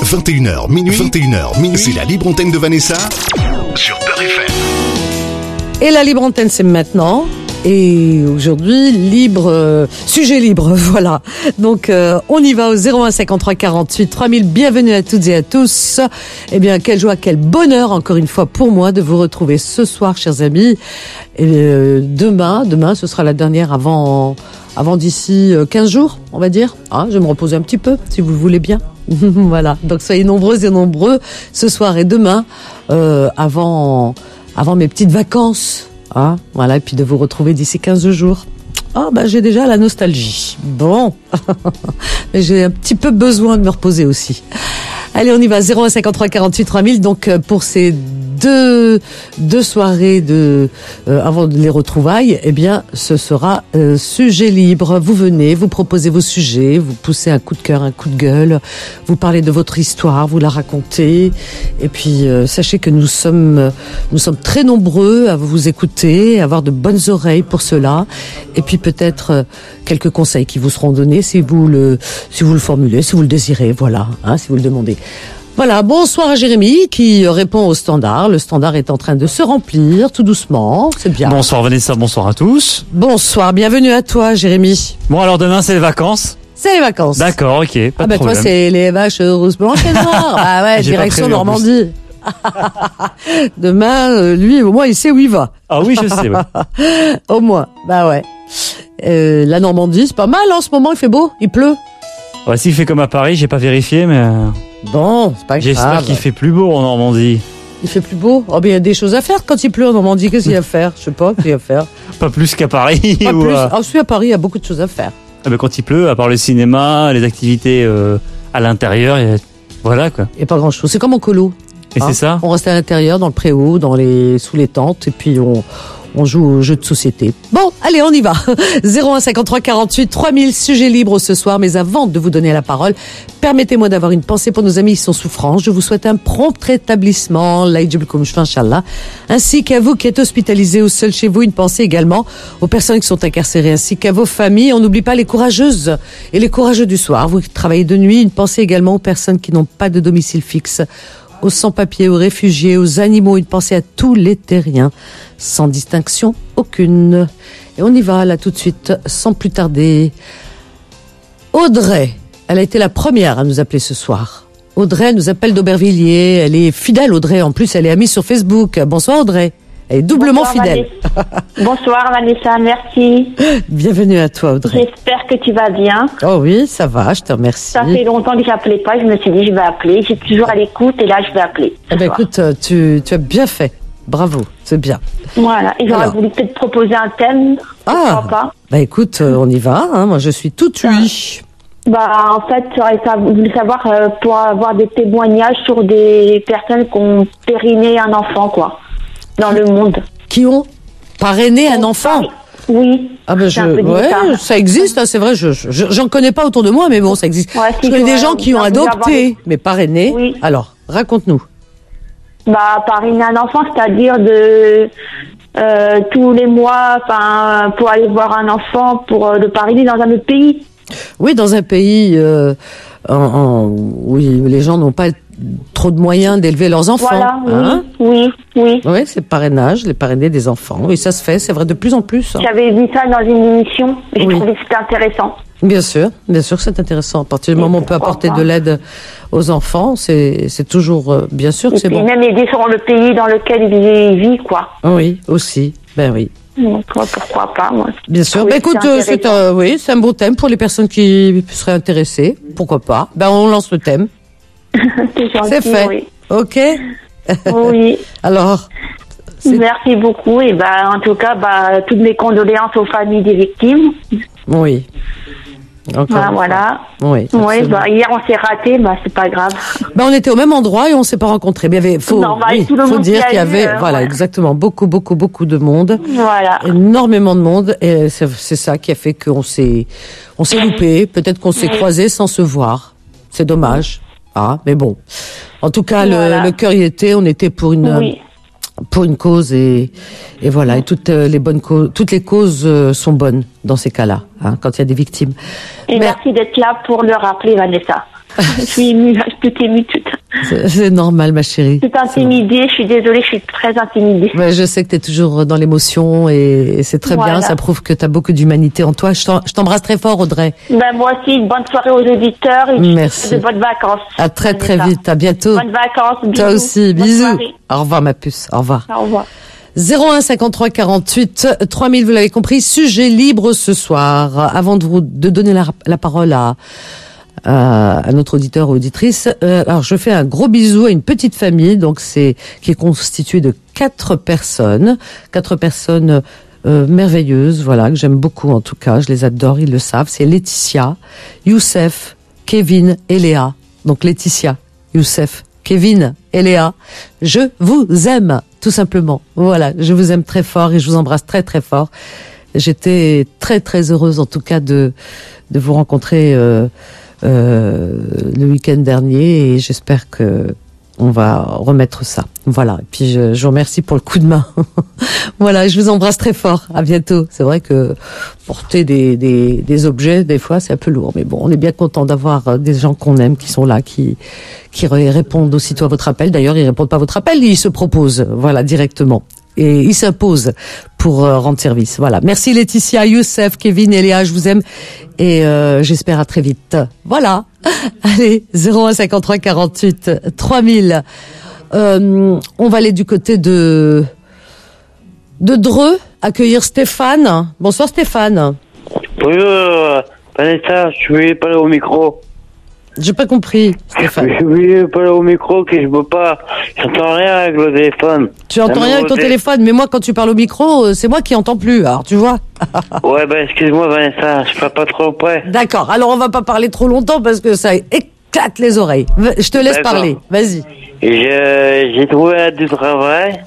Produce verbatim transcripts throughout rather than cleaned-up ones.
vingt et une heures, minuit, vingt et une heures, minuit, c'est la libre antenne de Vanessa sur Beurre F M. Et la libre antenne, c'est maintenant. Et aujourd'hui, libre, euh, sujet libre, voilà. Donc, euh, on y va au zéro un cinquante-trois quarante-huit trois mille. Bienvenue à toutes et à tous. Eh bien, quelle joie, quel bonheur, encore une fois, pour moi, de vous retrouver ce soir, chers amis. Et euh, demain, demain, ce sera la dernière avant, avant d'ici quinze jours, on va dire. Hein, je vais me reposer un petit peu, si vous le voulez bien. Voilà. Donc, soyez nombreuses et nombreux ce soir et demain, euh, avant, avant mes petites vacances. Ah, voilà, et puis de vous retrouver d'ici quinze jours. Ah, bah, j'ai déjà la nostalgie. Bon. Mais j'ai un petit peu besoin de me reposer aussi. Allez, on y va. zéro un cinquante-trois quarante-huit trois mille. Donc, pour ces deux, deux soirées de, euh, avant les retrouvailles, eh bien, ce sera, euh, sujet libre. Vous venez, vous proposez vos sujets, vous poussez un coup de cœur, un coup de gueule, vous parlez de votre histoire, vous la racontez. Et puis, euh, sachez que nous sommes, euh, nous sommes très nombreux à vous écouter, à avoir de bonnes oreilles pour cela. Et puis, peut-être, euh, quelques conseils qui vous seront donnés si vous le, si vous le formulez, si vous le désirez. Voilà, hein, si vous le demandez. Voilà, bonsoir à Jérémy qui répond au standard. Le standard est en train de se remplir tout doucement, c'est bien. Bonsoir Vanessa, bonsoir à tous. Bonsoir, bienvenue à toi Jérémy. Bon alors demain c'est les vacances. C'est les vacances. D'accord, ok, pas ah de bah problème. toi c'est les vaches roses blanches et noires. Ah ouais, J'ai direction pas prévu, Normandie. Demain, euh, lui au moins il sait où il va. Ah oui je sais. Ouais. Au moins, bah ouais. Euh, la Normandie c'est pas mal en ce moment, il fait beau, il pleut. Ouais, s'il fait comme à Paris, j'ai pas vérifié mais... Bon, c'est pas grave. J'espère qu'il fait plus beau en Normandie. Il fait plus beau. Oh, ben, il y a des choses à faire quand il pleut en Normandie. Qu'est-ce qu'il y a à faire? Je sais pas, qu'est-ce qu'il y a à faire? Pas plus qu'à Paris. Pas ou plus. à... Ah, celui à Paris, il y a beaucoup de choses à faire. Ah, ben, quand il pleut, à part le cinéma, les activités euh, à l'intérieur, et... voilà quoi. Il n'y a pas grand chose. C'est comme en colo. Et hein, c'est ça. On reste à l'intérieur, dans le préau, dans les, sous les tentes, et puis on, on joue aux jeux de société. Bon, allez, on y va. zéro un cinquante-trois quarante-huit trois mille, sujet libre ce soir. Mais avant de vous donner la parole, permettez-moi d'avoir une pensée pour nos amis qui sont souffrants. Je vous souhaite un prompt rétablissement, Inch'Allah, ainsi qu'à vous qui êtes hospitalisés ou seuls chez vous. Une pensée également aux personnes qui sont incarcérées, ainsi qu'à vos familles. On n'oublie pas les courageuses et les courageux du soir. Vous qui travaillez de nuit, une pensée également aux personnes qui n'ont pas de domicile fixe, aux sans-papiers, aux réfugiés, aux animaux. Une pensée à tous les terriens, sans distinction aucune. Et on y va là tout de suite, sans plus tarder. Audrey, elle a été la première à nous appeler ce soir. Audrey nous appelle d'Aubervilliers. Elle est fidèle, Audrey. En plus, elle est amie sur Facebook. Bonsoir, Audrey. Elle est doublement Bonsoir, fidèle. Vanessa. Bonsoir, Vanessa. Merci. Bienvenue à toi, Audrey. J'espère que tu vas bien. Oh oui, ça va, je te remercie. Ça fait longtemps que j'appelais pas. Je me suis dit, je vais appeler. J'étais toujours à l'écoute et là, je vais appeler. Eh ben, écoute, tu, tu as bien fait. Bravo, c'est bien. Voilà. Et j'aurais Alors. voulu peut-être proposer un thème. Ah, Pourquoi pas? bah écoute, euh, on y va. Hein. Moi, je suis toute oui. Bah, en fait, j'aurais sa- voulu savoir euh, pour avoir des témoignages sur des personnes qui ont périné un enfant, quoi, dans le monde. Qui ont parrainé un enfant. Oui. Ah ben C'est je, un peu ouais, bizarre. ça existe, hein, c'est vrai. Je, je, j'en connais pas autour de moi, mais bon, ça existe. Ouais, si, je connais je des vois, gens qui ont vous avoir adopté, des- mais parrainé. Oui. Alors, raconte-nous. Bah, parrainer un enfant, c'est-à-dire de euh, tous les mois, enfin, pour aller voir un enfant, pour euh, le parrainer dans un autre pays. Oui, dans un pays euh, en, en, où les gens n'ont pas trop de moyens d'élever leurs enfants. Voilà, hein. oui, oui, oui. Oui, c'est le parrainage, les parrainer des enfants. Oui, ça se fait, c'est vrai, de plus en plus. hein. J'avais vu ça dans une émission, et Oui. je trouvais que c'était intéressant. Bien sûr, bien sûr que c'est intéressant. À partir du Et moment où on peut pourquoi apporter pas. de l'aide aux enfants, c'est, c'est toujours, euh, bien sûr que Et c'est puis bon. même aider sur le pays dans lequel il vit, quoi. Oui, aussi. Ben oui. Donc, ouais, pourquoi pas, moi. Bien sûr. Oui, Ben écoute, c'est euh, c'est intéressant. un, oui, c'est un beau thème pour les personnes qui seraient intéressées. Pourquoi pas? Ben on lance le thème. C'est gentil, C'est fait. oui. Ok. Oui. Alors. C'est- Merci beaucoup. Et ben, en tout cas, bah, toutes mes condoléances aux familles des victimes. Oui. Encore Bah, une voilà. fois. Oui. Oui, absolument. bah, hier on s'est raté, bah, c'est pas grave. Ben on était au même endroit et on s'est pas rencontrés. Mais il y avait, faut, Normal, oui, tout le faut monde dire qui a qu'il y eu, avait, euh, voilà, ouais. exactement, beaucoup, beaucoup, beaucoup de monde. Voilà. Énormément de monde et c'est, c'est ça qui a fait qu'on s'est, on s'est loupé. Peut-être qu'on s'est croisés sans se voir. C'est dommage. Ah, mais bon. En tout cas, Voilà. le, le cœur y était. On était pour une, Oui. pour une cause et, et voilà. Et toutes euh, les bonnes causes, toutes les causes euh, sont bonnes dans ces cas-là, hein, quand il y a des victimes. Et Mais- merci d'être là pour le rappeler, Vanessa. Je suis émue, là, je suis toute émue, toute, C'est, c'est normal, ma chérie. toute intimidée. Je suis désolée, je suis très intimidée. Ouais, je sais que tu es toujours dans l'émotion et, et c'est très Voilà. bien. Ça prouve que tu as beaucoup d'humanité en toi. Je, t'en, je t'embrasse très fort, Audrey. Ben, moi aussi, une bonne soirée aux auditeurs et Merci. de bonnes vacances. À très très Vanessa. vite. À bientôt. Bonnes vacances, bisous. Toi aussi. Bonne Bisous. soirée. Au revoir, ma puce. Au revoir. Au revoir. zéro un cinquante-trois quarante-huit trois mille, vous l'avez compris, sujet libre ce soir. Avant de vous de donner la, la parole à, à, à notre auditeur ou auditrice, euh, alors je fais un gros bisou à une petite famille, donc c'est qui est constituée de quatre personnes, quatre personnes euh, merveilleuses, voilà, que j'aime beaucoup en tout cas, je les adore, ils le savent. C'est Laetitia, Youssef, Kevin et Léa. Donc Laetitia, Youssef, Kevin et Léa, je vous aime, tout simplement. Voilà, je vous aime très fort et je vous embrasse très très fort. J'étais très très heureuse en tout cas de de vous rencontrer euh, euh, le week-end dernier et j'espère que on va remettre ça. Voilà. Et puis je, je vous remercie pour le coup de main. Voilà, je vous embrasse très fort. À bientôt. C'est vrai que porter des, des, des objets, des fois, c'est un peu lourd. Mais bon, on est bien content d'avoir des gens qu'on aime, qui sont là, qui, qui répondent aussitôt à votre appel. D'ailleurs, ils répondent pas à votre appel, ils se proposent, voilà, directement. Et ils s'imposent pour euh, rendre service. Voilà. Merci Laetitia, Youssef, Kevin et Léa, je vous aime. Et euh, j'espère à très vite. Voilà. Allez, zéro un cinquante-trois quarante-huit trois mille. Euh, on va aller du côté de de Dreux, accueillir Stéphane. Bonsoir Stéphane. Bonjour, Vanessa, je voulais parler au micro. J'ai pas compris, Stéphane. Je voulais parler au micro que je peux pas. J'entends rien avec le téléphone. Tu entends La rien avec ton nouveauté. téléphone, mais moi quand tu parles au micro, euh, c'est moi qui entends plus. Alors tu vois. Ouais, bah excuse-moi Vanessa, je parle pas trop près. D'accord. Alors on va pas parler trop longtemps parce que ça éclate les oreilles. Va- Je te laisse D'accord. parler. Vas-y. Je- J'ai trouvé du travail.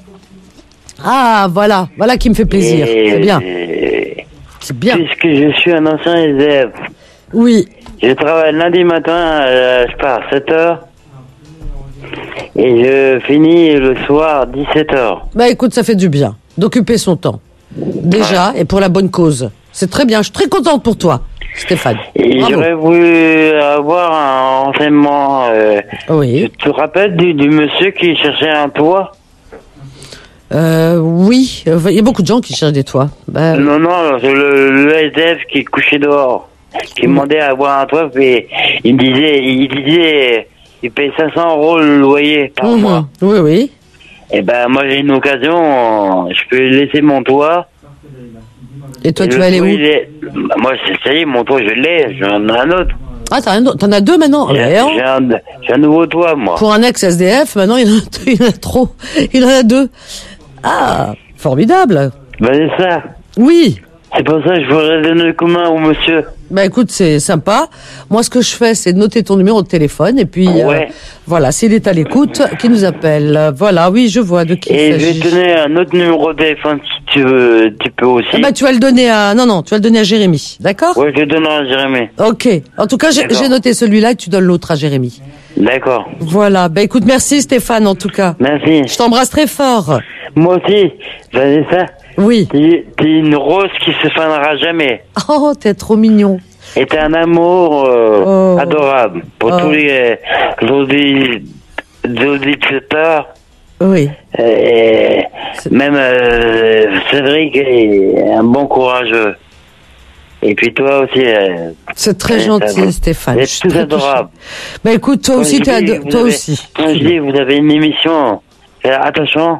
Ah voilà, voilà qui me fait plaisir. Et- C'est bien, c'est bien. Puisque je suis un ancien élève. Oui. Je travaille lundi matin, euh, je pars à sept heures. Et je finis le soir dix-sept heures. Bah écoute, ça fait du bien d'occuper son temps. Déjà, et pour la bonne cause. C'est très bien. Je suis très contente pour toi, Stéphane. Et Bravo. j'aurais voulu avoir un renseignement. Euh, Oui. Tu te rappelles du, du monsieur qui cherchait un toit? Euh, oui. Euh, Il y a beaucoup de gens qui cherchent des toits. Bah, Non, non, c'est le, le S D F qui est couché dehors. Qui demandait à avoir un toit, et il me disait, il disait, il paye cinq cents euros le loyer par mhm. mois. Oui, oui. Et ben, moi j'ai une occasion, je peux laisser mon toit. Et toi, Et tu le vas aller toit, où? il est- bah, moi, c'est- ça y est, mon toit, je l'ai, j'en ai un autre. Ah, t'as un autre- t'en as deux maintenant. J'ai Ouais, hein. j'ai un, j'ai un nouveau toit, moi. Pour un ex-S D F, maintenant, il en, a, il en a trop. Il en a deux. Ah, formidable. Ben, c'est ça. Oui. C'est pour ça que je voudrais donner le commun au monsieur. Bah écoute, c'est sympa. Moi, ce que je fais, c'est de noter ton numéro de téléphone et puis euh, Ouais. voilà, s'il est à l'écoute, qui nous appelle. Voilà, oui, je vois de qui Et il je vais s'agit. te donner un autre numéro de téléphone si tu veux, tu peux aussi. Ah bah tu vas le donner à non non, tu vas le donner à Jérémy, d'accord? Ouais, je le donne à Jérémy. Ok. En tout cas, j'ai D'accord. j'ai noté celui-là et tu donnes l'autre à Jérémy. D'accord. Voilà. Bah écoute, merci Stéphane en tout cas. Merci. Je t'embrasse très fort. Moi aussi, Vanessa, Oui. t'es t'es une rose qui se fanera jamais. Oh, t'es trop mignon. Et t'es un amour euh, Oh. adorable pour Oh. tous les euh, audi- auditeurs. Oui. Et C'est- même euh, Cédric est un bon courageux. Et puis toi aussi. euh, C'est très Ouais, gentil, ça va. Stéphane. Vous Je êtes suis tous très adorables. touchée. Bah écoute, toi Quand aussi, je t'es dis, ado- vous toi avez- aussi. Quand je dis vous avez une émission, faites attention.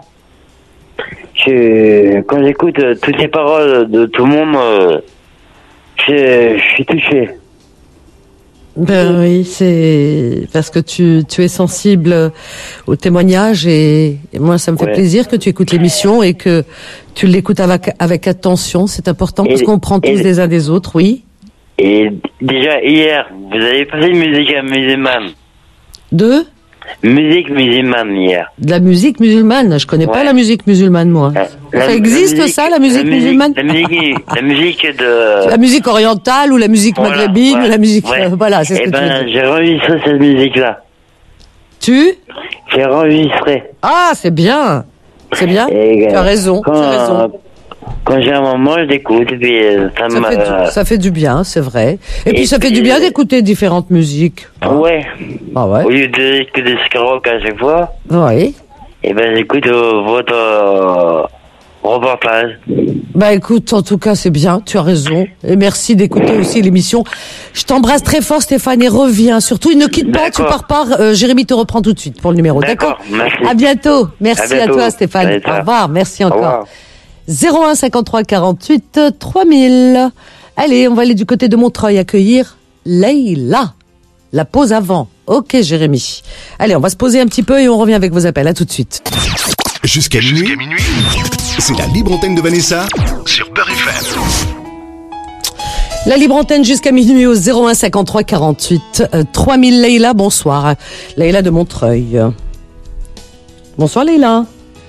Je, quand j'écoute euh, toutes les paroles de tout le monde, euh, je, je suis touché. Ben oui, c'est parce que tu, tu es sensible au témoignage et, et moi ça me fait Ouais. plaisir que tu écoutes l'émission et que tu l'écoutes avec, avec attention. C'est important parce Et- qu'on prend tous et- les uns des autres, oui. Et déjà hier, vous avez passé une musique à musulmane. De Musique musulmane hier. de la musique musulmane. Je connais pas Ouais. la musique musulmane, moi. La- Ça la- existe la musique- ça, la musique musulmane La musique, la musique de. La musique orientale ou la musique Voilà, maghrébine ouais, ou la musique... ouais. euh, voilà, c'est ce Eh que tu veux ben, dire. j'ai enregistré cette musique-là. Tu J'ai enregistré. Ah, c'est bien. C'est bien. Et, Tu as euh, raison, Quand, tu as raison. quand quand j'ai un moment, je l'écoute, et puis euh, ça, Ça me... fait, du, ça fait du bien, c'est vrai. Et, Et puis ça fait puis, du bien euh, d'écouter différentes musiques. Ouais. Ah Au ouais. lieu de que des Skyrock à chaque fois, Oui. et ben j'écoute euh, votre euh, reportage. Bah écoute, en tout cas, c'est bien, tu as raison. Et merci d'écouter aussi l'émission. Je t'embrasse très fort, Stéphane, et reviens. Surtout, ne quitte pas, tu D'accord. pars pas. Euh, Jérémy te reprend tout de suite pour le numéro, d'accord? D'accord, merci. À bientôt. Merci À à, bientôt. toi, Stéphane. Allez, ciao. Au revoir, merci Au encore. revoir. zéro un cinquante-trois quarante-huit trois mille. Allez, on va aller du côté de Montreuil accueillir Leïla. La pause avant. Ok, Jérémy. Allez, on va se poser un petit peu et on revient avec vos appels. À tout de suite. Jusqu'à minuit, c'est la libre antenne de Vanessa sur Beurre F M. La libre antenne jusqu'à minuit au zéro un cinquante-trois quarante-huit trois mille. Leïla, bonsoir. Leïla de Montreuil. Bonsoir, Leïla.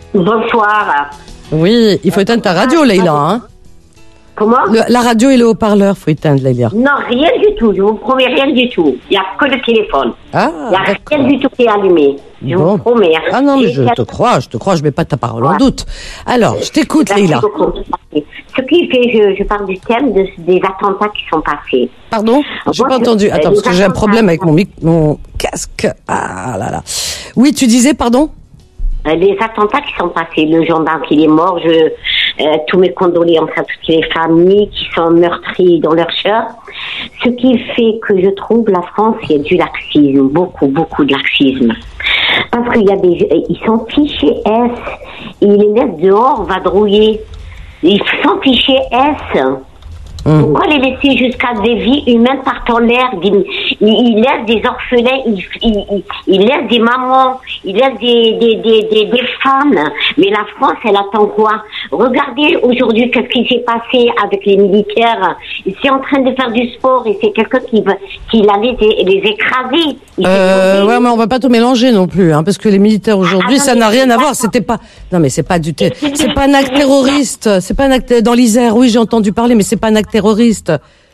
Bonsoir. Oui, il faut éteindre ta radio, Leïla. Hein. Comment? Le- la radio et le haut-parleur, faut éteindre, Leïla. Non, rien du tout. Je vous promets rien du tout. Il n'y a que le téléphone. Ah, Il n'y a rien d'accord. du tout qui est allumé. Je Bon. vous promets. Ah non, mais J'ai- je te crois, je te crois, je mets pas ta parole en Ouais. doute. Alors, je t'écoute, Merci Leïla. beaucoup. Ce qui fait, je, je parle du thème de, des attentats qui sont passés. Pardon? J'ai Moi, pas je- entendu. euh, Attends, parce les que j'ai un attentats- problème avec mon, mic- mon casque. Ah là là. Oui, tu disais, pardon? Euh, Les attentats qui sont passés, le gendarme qui est mort, je, euh, tous mes condoléances à toutes les familles qui sont meurtries dans leur chair. Ce qui fait que je trouve la France, il y a du laxisme, beaucoup, beaucoup de laxisme. Parce qu'il y a des, ils sont fichés S, ils les laissent dehors vadrouiller. Ils sont fichés S. Pourquoi les laisser jusqu'à des vies humaines partent en l'air? Ils, ils laissent des orphelins, ils, ils, ils, ils laissent des mamans, ils laissent des, des, des, des, des femmes. Mais la France, elle attend quoi? Regardez aujourd'hui qu'est-ce qui s'est passé avec les militaires. Ils sont en train de faire du sport et c'est quelqu'un qui, veut- qui allait les, les écraser. Ils Euh, étaient- ouais, mais on va pas tout mélanger non plus, hein, parce que les militaires aujourd'hui, Ah, ça non, n'a mais rien à c'est voir. pas- C'était pas, non, mais c'est pas du, té- c'est- c'est pas un acte terroriste. C'est pas un acte dans l'Isère. Oui, j'ai entendu parler, mais c'est pas un acte terroriste.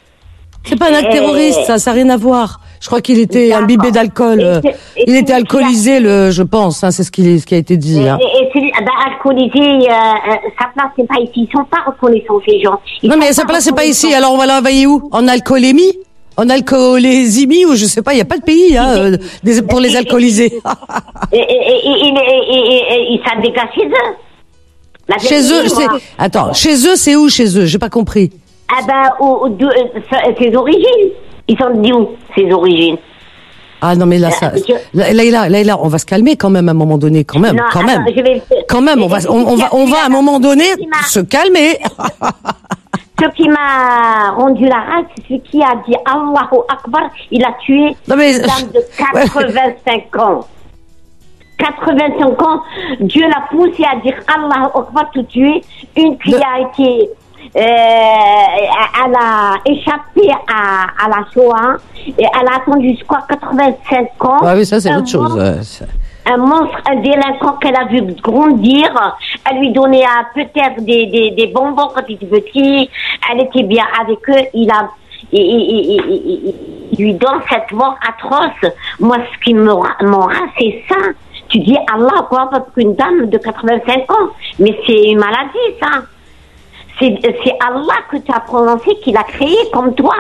C'est pas un acte Euh, terroriste, ça, ça n'a rien à voir. Je crois qu'il était D'accord. imbibé d'alcool. Et euh, c'est- et Il était c'est- alcoolisé, le, je pense. Hein, c'est ce qui, ce qui a été dit. Hein. Et, et celui, ben, alcoolisé, euh, euh, sa place c'est pas ici. Ils sont pas reconnaissants ces gens. Ils Non, sont mais sa place, c'est pas reconnaissants. ici. Alors, on va l'envoyer où? En alcoolémie? En alcoolésimie, ou je sais pas, il y a pas de pays, hein, euh, des- pour les alcoolisés. Et, et, et, et, et, et, et, et ça dégage chez eux. La Chez vérité, eux, c'est, moi. attends, chez eux, c'est où chez eux? J'ai pas compris. Ah ben, au, au- d'où- euh, sa- ses origines. Ils sont d'où, ses origines? Ah non, mais là, ça, Euh, je- là, là, là, là, on va se calmer quand même à un moment donné, quand même, Non, quand attends, même. je vais- Quand même, on va, on, on va, on va à un moment donné se calmer. Ce qui m'a rendu la race, c'est celui qui a dit Allahu Akbar, il a tué Non, mais- une dame de quatre-vingt-cinq ans. quatre-vingt-cinq ans, Dieu l'a poussé à dire Allahu Akbar, tout tuer. Une qui De- a été, euh, elle a échappé à, à la Shoah et elle a attendu jusqu'à quatre-vingt-cinq ans. Ah oui, ça, c'est Un autre chose. monstre- euh, c'est- un monstre, un délinquant qu'elle a vu grandir. Elle lui donnait euh, peut-être des, des, des bonbons quand il était petit. Elle était bien avec eux. Il a, il, il- il- il- il lui donne cette mort atroce. Moi, ce qui me ra- m'enrage, c'est ça. Tu dis Allah, quoi, parce qu'une dame de quatre-vingt-cinq ans, mais c'est une maladie, ça. C'est, c'est Allah que tu as prononcé, qui l'a créé comme toi.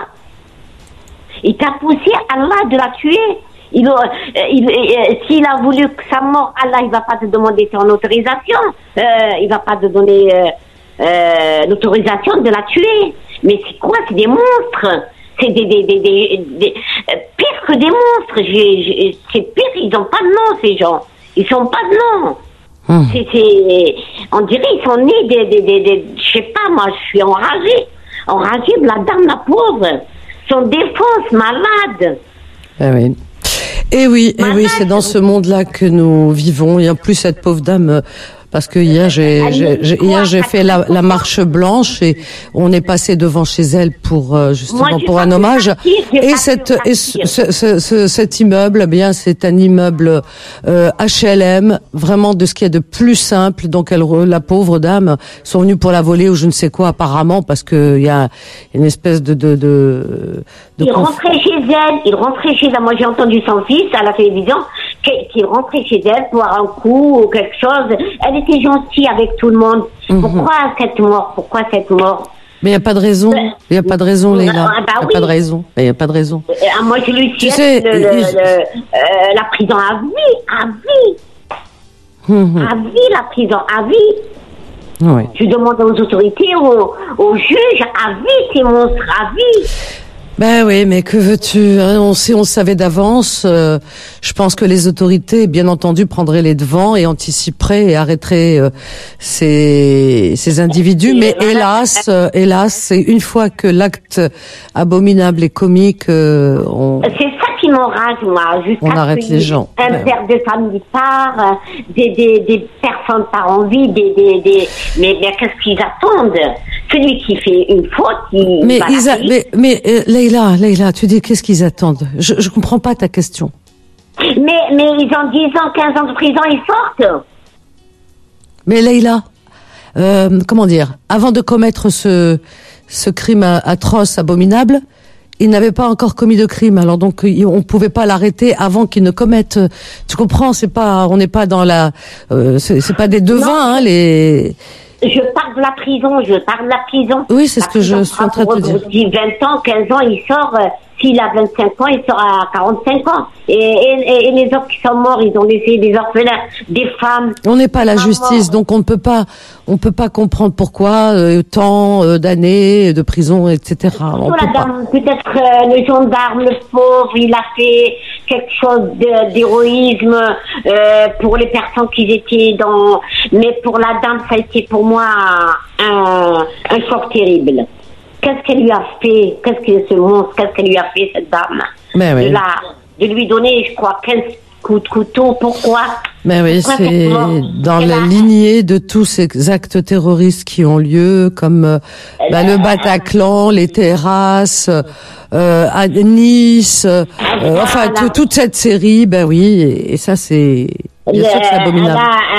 Il t'a poussé, Allah, de la tuer. Il, euh, il, euh, s'il a voulu que sa mort, Allah, il va pas te demander ton autorisation. Euh, il va pas te donner euh, euh, l'autorisation de la tuer. Mais c'est quoi? C'est des monstres. C'est des, des, des, des, des- euh, pire que des monstres. J'ai, j'ai- c'est pire. Ils ont pas de nom, ces gens. Ils sont pas de nom. Hum. C'est, c'est, on dirait ils sont nés des, des, des, des je sais pas, moi, je suis enragée. Enragée de la dame, la pauvre. Son défense, malade. Eh oui. Et oui, et oui, Malade. c'est dans ce monde-là que nous vivons. Et en plus, cette pauvre dame, euh, parce que hier, j'ai, j'ai, j'ai- hier, j'ai fait la, la marche blanche et on est passé devant chez elle pour euh, justement Moi, j'ai pour pas un pu hommage. partir, j'ai Et pas cette, pu et ce, partir. ce- ce- ce- cet immeuble, eh bien, c'est un immeuble euh, H L M, vraiment de ce qu'il y a de plus simple. Donc, elle, re- la pauvre dame, sont venus pour la voler ou je ne sais quoi apparemment, parce que il y a une espèce de de de, de Il conf- rentrait chez elle, il rentrait chez elle. Moi, j'ai entendu son fils à la télévision, qui, qui rentrait chez elle boire un coup ou quelque chose. Elle était gentille avec tout le monde. Mm-hmm. Pourquoi cette mort? Pourquoi cette mort? Mais il n'y a pas de raison. Il n'y a pas de raison, Leïla. Ah, bah, il n'y a oui. pas de raison. Il n'y a pas de raison. Euh, moi, je lui Tu souhaite sais, le, le, il... le, euh, la prison à vie, à vie. Mm-hmm. À vie, la prison à vie. Oui. Je demande aux autorités, aux, aux juges, à vie, ces monstres, à vie. Ben oui, mais que veux-tu? On sait, on savait d'avance. Euh, je pense que les autorités, bien entendu, prendraient les devants et anticiperaient et arrêteraient euh, ces, ces individus. Mais hélas, euh, hélas, c'est une fois que l'acte abominable est commis que on... C'est ça qui m'enrage, moi. On arrête les gens. Un ben père de famille part, des, des, des personnes par envie, des, des, des... Mais, mais qu'est-ce qu'ils attendent? Celui qui fait une faute, il mais, va Isa, mais, mais euh, Leïla, Leïla, tu dis qu'est-ce qu'ils attendent? Je, je comprends pas ta question. Mais, mais ils ont dix ans, quinze ans de prison, ils sortent. Mais Leïla, euh, comment dire? Avant de commettre ce, ce crime atroce, abominable, il n'avait pas encore commis de crime. Alors donc, on pouvait pas l'arrêter avant qu'il ne commette. Tu comprends? C'est pas, on n'est pas dans la, euh, c'est, c'est pas des devins, hein, les. Je parle de la prison, je parle de la prison. Oui, c'est la ce que je suis en train de te dire. Si vingt ans, quinze ans, il sort, euh, s'il a vingt-cinq ans, il sort à quarante-cinq ans. Et, et, et les autres qui sont morts, ils ont laissé des orphelins, des femmes. On n'est pas la justice, morts. donc on ne peut pas, on peut pas comprendre pourquoi euh, tant euh, d'années de prison, et cetera. On Sur peut la pas. dame, peut-être euh, le gendarme, le pauvre, il a fait quelque chose de, d'héroïsme euh, pour les personnes qui étaient dans... Mais pour la dame, ça a été pour moi un, un choc terrible. Qu'est-ce qu'elle lui a fait? Qu'est-ce que ce monstre? Qu'est-ce qu'elle lui a fait, cette dame? Mais oui. de, la, de lui donner, je crois, quinze coups de couteau. Pourquoi? Mais oui, Pourquoi c'est cette mort? dans Elle la a- lignée de tous ces actes terroristes qui ont lieu, comme euh, bah, le Bataclan, les terrasses, euh, à Nice, euh, euh, enfin Voilà. tout- toute cette série, ben oui, et, et ça c'est bien sûr que c'est Elle abominable.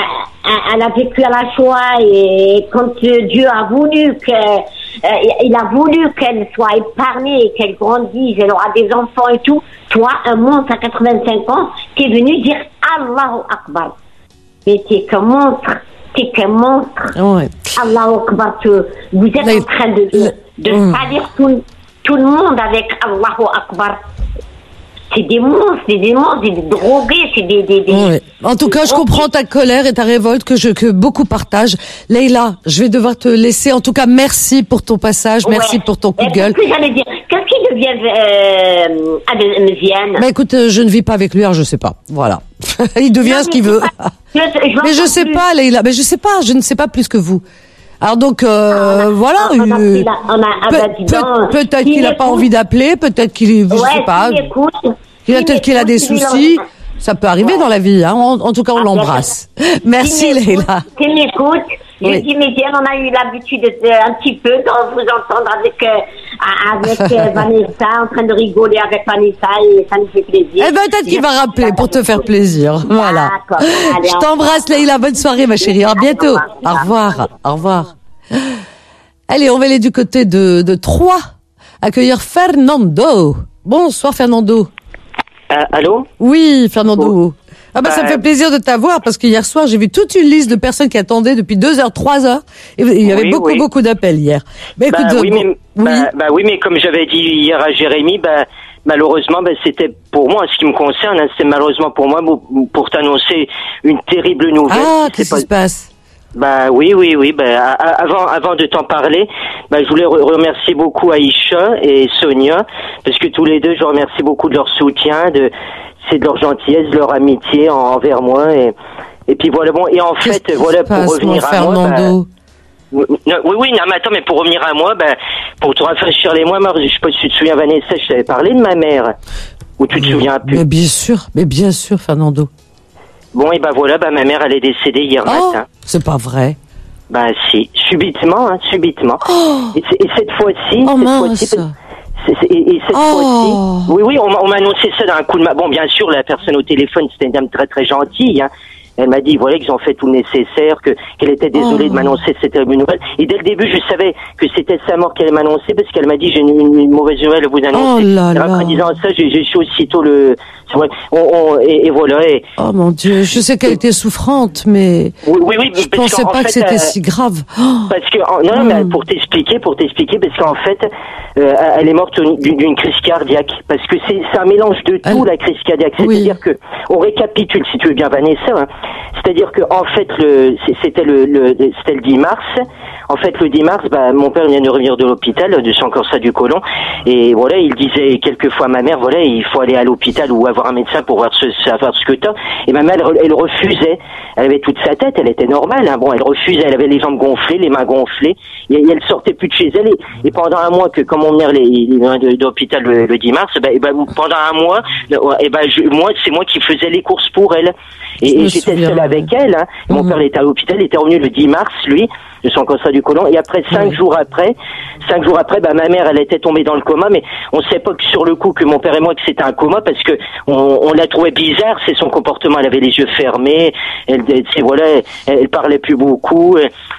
a, elle a vécu à la Shoah et quand Dieu a voulu que, euh, il a voulu qu'elle soit épargnée et qu'elle grandisse, elle aura des enfants et tout. Toi, un monstre à quatre-vingt-cinq ans, qui est venu dire Allahu Akbar. Mais t'es qu'un monstre, t'es qu'un monstre. Ouais. Allahu Akbar, tu- vous êtes Mais- en train de, de, de Mm. salir tout, tout le monde avec Allahu Akbar. C'est des monstres, c'est des monstres, des drogués, c'est des... des, des Ouais. En tout cas, je comprends ta colère et ta révolte que je que beaucoup partagent. Leïla, je vais devoir te laisser. En tout cas, merci pour ton passage, merci Ouais. pour ton coup de Et gueule. qu'est-ce que j'allais dire? Qu'est-ce qui devient euh, à de- me vienne? Bah écoute, euh, je ne vis pas avec lui, alors je sais pas. Voilà. Il devient Non, ce qu'il mais veut. je- je Mais je l'entends sais plus. pas, Leïla. Mais je sais pas, je ne sais pas plus que vous. Alors donc, euh, on a- voilà. on a euh, pris la- on a- ah peut- bah, dis peut- donc, peut-être s'il qu'il n'a pas écoute- envie d'appeler, peut-être qu'il, je Ouais, sais pas. s'il écoute, Il a s'il peut-être qu'il a écoute, des s'il soucis. en- Ça peut arriver Ouais. dans la vie. Hein. En, en tout cas, on Ah, l'embrasse. Merci, S'il m'écoute, Leïla. s'il m'écoute, je Oui. dis, mais Diane, on a eu l'habitude de, de- un petit peu de vous entendre avec, euh, avec euh, Vanessa, en train de rigoler avec Vanessa, et ça nous fait plaisir. Eh ben, peut-être qu'il va rappeler pour te faire plaisir. Voilà. D'accord. Allez, Je au t'embrasse, Leïla. Bonne soirée, ma chérie. À bientôt. Au revoir. Au revoir. Allez, on va aller du côté de, de Troyes. Accueillir Fernando. Bonsoir, Fernando. Euh, allô? Oui, Fernando. Ah bah, ça me Euh, fait plaisir de t'avoir parce que hier soir, j'ai vu toute une liste de personnes qui attendaient depuis deux heures, trois heures. Et il y avait Oui, beaucoup, oui. beaucoup d'appels hier. Bah, écoute, Bah, oui, bon, mais, oui. bah, bah oui, mais comme j'avais dit hier à Jérémy, bah, malheureusement, bah, c'était pour moi, en ce qui me concerne, hein, c'était malheureusement pour moi pour, pour t'annoncer une terrible nouvelle. Ah, C'est qu'est-ce pas- qui se passe? Bah oui, oui, oui. Bah, a- a- avant, avant de t'en parler, bah, je voulais re- remercier beaucoup Aïcha et Sonia, parce que tous les deux, je remercie beaucoup de leur soutien, de c'est de leur gentillesse, de leur amitié en- envers moi. Et, et puis voilà, bon, et en Qu'est-ce fait, qui voilà, se pour passe, revenir mon à moi, bah, Fernando? oui, non, oui, oui, non, mais attends, mais pour revenir à moi, ben, pour te rafraîchir les mois, moi, je sais pas si tu te souviens, Vanessa, je t'avais parlé de ma mère. Ou tu te souviens plus? Mais bien sûr, mais bien sûr, Fernando. Bon, et ben voilà, ben, ma mère, elle est décédée hier Oh, matin. c'est pas vrai. Ben, si, subitement, hein, subitement. Et, c'est- et cette fois-ci, Oh cette mince. fois-ci, c'est- c'est- et, et cette Oh. fois-ci, oui, oui, on, m'a- on m'a annoncé ça d'un coup de ma... Bon, bien sûr, la personne au téléphone, c'était une dame très, très gentille, hein. Elle m'a dit, voilà, qu'ils ont fait tout le nécessaire, que qu'elle était désolée oh. de m'annoncer cette nouvelle. Et dès le début, je savais que c'était sa mort qu'elle m'annonçait, parce qu'elle m'a dit, j'ai une, une mauvaise nouvelle à vous annoncer. Oh là là. En disant ça, j'ai, j'ai su aussitôt le... C'est vrai, on, on, et, et voilà. Et, oh mon Dieu, je sais qu'elle était souffrante, mais oui, oui, oui, je pensais pas fait, que c'était euh, si grave. Oh. Parce que non, non, mais pour t'expliquer, pour t'expliquer, parce qu'en fait, euh, elle est morte d'une, d'une crise cardiaque, parce que c'est, c'est un mélange de tout elle... la crise cardiaque. C'est-à-dire oui. que on récapitule, si tu veux bien, Vanessa. Hein, c'est-à-dire que en fait, le, c'était le, le, c'était le dix mars. En fait, le dix mars, bah, mon père vient de revenir de l'hôpital, de son cancer du côlon, et voilà, il disait quelquefois à ma mère, voilà, il faut aller à l'hôpital ou avoir un médecin pour voir ce, savoir ce que t'as. Et ma mère, elle, elle refusait. Elle avait toute sa tête, elle était normale, hein. Bon, elle refusait, elle avait les jambes gonflées, les mains gonflées, et, et elle sortait plus de chez elle. Et, et pendant un mois, que comme on venait les, les, de, de l'hôpital le, le dix mars, bah, et bah, pendant un mois, et bah, je, moi, c'est moi qui faisais les courses pour elle. Et, et j'étais seule avec elle. Hein. Mmh. Mon père il était à l'hôpital, il était revenu le dix mars, lui, de son cancer du côlon. Et après cinq mmh. jours après, cinq jours après, bah ma mère, elle était tombée dans le coma, mais on sait pas que sur le coup que mon père et moi que c'était un coma parce que on, on l'a trouvé bizarre, c'est son comportement. Elle avait les yeux fermés, elle, c'est voilà, elle, elle parlait plus beaucoup.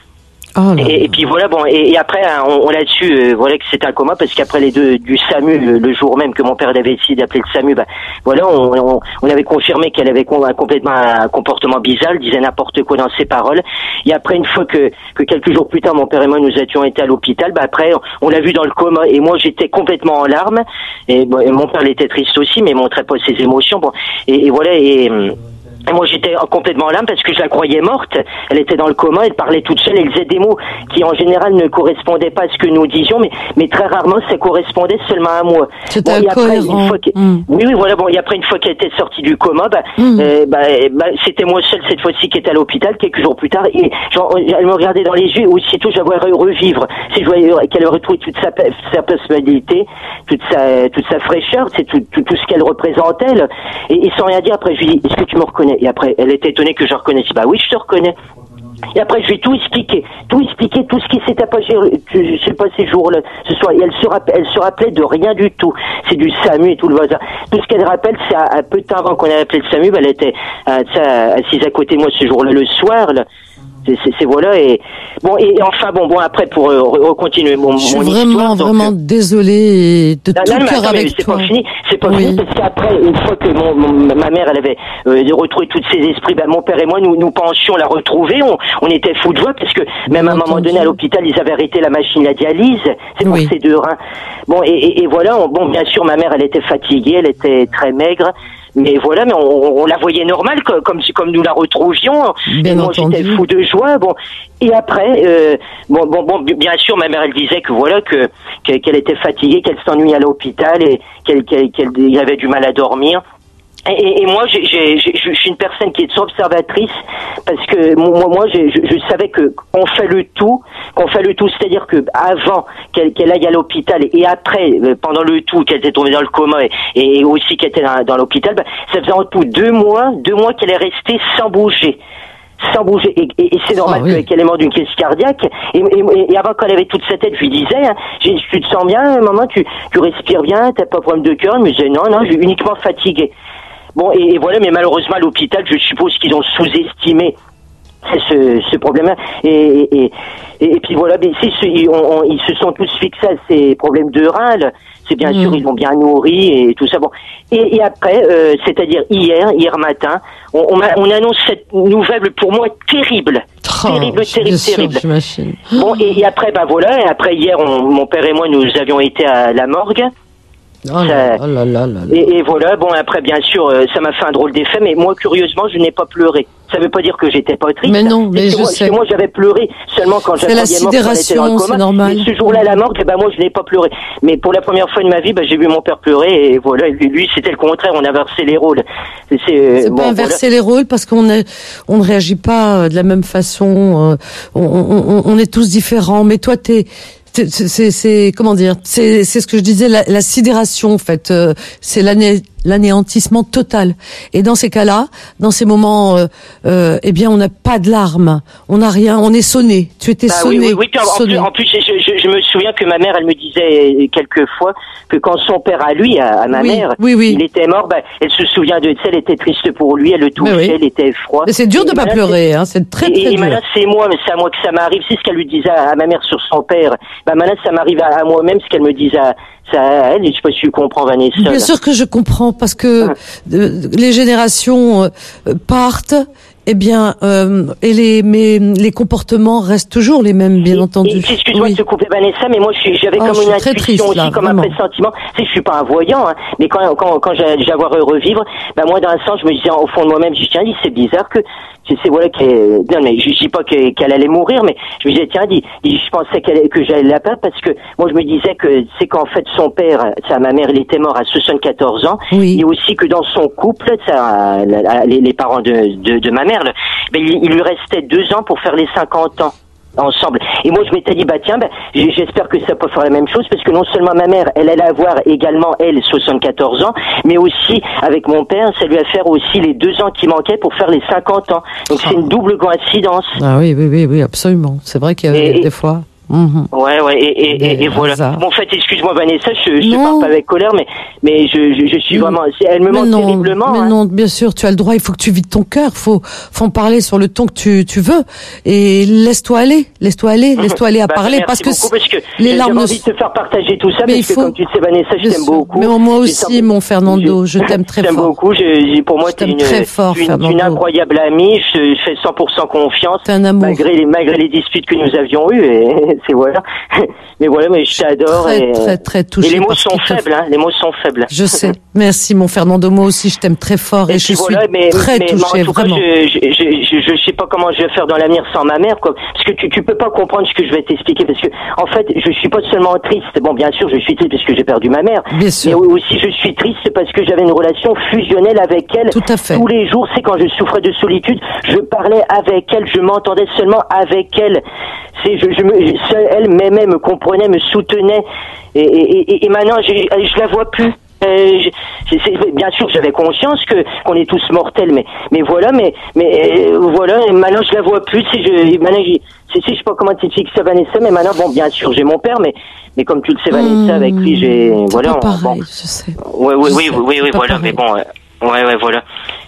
Oh et, et puis voilà, bon, et, et après on, on l'a su, euh, voilà que c'était un coma parce qu'après les deux du SAMU, le, le jour même que mon père avait décidé d'appeler le SAMU, bah voilà, on, on, on avait confirmé qu'elle avait un, complètement un comportement bizarre, elle disait n'importe quoi dans ses paroles. Et après une fois que, que quelques jours plus tard, mon père et moi nous étions été à l'hôpital, bah après on, on l'a vu dans le coma et moi j'étais complètement en larmes et, bon, et mon père il était triste aussi, mais montrait pas ses émotions. Bon, et, et voilà et Et moi j'étais complètement en larmes parce que je la croyais morte. Elle était dans le coma, elle parlait toute seule, elle disait des mots qui en général ne correspondaient pas à ce que nous disions, mais, mais très rarement ça correspondait seulement à moi. C'était bon, et après, une fois mmh. Oui, oui, voilà, bon, et après une fois qu'elle était sortie du coma, bah, mmh. euh, bah, bah, c'était moi seule cette fois-ci qui était à l'hôpital, quelques jours plus tard, et genre, elle me regardait dans les yeux, et aussitôt je la voyais revivre. Si je voyais qu'elle retrouvé toute sa, sa personnalité, toute sa, toute sa fraîcheur, c'est tout, tout, tout ce qu'elle représentait, elle. Et, et sans rien dire, après je lui dis, est-ce que tu me reconnais? Et après, elle était étonnée que je reconnaisse. Bah oui, je te reconnais. Et après, je lui ai tout expliqué, tout expliqué, tout ce qui s'était passé, je sais pas, ces jours-là, ce soir. Et elle se rappelait, elle se rappelait de rien du tout. C'est du SAMU et tout le bazar. Tout ce qu'elle rappelle, c'est à, à peu de temps avant qu'on ait appelé le SAMU, elle était euh, assise à côté de moi ce jour-là, le soir, là. C'est, c'est, c'est voilà et bon et, et enfin bon bon après pour euh, recontinuer mon, mon histoire. Je suis vraiment donc, vraiment désolée de non, tout non, cœur attends, avec c'est toi. Pas fini, c'est pas oui. fini parce qu'après une fois que mon, mon ma mère elle avait euh, retrouvé tous ses esprits, ben mon père et moi nous nous pensions la retrouver, on on était fous de joie parce que même à un moment donné à l'hôpital ils avaient arrêté la machine à dialyse, c'est pour oui. ces deux reins. Bon et, et, et voilà on, bon bien sûr ma mère elle était fatiguée, elle était très maigre. Mais voilà, mais on, on la voyait normale comme comme nous la retrouvions. Bien et moi entendu. j'étais fou de joie. Bon et après, euh, bon bon bon, bien sûr ma mère elle disait que voilà que qu'elle était fatiguée, qu'elle s'ennuyait à l'hôpital et qu'elle qu'elle qu'elle avait du mal à dormir. Et, et moi, j'ai, j'ai, j'ai, je suis une personne qui est observatrice parce que moi, moi, j'ai, je, je savais que qu'on fait le tout, qu'on fait le tout, c'est-à-dire que avant qu'elle, qu'elle aille à l'hôpital et après, pendant le tout, qu'elle était tombée dans le coma et, et aussi qu'elle était dans, dans l'hôpital, ben, ça faisait en tout deux mois, deux mois qu'elle est restée sans bouger. sans bouger et, et, et c'est normal oh, oui. qu'elle est morte d'une crise cardiaque et, et, et avant qu'elle avait toute sa tête je lui disais hein, tu te sens bien maman, tu, tu respires bien, t'as pas de problème de cœur? Elle me disait non non, je suis uniquement fatiguée. Bon et, et voilà, mais malheureusement à l'hôpital je suppose qu'ils ont sous-estimé ce, ce problème-là et, et, et, et puis voilà, mais si, ils, on, on, ils se sont tous fixés à ces problèmes de reins là. C'est bien mmh. sûr, ils l'ont bien nourri et tout ça. Bon, et, et après, euh, c'est-à-dire hier, hier matin, on, on, on annonce cette nouvelle pour moi terrible, oh, terrible, terrible, sûr, terrible. J'imagine. Bon, et, et après, bah voilà, et après hier, on, mon père et moi, nous avions été à la morgue. Oh là, ça, oh là, là, là, là. Et, et voilà, bon après bien sûr euh, ça m'a fait un drôle d'effet, mais moi curieusement je n'ai pas pleuré. Ça veut pas dire que j'étais pas triste. Mais non, mais je moi, sais. Moi j'avais pleuré seulement quand j'avais la sidération, c'est normal. Mais ce jour-là à la morgue, ben moi je n'ai pas pleuré. Mais pour la première fois de ma vie, ben, j'ai vu mon père pleurer et voilà, lui, lui c'était le contraire, on a inversé les rôles. C'est, c'est bon, pas inverser voilà. les rôles parce qu'on est, on ne réagit pas de la même façon. On, on, on est tous différents. Mais toi t'es C'est, c'est, c'est comment dire, c'est, c'est ce que je disais, la, la sidération en fait, euh, c'est l'anéantissement total. Et dans ces cas-là, dans ces moments, euh, euh, eh bien, on n'a pas de larmes, on n'a rien, on est sonné. Tu étais bah, sonné. Oui, oui, oui. Puis en, sonné. En plus, en plus je, je, je me souviens que ma mère, elle me disait quelquefois que quand son père à lui, à, à ma oui, mère, oui, oui. il était mort, bah, elle se souvient de ça, elle était triste pour lui, elle le touchait, oui. elle était froide. Mais c'est dur et de pas pleurer, hein, c'est très, très et, dur. Et maintenant, c'est moi, mais c'est à moi que ça m'arrive. C'est ce qu'elle lui disait à, à ma mère sur son père. Bah, maintenant, ça m'arrive à, à moi-même, ce qu'elle me disait à, ça, à elle. Je sais pas si tu comprends, Vanessa. Bien là. sûr que je comprends, parce que ah. euh, les générations euh, partent. Eh bien, euh, et les mais les comportements restent toujours les mêmes, bien et, entendu. Et, excuse-moi oui. de te couper, Vanessa, mais moi, j'avais oh, comme une intuition triste, aussi, là, comme vraiment. un pressentiment. Tu sais, je suis pas un voyant, hein, mais quand quand quand j'allais avoir revivre, bah moi, d'un sens, je me disais au fond de moi-même, je dis tiens, c'est bizarre que tu sais, voilà, qu'elle, non, mais je dis pas qu'elle, qu'elle allait mourir, mais je me disais tiens, dis, dis je pensais qu'elle, que j'allais la perdre parce que moi, je me disais que c'est qu'en fait, son père, ça, ma mère, il était mort à soixante-quatorze ans, oui. et aussi que dans son couple, ça, les, les parents de de, de ma mère, là, ben, il, il lui restait deux ans pour faire les cinquante ans ensemble. Et moi, je m'étais dit, bah tiens, bah, j'espère que ça peut faire la même chose, parce que non seulement ma mère, elle allait avoir également, elle, soixante-quatorze ans, mais aussi, avec mon père, ça lui a fait aussi les deux ans qui manquaient pour faire les cinquante ans. Donc ah. c'est une double coïncidence. Ah oui, oui, oui, oui, absolument. C'est vrai qu'il y a et, des fois... Mmh. Ouais, ouais, et, et, et, et voilà. Bon, en fait, excuse-moi, Vanessa, je, je te parle pas avec colère, mais, mais je, je, je suis vraiment, elle me manque non, terriblement. Mais hein. non, bien sûr, tu as le droit, il faut que tu vides ton cœur, faut, faut en parler sur le ton que tu, tu veux, et laisse-toi aller, laisse-toi aller, laisse-toi aller à bah, parler, parce que, parce que les larmes. J'ai envie de te faire partager tout ça, mais parce faut... que comme tu le sais, Vanessa, je t'aime beaucoup. Mais moi aussi, mon Fernando, je t'aime très fort. Je t'aime beaucoup, je, pour moi, je t'aime une, très fort, une, Fernando. une incroyable amie, je, je fais cent pour cent confiance. T'es un amour. Malgré les, malgré les disputes que nous avions eues, et c'est voilà. Mais voilà, mais je t'adore. Très, et, très, très touché. Et les mots sont faibles, hein, les mots sont faibles. Je sais. Merci, mon Fernando. Moi aussi, je t'aime très fort et, et je voilà, suis mais, très mais, touchée, mais en tout vraiment. Cas, je, je, je, je sais pas comment je vais faire dans l'avenir sans ma mère, quoi. Parce que tu, tu peux pas comprendre ce que je vais t'expliquer, parce que, en fait, je suis pas seulement triste. Bon, bien sûr, je suis triste parce que j'ai perdu ma mère. Bien sûr. Mais aussi, je suis triste parce que j'avais une relation fusionnelle avec elle. Tout à fait. Tous les jours, c'est quand je souffrais de solitude, je parlais avec elle, je m'entendais seulement avec elle. C'est, je, je me, elle m'aimait, me comprenait, me soutenait. Et, et, et, et maintenant, je, je la vois plus. Euh, je, c'est, bien sûr, j'avais conscience que qu'on est tous mortels, mais mais voilà, mais mais euh, voilà. Et maintenant, je la vois plus. Si je, maintenant, je, je sais pas comment t'expliques ça, Vanessa, mais maintenant, bon, bien sûr, j'ai mon père, mais mais comme tu le sais, Vanessa, mmh, avec lui, j'ai voilà. C'est pas on, pareil, bon, je sais. Ouais, ouais, je oui, sais, oui, oui, voilà, pareil. mais bon, ouais, ouais, ouais voilà.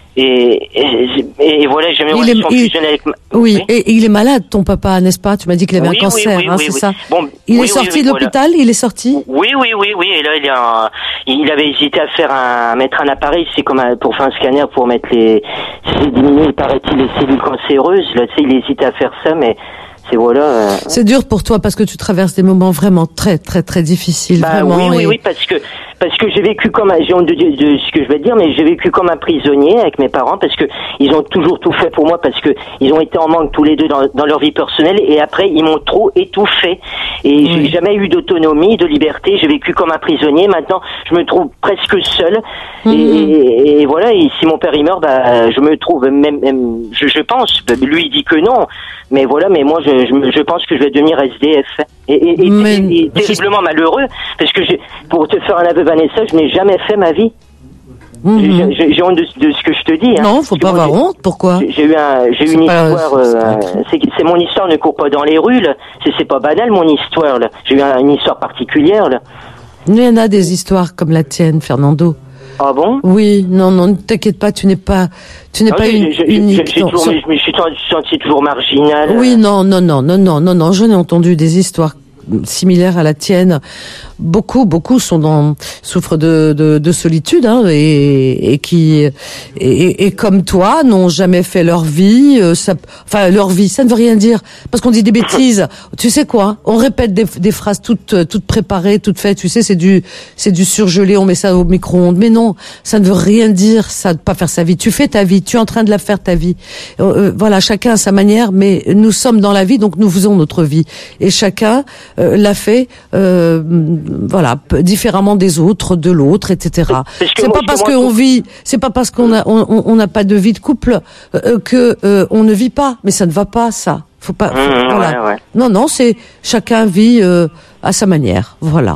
Et, et, et voilà, j'ai une relation fusionnelle avec ma... Oui, oui, et il est malade, ton papa, n'est-ce pas? Tu m'as dit qu'il avait oui, un cancer, oui, oui, hein, oui, c'est oui. ça? Bon, il oui, est sorti oui, de oui, l'hôpital, voilà. il est sorti? Oui, oui, oui, oui, et là, il, a, il avait hésité à faire un, à mettre un appareil, c'est comme un, pour faire un scanner, pour mettre les, c'est diminuer, paraît-il, les cellules cancéreuses, là, tu sais, il hésitait à faire ça, mais, c'est voilà. Euh... C'est dur pour toi parce que tu traverses des moments vraiment très très très difficiles. Bah, vraiment, oui, oui, et... oui, parce que parce que j'ai vécu comme un, j'ai honte de, de, de ce que je vais te dire, mais j'ai vécu comme un prisonnier avec mes parents parce que ils ont toujours tout fait pour moi parce que ils ont été en manque tous les deux dans, dans leur vie personnelle et après ils m'ont trop étouffé et oui. J'ai jamais eu d'autonomie, de liberté. J'ai vécu comme un prisonnier. Maintenant, je me trouve presque seul mmh. et, et, et voilà. Et si mon père il meurt, bah je me trouve même, même je, je pense. Lui il dit que non. Mais voilà, mais moi, je, je, je pense que je vais devenir S D F. Et, et, et, mais, et, et terriblement malheureux, parce que j'ai, pour te faire un aveu, Vanessa, je n'ai jamais fait ma vie. Mm-hmm. J'ai, j'ai honte de, de ce que je te dis. Hein. Non, faut pas avoir honte. Pourquoi? J'ai, j'ai eu un, j'ai eu une pas, histoire. Euh, c'est, c'est mon histoire ne court pas dans les rues. Là. C'est, c'est pas banal mon histoire. Là. J'ai eu un, une histoire particulière. Là. Il y en a des histoires comme la tienne, Fernando. Ah bon? Oui, non, non, ne t'inquiète pas, tu n'es pas, tu n'es non, pas j'ai, une, j'ai, unique. J'ai, j'ai non, toujours, sur... Je me suis senti toujours marginal. Oui, non, non, non, non, non, non, non, j'en ai entendu des histoires similaires à la tienne. Beaucoup, beaucoup sont dans souffrent de de, de solitude hein, et, et qui et, et, et comme toi n'ont jamais fait leur vie. Euh, ça, enfin leur vie, ça ne veut rien dire parce qu'on dit des bêtises. Tu sais quoi? On répète des, des phrases toutes toutes préparées, toutes faites. Tu sais, c'est du c'est du surgelé. On met ça au micro-ondes. Mais non, ça ne veut rien dire. Ça de pas faire sa vie. Tu fais ta vie. Tu es en train de la faire ta vie. Euh, voilà, chacun à sa manière. Mais nous sommes dans la vie, donc nous faisons notre vie. Et chacun euh, l'a fait. Euh, voilà, différemment des autres, de l'autre, et cetera. C'est pas parce qu'on vit, c'est pas parce qu'on a, on n'a pas de vie de couple euh, que euh, on ne vit pas. Mais ça ne va pas, ça. Faut pas. Faut, mmh, voilà. Ouais, ouais. Non, non, c'est chacun vit euh, à sa manière. Voilà.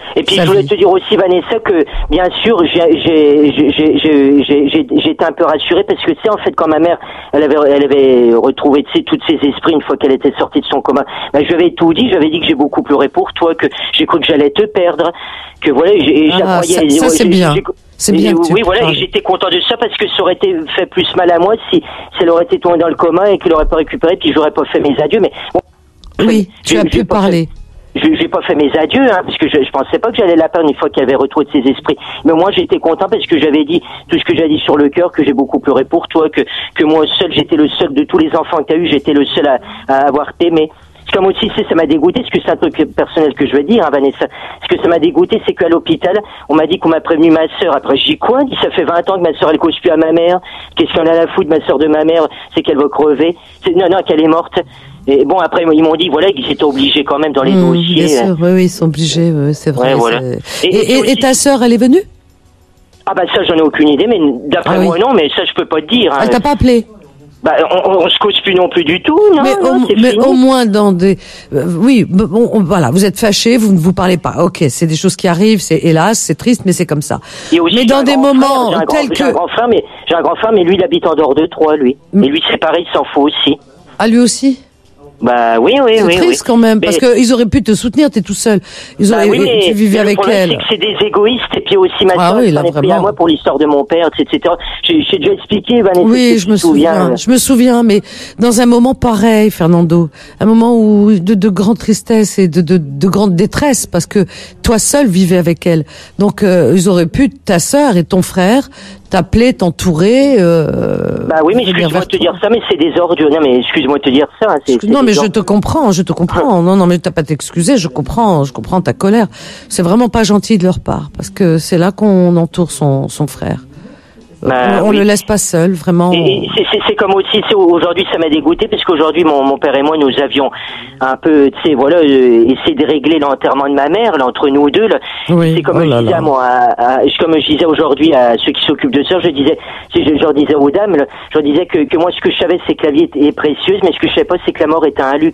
Et puis Sa je voulais vie. te dire aussi, Vanessa, que bien sûr, j'ai, j'ai, j'ai, j'ai, j'ai, j'ai, j'ai, j'étais un peu rassurée parce que tu sais, en fait, quand ma mère, elle avait, elle avait retrouvé, tu sais, tous ses esprits une fois qu'elle était sortie de son coma, ben, je lui avais tout dit, j'avais dit que j'ai beaucoup pleuré pour toi, que j'ai cru que j'allais te perdre, que voilà, j'ai, Ah, j'appuyais- ça, ça, ouais, c'est j'ai- bien. j'ai- C'est et- bien que tu oui, voilà, parles. et j'étais content de ça parce que ça aurait été fait plus mal à moi si, si elle aurait été tombée dans le coma et qu'elle aurait pas récupéré, puis j'aurais pas fait mes adieux, mais bon. Oui, tu j'ai- as j'ai pu pas parler. fait- j'ai j'ai pas fait mes adieux, hein, parce que je, je pensais pas que j'allais la perdre une fois qu'elle avait retrouvé ses esprits. Mais moi, j'étais content parce que j'avais dit tout ce que j'ai dit sur le cœur, que j'ai beaucoup pleuré pour toi, que que moi seul, j'étais le seul de tous les enfants que t'as eu, j'étais le seul à, à avoir t'aimé. Ce comme aussi, c'est, ça m'a dégoûté, parce que c'est un truc personnel que je veux dire, hein, Vanessa. Ce que ça m'a dégoûté, c'est qu'à l'hôpital, on m'a dit qu'on m'a prévenu ma sœur. Après, je dis quoi? Il dit, ça fait vingt ans que ma sœur, elle cause plus à ma mère. Qu'est-ce qu'on a à la foutre, ma sœur de ma mère? C'est qu'elle va crever. C'est, non, non, qu'elle est morte. Et bon, après, ils m'ont dit, voilà, qu'ils étaient obligés quand même dans les Mmh, dossiers. bien sûr, oui, oui, ils sont obligés, oui, c'est vrai. Ouais, voilà. c'est- Et- Et, et et- aussi- et ta sœur, elle est venue? Ah bah ça, j'en ai aucune idée, mais d'après Ah oui. moi, non, mais ça, je peux pas te dire. Hein. Elle t'a pas appelé? Bah, on, on, on se cause plus non plus du tout, non, mais non, au, c'est mais fini. au moins dans des euh, oui bon, on- voilà, vous êtes fâchés, vous ne vous parlez pas, ok, c'est des choses qui arrivent, c'est hélas, c'est triste, mais c'est comme ça. Et aussi, Mais j'ai dans un des grand moments frère, j'ai un grand- tels j'ai un que grand frère, mais j'ai un grand frère, mais lui, il habite en dehors de Troyes, lui. Mm. Et lui, c'est pareil, il s'en fout aussi. à lui aussi, Bah oui, oui, c'est oui, triste oui. quand même, Mais- parce que ils auraient pu te soutenir, t'es tout seul, ils Bah auraient, oui, mais tu vivais mais avec le problème, elle. c'est que c'est des égoïstes, et puis aussi ma Ah soeur, oui, elle là, s'en est pris vraiment. à moi pour l'histoire de mon père, et cetera. J'ai, j'ai déjà expliqué, Vanessa. Oui, si je tu me te souviens. souviens. Je me souviens, mais dans un moment pareil, Fernando, un moment où de, de grande tristesse et de, de, de grande détresse, parce que toi seul vivais avec elle. Donc, euh, ils auraient pu, ta sœur et ton frère, t'appeler, t'entourer. Euh, Bah oui, mais venir excuse-moi vers de te toi. dire ça, mais c'est des ordures. Non, mais excuse-moi de te dire ça. hein, C'est, c'est Non, des mais je ordures. te comprends, je te comprends. Non, non, mais t'as pas à t'excuser. Je comprends, je comprends ta colère. C'est vraiment pas gentil de leur part, parce que c'est là qu'on entoure son son frère. Bah, on on oui. le laisse pas seul, vraiment. Et, et c'est, c'est, c'est comme aussi, c'est, aujourd'hui, ça m'a dégoûté, parce qu'aujourd'hui, mon, mon père et moi, nous avions un peu, tu sais, voilà, euh, essayé de régler l'enterrement de ma mère, là, entre nous deux, là. Oui, C'est comme oh je là disais là. à moi, à- à- comme je disais aujourd'hui à ceux qui s'occupent de ça, je disais, je, je leur disais aux dames, là, je leur disais que, que moi, ce que je savais, c'est que la vie est, est précieuse, mais ce que je savais pas, c'est que la mort est un luxe.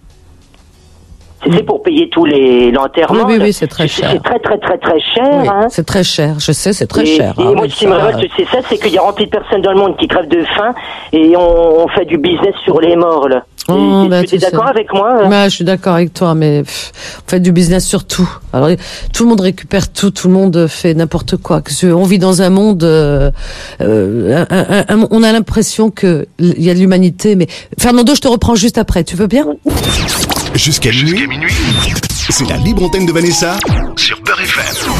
C'est, c'est pour payer tous les, l'enterrement. Oui, oui, là. oui, c'est très cher. C'est très, très, très, très cher, Oui, hein. c'est très cher. Je sais, c'est très et, cher. et hein, moi, oui, ce qui me ça- révolte, c'est ça, c'est qu'il y a rempli de personnes dans le monde qui crèvent de faim et on, on fait du business sur les morts, là. Oh, Et- bah, tu es tu sais. d'accord avec moi hein? Ouais, je suis d'accord avec toi, mais pff, on fait du business sur tout. Alors, tout le monde récupère tout, tout le monde fait n'importe quoi. Que ce- on vit dans un monde, euh, euh, un- un- un- on a l'impression que il y a de l'humanité, mais Fernando, je te reprends juste après. Tu veux bien? Jusqu'à minuit, c'est la libre antenne de Vanessa sur Beurre F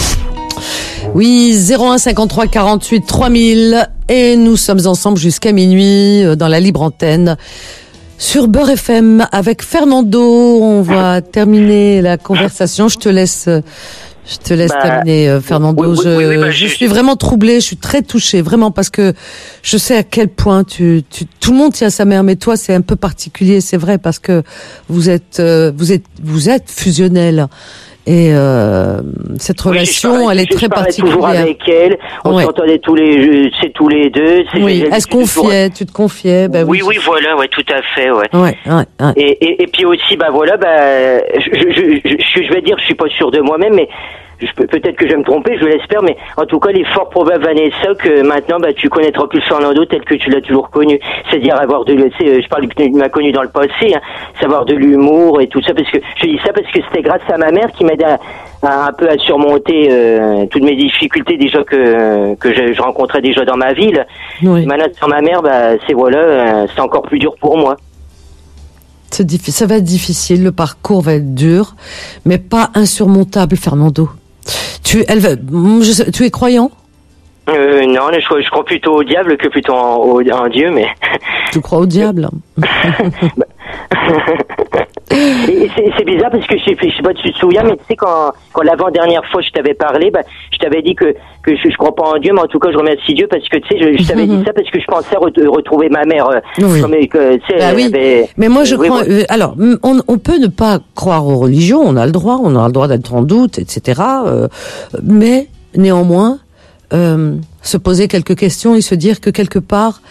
M. Oui, zéro un cinquante-trois quarante-huit trois mille et nous sommes ensemble jusqu'à minuit euh, dans la libre antenne sur Beurre F M avec Fernando. On va terminer la conversation. Je te laisse, euh, je te laisse Bah, terminer, euh, Fernando. oui, oui, je, oui, oui, bah, je je- suis vraiment troublée, je suis très touchée, vraiment, parce que je sais à quel point tu, tu tout le monde tient sa mère, mais toi c'est un peu particulier, c'est vrai, parce que vous êtes, euh, vous êtes, vous êtes fusionnel. Et euh, cette Oui, relation, je parlais- elle est je très parlais toujours particulière. avec elle, on Ouais. s'entendait tous les, c'est tous les deux. C'est, Oui, j'ai- elle se j'ai toujours- confiait, tu te confiais, ben oui. oui, oui, voilà, ouais, tout à fait, ouais. Ouais, ouais, ouais. Et, et, et puis aussi, bah voilà, bah, je, je, je, je, je vais dire, je suis pas sûr de moi-même, mais je peux, peut-être que je vais me tromper, je l'espère, mais en tout cas, il est fort probable, Vanessa, que maintenant, bah, tu connaîtras plus Fernando tel que tu l'as toujours connu. C'est-à-dire avoir de, tu sais, je parle que tu m'as connu dans le passé, hein, savoir de l'humour et tout ça, parce que je dis ça parce que c'était grâce à ma mère qui m'aide à, à un peu à surmonter euh, toutes mes difficultés déjà que que je, je rencontrais déjà dans ma ville. Oui. Et maintenant, sans ma mère, bah, c'est voilà, euh, c'est encore plus dur pour moi. C'est diffi- ça va être difficile, le parcours va être dur, mais pas insurmontable, Fernando. Tu, elle va, je sais- tu es croyant? Euh, non, je, crois- je crois plutôt au diable que plutôt en, au- en Dieu, mais... Tu crois au diable? Et c'est, c'est bizarre parce que je sais, je sais pas si tu te souviens, mais tu sais, quand, quand l'avant-dernière fois je t'avais parlé, bah, je t'avais dit que, que je, je crois pas en Dieu, mais en tout cas je remercie Dieu parce que tu sais, je, je t'avais dit ça parce que je pensais re- retrouver ma mère. euh, Oui. Comme, que, tu sais, Bah elle oui. avait- Mais moi, je euh, oui, crois. oui. euh, alors, m- on, on peut ne pas croire aux religions, on a le droit, on a le droit d'être en doute, et cetera. euh, mais néanmoins, euh, se poser quelques questions et se dire que quelque part,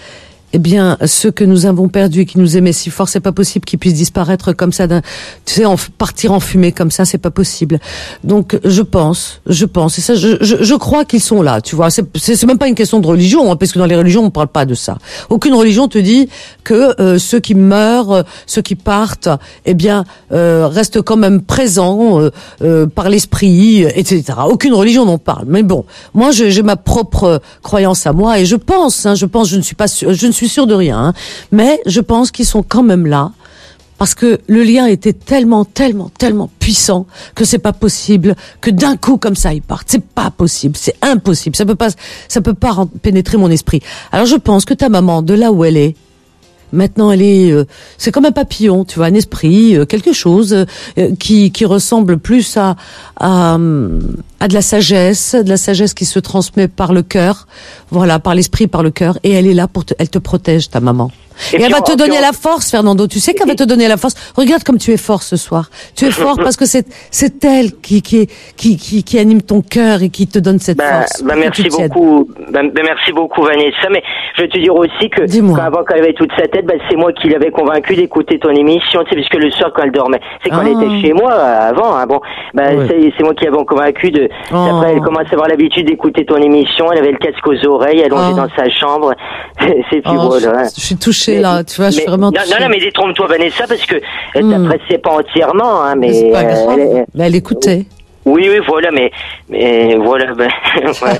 eh bien, ceux que nous avons perdus et qui nous aimaient si fort, c'est pas possible qu'ils puissent disparaître comme ça, d'un, tu sais, en, partir en fumée comme ça, c'est pas possible. Donc, je pense, je pense, et ça, je, je, je crois qu'ils sont là, tu vois. C'est, c'est, c'est même pas une question de religion, hein, parce que dans les religions, on parle pas de ça. Aucune religion te dit que euh, ceux qui meurent, euh, ceux qui partent, eh bien, euh, restent quand même présents euh, euh, par l'esprit, et cetera. Aucune religion n'en parle. Mais bon, moi, je, j'ai ma propre croyance à moi, et je pense, hein, je pense, je ne suis pas, sûre, je ne suis sûr de rien, hein, mais je pense qu'ils sont quand même là parce que le lien était tellement, tellement, tellement puissant que c'est pas possible que d'un coup comme ça ils partent. C'est pas possible, c'est impossible. Ça peut pas, ça peut pas pénétrer mon esprit. Alors je pense que ta maman, de là où elle est, maintenant, elle est, euh, c'est comme un papillon, tu vois, un esprit, euh, quelque chose euh, qui qui ressemble plus à à à de la sagesse, de la sagesse qui se transmet par le cœur, voilà, par l'esprit, par le cœur, et elle est là pour te, elle te protège, ta maman. Et, et elle va te donner la force, Fernando. Tu sais qu'elle va te donner la force. Regarde comme tu es fort ce soir. Tu es fort parce que c'est c'est elle qui qui qui qui, qui anime ton cœur et qui te donne cette bah, force. Bah merci beaucoup. Bah, bah merci beaucoup Vanessa. Mais je vais te dire aussi que quand, avant qu'elle avait toute sa tête, bah, c'est moi qui l'avais convaincue d'écouter ton émission. Tu sais, puisque le soir quand elle dormait, c'est quand ah. elle était chez moi avant. Hein, bon, bah ouais. c'est, c'est moi qui l'avais convaincue de. Oh. Après, elle commence à avoir l'habitude d'écouter ton émission. Elle avait le casque aux oreilles, allongée oh. dans sa chambre. C'est plus oh, drôle. Je, hein. je suis touchée. Mais, là, tu vois, je mais, suis vraiment non, non, non, mais détrompe-toi, Vanessa, parce que elle mmh. t'appréciait pas entièrement, hein, mais. C'est pas euh, grave. Elle, mais elle écoutait. Oui, oui, voilà, mais, mais voilà, ben, ouais.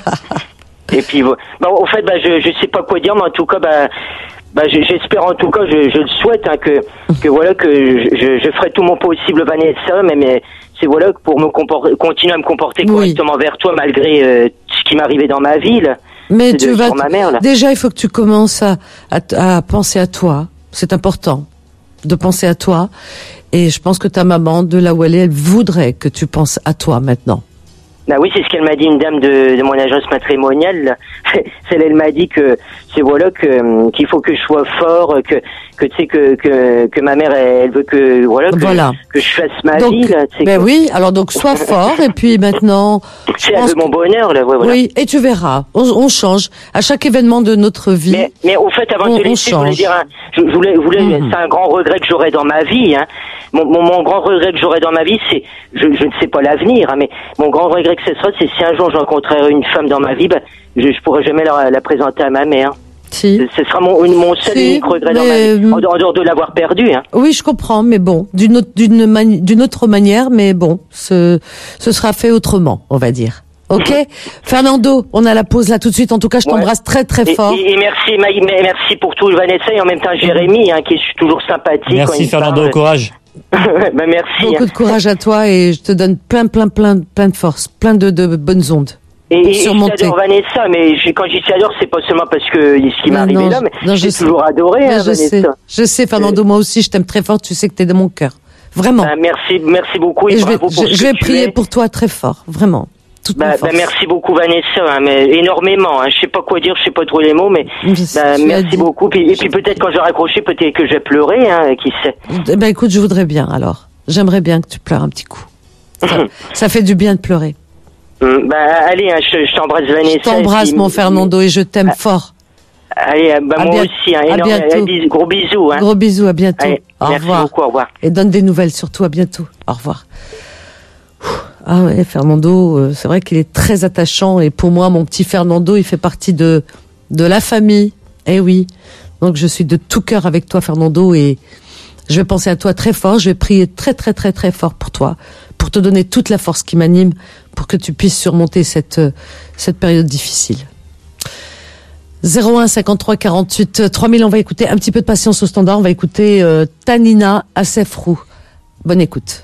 Et puis, bah, au fait, bah, je, je sais pas quoi dire, mais en tout cas, bah, bah, j'espère en tout cas, je, je le souhaite, hein, que, que voilà, que je, je ferai tout mon possible, Vanessa, mais, mais c'est voilà, pour me comporter, continuer à me comporter oui. correctement vers toi, malgré euh, ce qui m'arrivait dans ma vie, là. Mais tu vas ma mère, là. Déjà, il faut que tu commences à, à, à penser à toi. C'est important de penser à toi. Et je pense que ta maman, de là où elle est, elle voudrait que tu penses à toi maintenant. Bah oui, c'est ce qu'elle m'a dit, une dame de, de mon agence matrimoniale. Celle, elle m'a dit que c'est voilà que qu'il faut que je sois fort, que que tu sais que que que ma mère elle veut que voilà que, voilà. que je fasse ma donc, vie là. Ben oui, alors donc sois fort et puis maintenant. C'est elle veut mon bonheur là, ouais, voilà. Oui, et tu verras, on, on change à chaque événement de notre vie. Mais mais au fait, avant de te laisser, je voulais dire, un, je, je voulais, voulais mm-hmm. c'est un grand regret que j'aurais dans ma vie. Hein. Mon, mon mon grand regret que j'aurais dans ma vie, c'est je je ne sais pas l'avenir, hein, mais mon grand regret que ce soit, c'est si un jour je rencontrerai une femme dans ma vie, ben je je pourrais jamais la, la présenter à ma mère. Si. Ce sera mon, mon seul si, unique regret dans ma vie, en dehors de l'avoir perdu. Hein. Oui, je comprends, mais bon, d'une autre, d'une, mani- d'une autre manière, mais bon, ce, ce sera fait autrement, on va dire. Ok, Fernando, on a la pause là tout de suite. En tout cas, je t'embrasse ouais. très très fort. Et, et merci, Maï, merci pour tout, Vanessa, et en même temps Jérémy, hein, qui est toujours sympathique. Merci quand Fernando, parle. courage. Ben merci. Beaucoup hein. de courage à toi et je te donne plein plein plein plein de force, plein de, de bonnes ondes. Et, et je t'adore Vanessa, mais je, quand je t'adore, c'est pas seulement parce que ce qui m'est arrivé non, là, mais non, j'ai toujours sais. adoré, hein, je Vanessa. Sais. Je sais, Fernando, moi aussi, je t'aime très fort. Tu sais que t'es de mon cœur, vraiment. Ben, merci, merci beaucoup. Et, et je vais, pour je, je vais prier pour toi très fort, vraiment. Bah, bah, merci beaucoup Vanessa, hein, mais énormément. Hein, je sais pas quoi dire, je sais pas trop les mots, mais bah, merci beaucoup. Puis, et puis peut-être quand j'ai raccroché, peut-être que j'ai pleuré, hein, qui sait. Eh ben écoute, je voudrais bien alors. J'aimerais bien que tu pleures un petit coup. Ça, ça fait du bien de pleurer. Mmh, bah allez, hein, je, je t'embrasse Vanessa. Je t'embrasse puis, mon Fernando et je t'aime ah, fort. Allez, bah, moi bien, aussi, hein, énorme, à bientôt. Bisous, gros bisous. Hein. Gros bisous, à bientôt. Allez, au merci revoir. beaucoup, au revoir. Et donne des nouvelles surtout, à bientôt. Au revoir. Ah ouais, Fernando, euh, c'est vrai qu'il est très attachant et pour moi, mon petit Fernando, il fait partie de de la famille. Eh oui. Donc je suis de tout cœur avec toi, Fernando, et je vais penser à toi très fort. Je vais prier très très très très fort pour toi, pour te donner toute la force qui m'anime, pour que tu puisses surmonter cette cette période difficile. zéro un cinquante-trois quarante-huit trois mille. On va écouter un petit peu de patience au standard. On va écouter euh, Tanina Assefrou. Bonne écoute.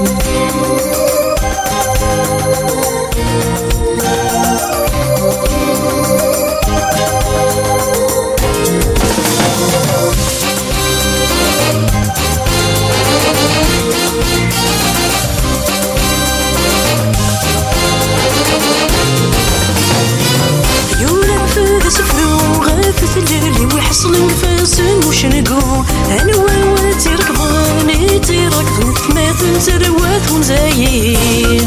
اللي ويحصل نفاسن وشنقو انا وين تيركضني تيركضن ثماث سروات ونزايين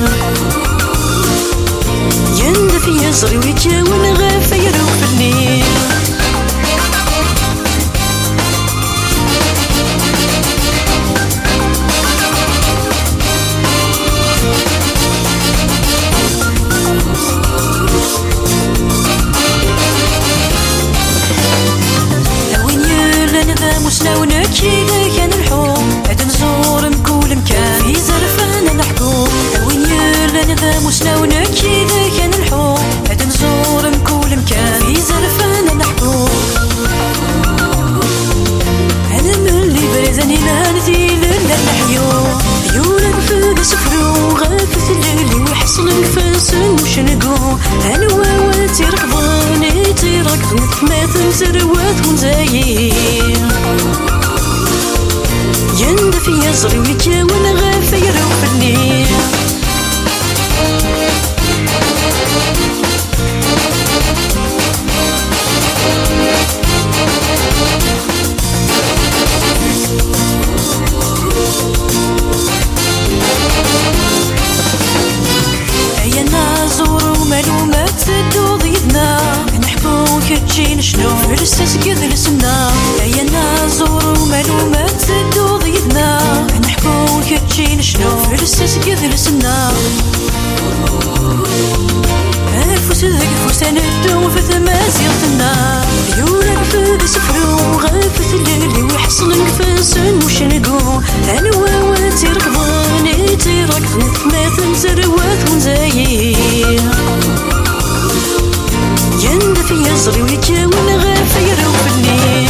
يندف يزري ويتجاون غاف يروق في الليل ذا مسناونك إذا كان الحوم هاد نزور مكول مكان في زرفان نحكم وين يلان ذا مسناونك إذا كان الحوم هاد نزور مكول مكان في زرفان نحكم أنا من اللي برزاني نانتي لنا نحيو عيونا نفوق سفرو غافت الليل ويحصل نفاسن وش نقو أنا واواتي ركضاني تيركضن ما تنسروات ونزايين يندف يزري ويكاون غافي يروفني كتجين شنو فرسس قد لسنا ايانا زور ومعلومات تدو ضيدنا نحكو كتجين شنو فرسس قد لسنا الفوس ذاك فوسان الدو في ثمازيغتنا يورا نفذ سفرو غافت الليل ويحصل نفاسن وش نقو انا واواتي ركضاني تيركضن ما تنزروات ونزايين يندف يزري ويكاون غافي يروفني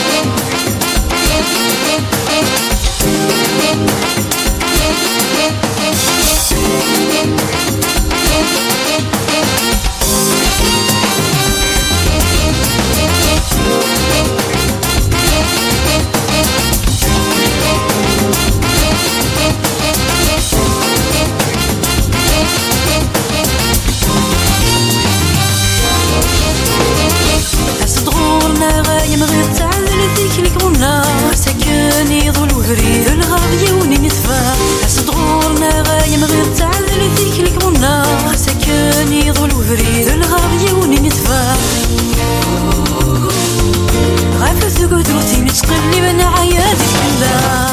سكاني ظل وفريد الغاضي ونتفا أصدغورنا غايم غير تعذل فيك الكمنا سكاني ظل وفريد الغاضي ونتفا غافت قدرتي نتقلي من عيادك الله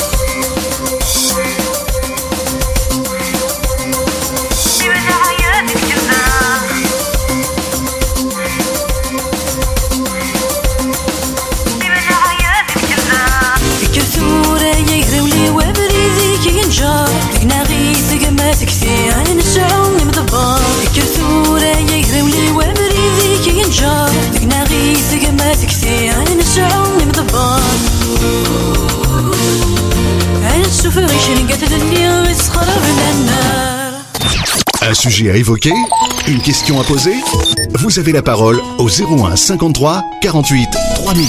تكثير نسعوني مضبار كثورة يقرولي وامري ذيك ينجار دقنا غيث ما تكثير نسعوني مضبار أنا السفر غيشن قتلني غيث خرب النار. Un sujet à évoquer? Une question à poser? Vous avez la parole au zéro un cinquante-trois quarante-huit trois mille.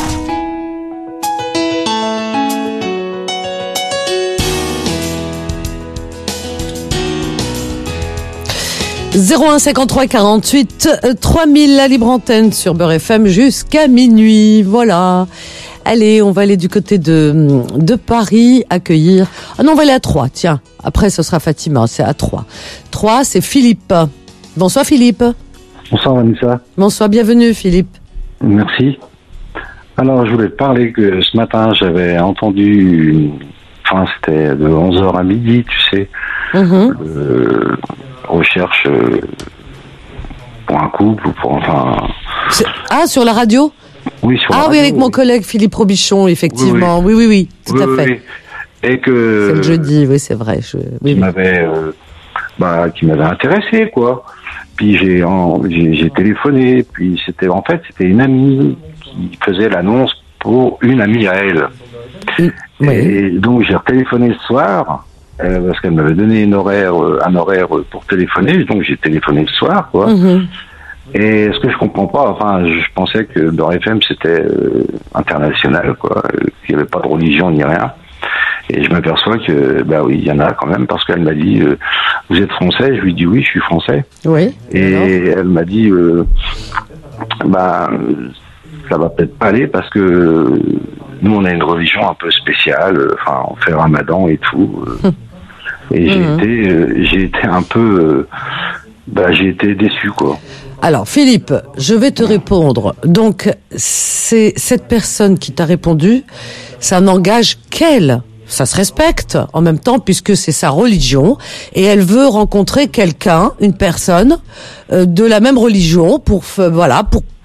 zéro un cinquante-trois quarante-huit trois mille, la libre antenne sur Beurre F M jusqu'à minuit. Voilà. Allez, on va aller du côté de, de Paris accueillir. Ah non, on va aller à Troyes, tiens. Après, ce sera Fatima, c'est à Troyes. Troyes, c'est Philippe. Bonsoir Philippe. Bonsoir Vanessa. Bonsoir, bienvenue Philippe. Merci. Alors, je voulais te parler que ce matin, j'avais entendu, une... enfin, c'était de onze heures à midi, tu sais, mm-hmm. euh, recherche euh, pour un couple ou pour, enfin... C'est... Ah, sur la radio? Oui, sur ah, la radio. Ah oui, avec mon collègue Philippe Robichon, effectivement. Oui, oui, oui, oui, oui tout oui, à fait. Oui. Et que... C'est le jeudi, oui, c'est vrai. Je... Oui, qui oui. m'avait... Euh, bah, qui m'avait intéressé, quoi. Puis j'ai, en, j'ai, j'ai téléphoné, puis c'était, en fait, c'était une amie qui faisait l'annonce pour une amie à elle. Oui. Et donc j'ai retéléphoné le soir, euh, parce qu'elle m'avait donné une horaire, un horaire pour téléphoner, donc j'ai téléphoné le soir, quoi. Mm-hmm. Et ce que je comprends pas, enfin, je pensais que Beurre F M c'était euh, international, quoi, qu'il n'y avait pas de religion ni rien. Et je m'aperçois que, bah oui, il y en a quand même, parce qu'elle m'a dit, euh, vous êtes français? Je lui dis oui, je suis français. Oui. Et alors elle m'a dit, euh, bah, ça va peut-être pas aller parce que nous, on a une religion un peu spéciale, enfin, on fait Ramadan et tout. Euh, et j'ai mmh. été, euh, j'ai été un peu, euh, bah, j'ai été déçu, quoi. Alors, Philippe, je vais te répondre. Donc, c'est cette personne qui t'a répondu, ça n'engage qu'elle. Ça se respecte en même temps puisque c'est sa religion et elle veut rencontrer quelqu'un, une personne euh, de la même religion pour euh, voilà pour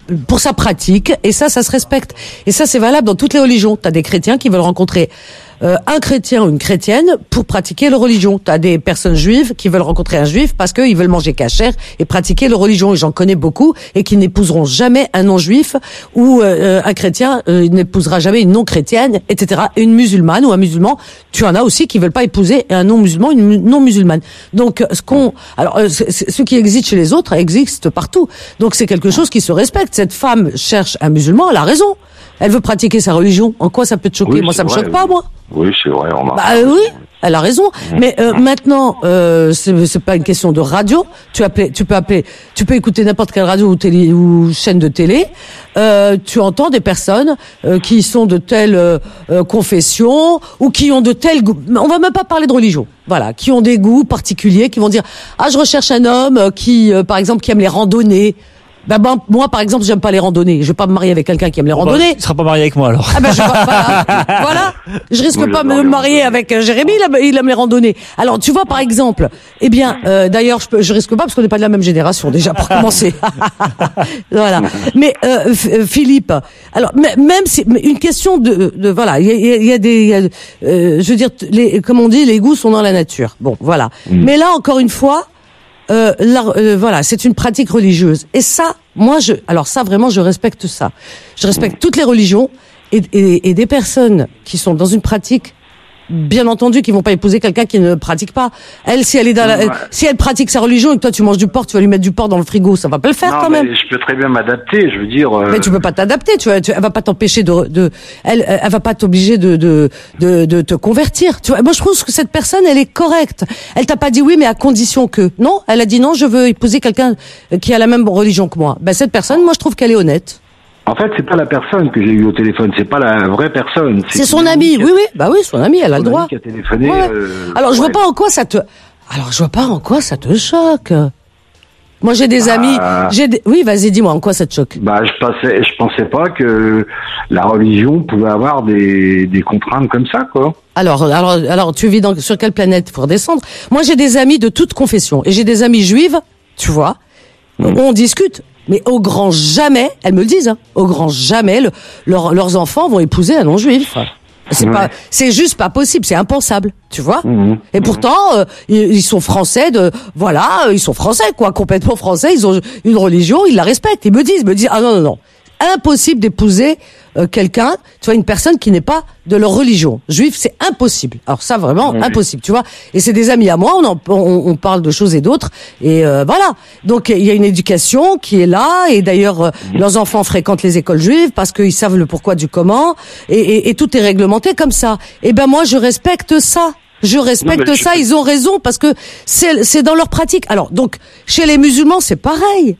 pour sa pratique, et ça, ça se respecte. Et ça, c'est valable dans toutes les religions. T'as des chrétiens qui veulent rencontrer euh, un chrétien ou une chrétienne pour pratiquer leur religion. T'as des personnes juives qui veulent rencontrer un juif parce qu'ils veulent manger cachère et pratiquer leur religion. Et j'en connais beaucoup, et qui n'épouseront jamais un non-juif, ou euh, un chrétien euh, n'épousera jamais une non-chrétienne, et cetera. Une musulmane ou un musulman, tu en as aussi qui veulent pas épouser un non-musulman, une mu- non-musulmane. Donc, ce qu'on, alors, euh, c- c- ce qui existe chez les autres existe partout. Donc, c'est quelque chose qui se respecte. Cette femme cherche un musulman, elle a raison. Elle veut pratiquer sa religion. En quoi ça peut te choquer? Oui, Moi, c'est ça me vrai, choque pas, oui. moi. Oui, c'est vrai, on a. Bah euh, oui, elle a raison. Mais euh, maintenant, euh, c'est, c'est pas une question de radio. Tu appelles, tu peux appeler, tu peux écouter n'importe quelle radio ou télé ou chaîne de télé. Euh, tu entends des personnes euh, qui sont de telle euh, euh, confession ou qui ont de tels goûts. On va même pas parler de religion. Voilà, qui ont des goûts particuliers, qui vont dire ah je recherche un homme euh, qui, euh, par exemple, qui aime les randonnées. Ben, ben, moi, par exemple, j'aime pas les randonnées. Je vais pas me marier avec quelqu'un qui aime les Bon, randonnées. bah, tu seras pas marié avec moi alors. Ah ben, je, voilà, voilà. Je risque Oui, pas de j'adore me les marier randonnées. avec euh, Jérémy, il aime, il aime les randonnées. Alors, tu vois, par exemple, eh bien, euh, d'ailleurs, je, peux, je risque pas parce qu'on n'est pas de la même génération déjà pour commencer. Voilà. Mais euh, F- euh, Philippe, alors m- même si mais une question de, de voilà, il y a, il y a- il y a des, il y a, euh, je veux dire, les, comme on dit, les goûts sont dans la nature. Bon, voilà. Mais là, encore une fois. Euh, là, euh, voilà, c'est une pratique religieuse. Et ça, moi, je, alors ça, vraiment, je respecte ça. Je respecte toutes les religions et, et, et des personnes qui sont dans une pratique, bien entendu, qui vont pas épouser quelqu'un qui ne pratique pas. Elle, si elle est dans la, Ouais. si elle pratique sa religion et que toi tu manges du porc, tu vas lui mettre du porc dans le frigo, ça va pas le faire Non, quand mais même. je peux très bien m'adapter, je veux dire. euh, Mais tu peux pas t'adapter, tu vois, tu, elle va pas t'empêcher de, de, elle, elle va pas t'obliger de, de, de, de te convertir. Tu vois, moi je trouve que cette personne, elle est correcte. Elle t'a pas dit oui, mais à condition que. Non, elle a dit non, je veux épouser quelqu'un qui a la même religion que moi. Ben cette personne, moi je trouve qu'elle est honnête. En fait, c'est pas la personne que j'ai eue au téléphone, c'est pas la vraie personne. C'est son une ami, qui a- oui, oui, bah oui, son ami, elle a le son ami droit. qui a téléphoné. Ouais. euh, Alors je vois ouais. pas en quoi ça te, alors je vois pas en quoi ça te choque. Moi j'ai des Bah, amis, j'ai des... oui, vas-y, dis-moi en quoi ça te choque. Bah, je pensais, je pensais pas que la religion pouvait avoir des, des contraintes comme ça, quoi. Alors, alors, alors, tu vis dans, sur quelle planète pour descendre? Moi, j'ai des amis de toute confession et j'ai des amis juives, tu vois. On discute, mais au grand jamais, elles me le disent, hein, au grand jamais, le- leur- leurs enfants vont épouser un non-juif. C'est Ouais. pas, c'est juste pas possible, c'est impensable, tu vois. Mhm. Et pourtant, euh, ils, ils sont français de, voilà, euh, ils sont français, quoi, complètement français. Ils ont une religion, ils la respectent. Ils me disent, ils me disent, ah non non non, impossible d'épouser euh, quelqu'un, tu vois, une personne qui n'est pas de leur religion. Juif, c'est impossible. Alors ça, vraiment, Oui. impossible, tu vois. Et c'est des amis à moi, on, en, on, on parle de choses et d'autres, et euh, voilà. Donc il y a une éducation qui est là, et d'ailleurs, euh, leurs enfants fréquentent les écoles juives parce qu'ils savent le pourquoi du comment, et, et, et tout est réglementé comme ça. Et ben moi, je respecte ça. Je respecte Non, mais je- ça, ils ont raison, parce que c'est c'est dans leur pratique. Alors, donc, chez les musulmans, c'est pareil.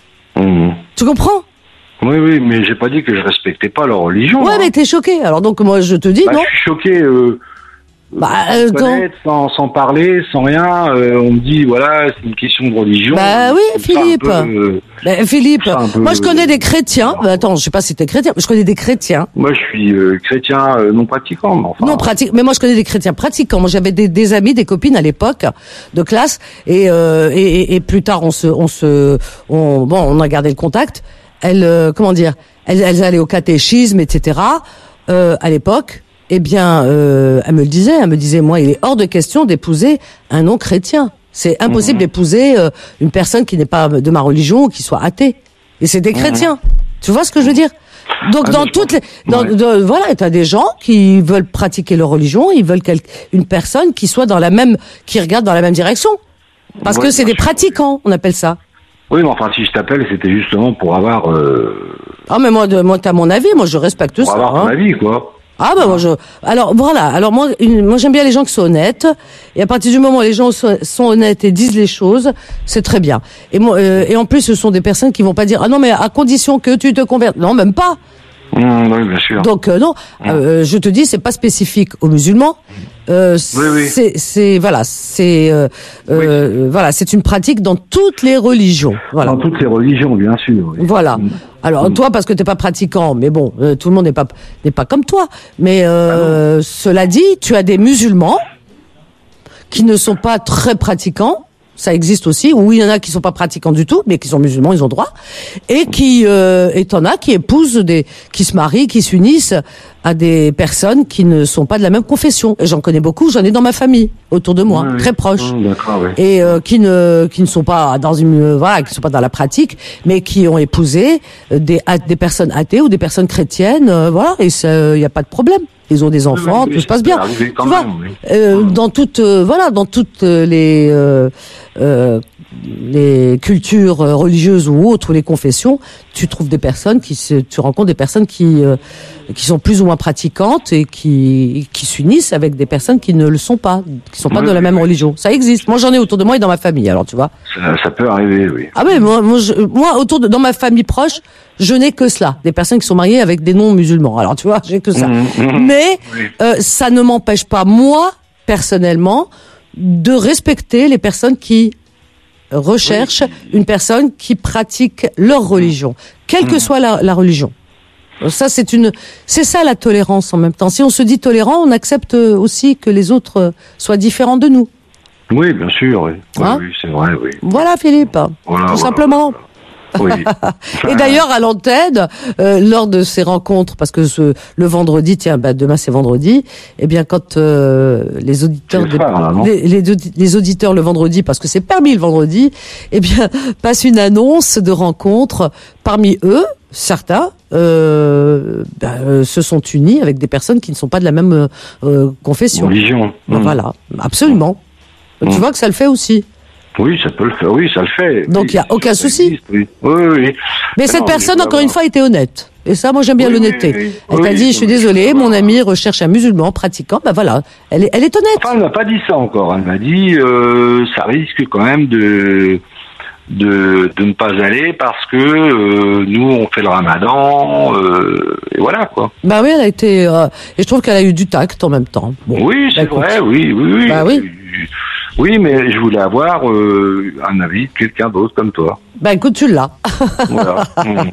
Mhm. Tu comprends? Oui, oui, mais j'ai pas dit que je respectais pas leur religion. Ouais, hein. mais t'es choqué. Alors donc, moi, je te dis, Bah, non. je suis choqué. Euh, Bah, sans euh, se connaître, sans, sans parler, sans rien. euh, on me dit, voilà, c'est une question de religion. Bah oui, Je trouve ça un Philippe. peu, euh, Ben, Philippe, ça un peu- moi je connais des chrétiens. Ben, attends, je sais pas si t'es chrétien, mais je connais des chrétiens moi, je suis euh, chrétien euh, non pratiquant. Mais enfin, non pratiques. Mais moi je connais des chrétiens pratiquants. Moi j'avais des, des amis, des copines à l'époque de classe, et, euh, et, et, et plus tard on se, on se, on, bon, on a gardé le contact. Elles, euh, comment dire, elles, elles allaient au catéchisme, et cetera. Euh, à l'époque, eh bien, euh, elle me le disait, elle me disait, moi, il est hors de question d'épouser un non-chrétien. C'est impossible d'épouser euh, une personne qui n'est pas de ma religion ou qui soit athée. Et c'est des chrétiens. Tu vois ce que je veux dire? Donc Ah, dans mais je toutes les, pense- dans, ouais. dans- voilà, t'as des gens qui veulent pratiquer leur religion, ils veulent quel- une personne qui soit dans la même, qui regarde dans la même direction. Parce Ouais, que c'est bien des sûr. pratiquants, on appelle ça. Oui, mais enfin, si je t'appelle, c'était justement pour avoir, euh, Ah mais moi, de, moi t'as mon avis, moi je respecte pour ça. avoir hein. ton avis, quoi. Ah bah moi je alors voilà alors moi une, moi j'aime bien les gens qui sont honnêtes, et à partir du moment où les gens sont, sont honnêtes et disent les choses, c'est très bien. Et moi euh, et en plus ce sont des personnes qui vont pas dire ah non mais à condition que tu te convertes, non même pas. Mmh, oui, bien sûr. Donc euh, non, euh, je te dis c'est pas spécifique aux musulmans. Euh, Oui, oui. c'est c'est voilà c'est euh, euh, voilà c'est une pratique dans toutes les religions. Voilà. Dans toutes les religions, bien sûr. oui. Voilà. Alors toi parce que t'es pas pratiquant, mais bon, euh, tout le monde n'est pas n'est pas comme toi. Mais euh, cela dit, tu as des musulmans qui ne sont pas très pratiquants Ça existe aussi, où il y en a qui sont pas pratiquants du tout, mais qui sont musulmans, ils ont droit, et qui, euh, et t'en as qui épousent des, qui se marient, qui s'unissent à des personnes qui ne sont pas de la même confession. Et j'en connais beaucoup, j'en ai dans ma famille, autour de moi, Oui, très oui. proches. Mmh, d'accord, oui. Et euh, qui ne, qui ne sont pas dans une, euh, voilà, qui sont pas dans la pratique, mais qui ont épousé euh, des, a- des personnes athées ou des personnes chrétiennes, euh, voilà, et il y a pas de problème. Ils ont des enfants, Oui, oui, tout se passe ça bien. peut arriver quand Tu vois, même, oui. euh, Mmh. dans toutes, euh, voilà, dans toutes les euh, euh, les cultures euh, religieuses ou autres, ou les confessions, tu trouves des personnes qui se, tu rencontres des personnes qui euh, qui sont plus ou moins pratiquantes et qui qui s'unissent avec des personnes qui ne le sont pas, qui sont pas Oui, de la oui, même oui. religion. Ça existe. Moi, j'en ai autour de moi et dans ma famille. Alors, tu vois. Ça, ça peut arriver, oui. Ah ouais, moi, moi, je- moi, autour de, dans ma famille proche, je n'ai que cela. Des personnes qui sont mariées avec des non-musulmans. Alors, tu vois, j'ai que ça. Mmh, mmh. Mais, Oui. euh, ça ne m'empêche pas, moi, personnellement, de respecter les personnes qui recherchent une personne qui pratique leur religion, quelle que soit la, la religion. Ça, c'est une, c'est ça la tolérance en même temps. Si on se dit tolérant, on accepte aussi que les autres euh, soient différents de nous. Oui, bien sûr, oui. Oui, Hein oui, c'est vrai, oui. Voilà, Philippe. Voilà, Tout voilà, simplement. voilà. Oui. Et d'ailleurs, à l'antenne, euh, lors de ces rencontres, parce que ce, le vendredi, tiens, bah, demain c'est vendredi, eh bien, quand euh, les auditeurs, C'est le soir, là, non les, les, audi- les auditeurs le vendredi, parce que c'est permis le vendredi, eh bien, passe une annonce de rencontre. Parmi eux, certains euh, bah, euh, se sont unis avec des personnes qui ne sont pas de la même euh, euh, confession. Religion. Ben Mmh. Voilà, absolument. Mmh. Tu vois que ça le fait aussi. Oui, ça peut le faire. Oui, ça le fait. Donc, Oui, il y a ça aucun souci. existe, Oui, oui, oui. oui. Mais Ah cette non, personne, faut encore une l'avoir. fois, était honnête. Et ça, moi, j'aime bien Oui, l'honnêteté. oui, oui. Elle t'a Oui, dit, je suis oui, désolée, faut mon l'avoir. ami recherche un musulman pratiquant. Ben voilà, elle est, elle est honnête. Enfin, elle m'a pas dit ça encore. Elle m'a dit, euh, ça risque quand même de, de, de ne pas aller parce que euh, nous, on fait le ramadan, euh, et voilà, quoi. Bah oui, elle a été... euh, et je trouve qu'elle a eu du tact en même temps. Bon. Oui, c'est Bah, écoute. vrai, oui, oui, oui. Bah oui. Oui, mais je voulais avoir euh, un avis de quelqu'un d'autre comme toi. Bah écoute, tu l'as. Voilà. Mm.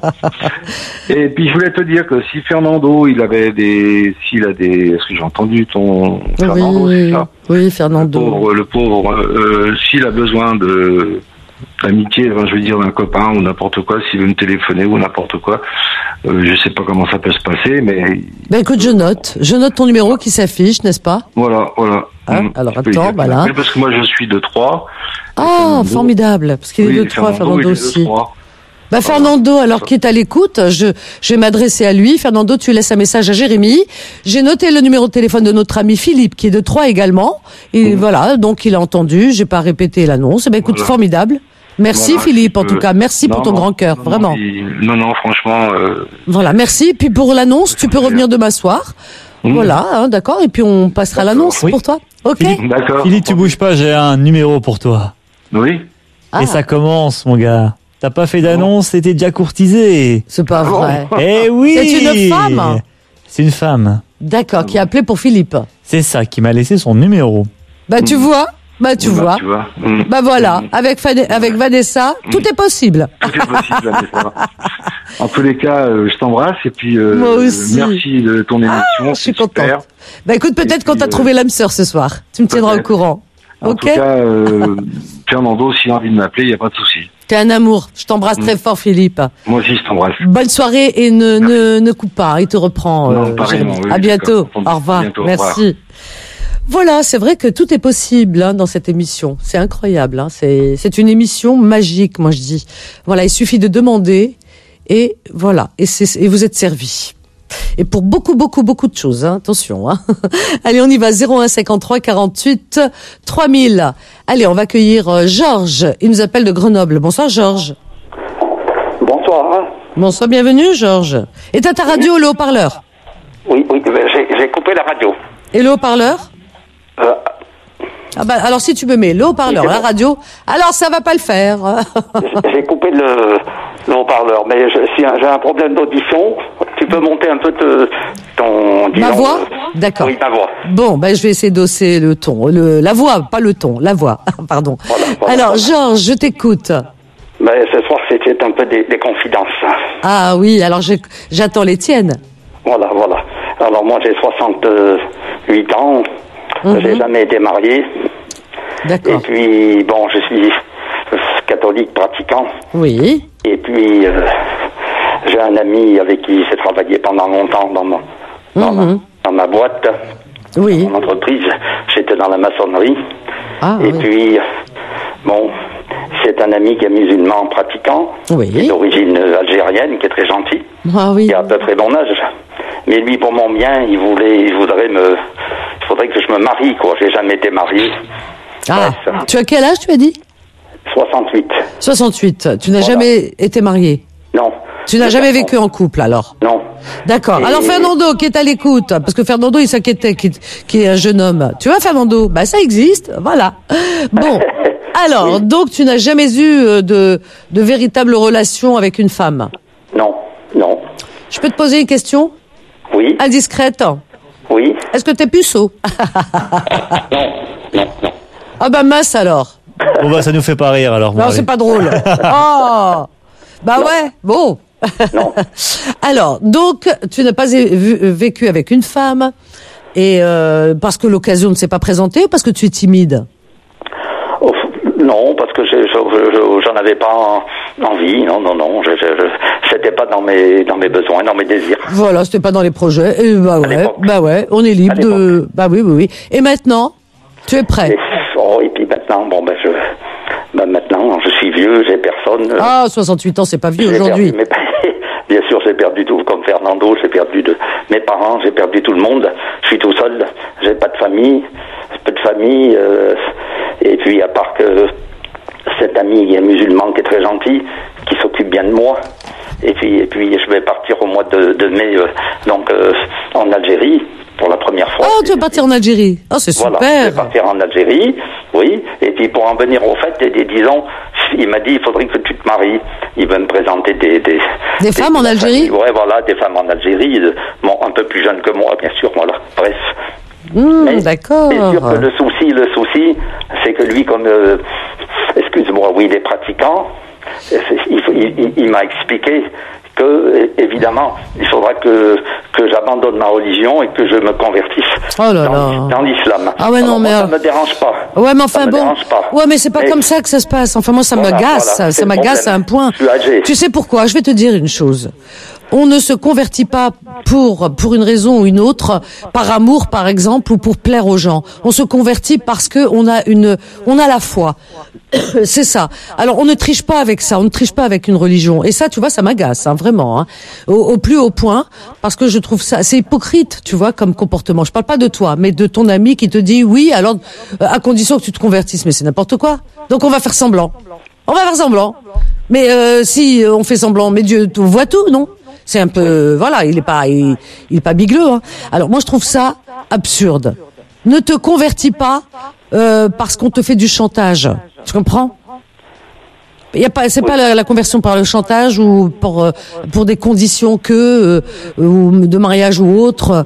Et puis je voulais te dire que si Fernando, il avait des, s'il a des, est-ce que j'ai entendu ton Fernando, c'est Oui, ça? oui, Le Fernando. pauvre, le pauvre, euh, s'il a besoin de d'amitié, enfin, je veux dire d'un copain ou n'importe quoi, s'il veut me téléphoner ou n'importe quoi, euh, je sais pas comment ça peut se passer, mais Bah écoute, je note. Je note ton numéro qui s'affiche, n'est-ce pas? voilà, voilà. Hein, Mm. alors Tu peux lui attends, dire qu'il voilà. m'appelle Parce que moi je suis de Troyes. Et Ah, Fernando- formidable. Parce qu'il est Oui, de trois, Fernando il est de aussi. Troyes. Bah Fernando, alors qui est à l'écoute, je, je vais m'adresser à lui. Fernando, tu laisses un message à Jérémy. J'ai noté le numéro de téléphone de notre ami Philippe, qui est de Troyes également. Et voilà, donc il a entendu. J'ai pas répété l'annonce. Eh ben écoute, Voilà. formidable. Merci Voilà, Philippe, en je- tout cas. Merci pour Non, ton non, grand cœur, non, vraiment. il- Non, non, franchement. Euh, Voilà, merci. Puis pour l'annonce, tu peux revenir demain soir. Mhm. Voilà, hein, d'accord. Et puis on passera D'accord. l'annonce Oui. pour toi. Ok. Philippe. D'accord. Philippe, tu bouges pas, j'ai un numéro pour toi. Oui. Ah, Et ça commence, mon gars. T'as pas fait d'annonce, t'étais déjà courtisé. c'est pas vrai. Eh oui. C'est une femme. C'est une femme. D'accord, qui a appelé pour Philippe. C'est ça qui m'a laissé son numéro. Bah tu vois, bah tu Bah, vois. Tu vois. Mm. Bah voilà, Mm. avec, Fane- avec Vanessa, tout est possible. Tout est possible, Vanessa. En tous les cas, euh, je t'embrasse et puis euh, Moi aussi. merci de ton émission. Ah, je suis c'est super. contente. Bah écoute, peut-être Et qu'on puis, t'a euh, trouvé l'âme sœur ce soir. Tu me tiendras au peut-être. courant. En Ok. tout cas, euh, Fernando, s'il a envie de m'appeler, il n'y a pas de souci. T'es un amour. Je t'embrasse très fort, Philippe. Moi aussi, je t'embrasse. Bonne soirée et ne, ne, ne coupe pas. Il te reprend. Non, euh, pareillement, Jérémy. oui, à bientôt. d'accord. Au revoir. À bientôt, au revoir. Merci. Voilà, c'est vrai que tout est possible hein, dans cette émission. C'est incroyable. Hein. C'est, c'est une émission magique, moi je dis. Voilà, il suffit de demander et voilà, et, c'est, et vous êtes servi. Et pour beaucoup, beaucoup, beaucoup de choses, hein, attention. Hein. Allez, on y va, zéro un cinquante-trois quarante-huit trois mille. Allez, on va accueillir euh, Georges. Il nous appelle de Grenoble. Bonsoir, Georges. Bonsoir. Bonsoir, bienvenue, Georges. Et t'as ta radio, le haut-parleur. Oui, oui, ben, j'ai j'ai coupé la radio. Et le haut-parleur Euh, ah bah, alors si tu me mets le haut-parleur, Oui, c'est la bon. radio, alors ça va pas le faire. j'ai coupé le, le haut-parleur, mais je- si j'ai un problème d'audition, tu peux monter un peu te- ton... Ma disons, voix euh, D'accord. Oui, ma voix. Bon, ben je vais essayer d'osser le ton, le, la voix, pas le ton, la voix. Pardon. Voilà, voilà, alors voilà. Georges, je t'écoute. Mais ce soir, c'était un peu des, des confidences. Ah oui, alors j'ai- j'attends les tiennes. Voilà, voilà. Alors moi, j'ai soixante-huit ans. Mhm. J'ai jamais été marié. D'accord. Et puis, bon, je suis catholique pratiquant. Oui. Et puis, euh, j'ai un ami avec qui j'ai travaillé pendant longtemps dans, mon, dans, Mhm. ma, dans ma boîte, Oui. dans mon entreprise. J'étais dans la maçonnerie. Ah, Et oui. puis, bon, c'est un ami qui est musulman pratiquant, Oui. qui est d'origine algérienne, qui est très gentil, Ah oui. qui a à peu près mon âge. Mais lui, pour mon bien, il voulait, il voudrait me, il faudrait que je me marie, quoi. J'ai jamais été marié. Ah, Bref, tu as quel âge, tu as dit? soixante-huit. soixante-huit. Tu n'as Voilà. jamais été marié? Non. Tu n'as J'ai jamais personne. vécu en couple, alors? Non. D'accord. Et- Alors Fernando, qui est à l'écoute, parce que Fernando, il s'inquiétait, qui, qui est un jeune homme. Tu vois, Fernando? Bah, ça existe, voilà. Bon. Alors, Oui. donc, tu n'as jamais eu euh, de, de véritable relation avec une femme? Non. Non. Je peux te poser une question? Oui. Indiscrète. Oui. Est-ce que t'es puceau? Non. Non. Non. Ah bah mince alors. Bon bah ça nous fait pas rire alors. bon, Non, allez. c'est pas drôle. Oh. Bah ouais, bon. Non. Alors, donc, tu n'as pas é- vu- vécu avec une femme, et euh, parce que l'occasion ne s'est pas présentée, ou parce que tu es timide? Oh, non, parce que je, je, je- j'en avais pas envie. Non, non, non. Je, je, je- c'était pas dans mes, dans mes besoins, dans mes désirs. Voilà, c'était pas dans les projets. Et bah ouais, l'époque. bah ouais, on est libre À de. Bah oui, oui, oui. Et maintenant, tu es prêt? Et, oh, et puis maintenant, bon, ben, je, ben, maintenant, je suis vieux, j'ai personne. euh, Ah, soixante-huit ans, c'est pas vieux j'ai aujourd'hui. perdu mes- Bien sûr, j'ai perdu tout, comme Fernando, j'ai perdu de mes parents, j'ai perdu tout le monde. Je suis tout seul, j'ai pas de famille, peu de famille. euh, et puis, à part que cet ami qui est musulman, qui est très gentil, qui s'occupe bien de moi. Et puis, et puis, je vais partir au mois de, de mai, euh, donc euh, en Algérie pour la première fois. Oh, tu veux partir en Algérie? Oh, c'est Voilà, je super. vais partir en Algérie, oui. Et puis pour en venir au fait, et des disons, il m'a dit il faudrait que tu te maries. Il va me présenter des des, Des femmes en Algérie? Ouais, voilà, des femmes en Algérie, de- bon, un peu plus jeunes que moi, bien sûr. Voilà, bref. Hmm, Mais d'accord. c'est sûr que le souci, le souci, c'est que lui, comme, euh, excuse-moi, oui, il est pratiquant. c'est- Il, il- il- il m'a expliqué que, euh, évidemment, il faudra que que j'abandonne ma religion et que je me convertisse Oh là dans, là. dans l'islam. Ah ouais, non, Alors, moi, mais, ça euh, me dérange pas. Ouais, mais Ça enfin me bon. dérange pas. Ouais, mais c'est pas Mais- comme ça que ça se passe. Enfin, moi, ça Voilà, me gasse. voilà, ça c'est ça le m'agace à problème. un point. Je suis âgé. Tu sais pourquoi? Je vais te dire une chose. On ne se convertit pas pour pour une raison ou une autre, par amour par exemple ou pour plaire aux gens. On se convertit parce que on a une on a la foi. C'est ça. Alors on ne triche pas avec ça, on ne triche pas avec une religion. Et ça, tu vois, ça m'agace, hein, vraiment, hein, au, au plus haut point, parce que je trouve ça c'est hypocrite, tu vois, comme comportement. Je parle pas de toi, mais de ton ami qui te dit oui, alors euh, à condition que tu te convertisses, mais c'est n'importe quoi. Donc on va faire semblant. On va faire semblant. Mais euh, si on fait semblant, mais Dieu tout voit tout, non? C'est un peu, voilà, il est pas, il, il est pas bigleux. Hein. Alors moi je trouve ça absurde. Ne te convertis pas euh, parce qu'on te fait du chantage. Tu comprends? Il y a pas, c'est pas la, la conversion par le chantage ou pour euh, pour des conditions que euh, ou de mariage ou autre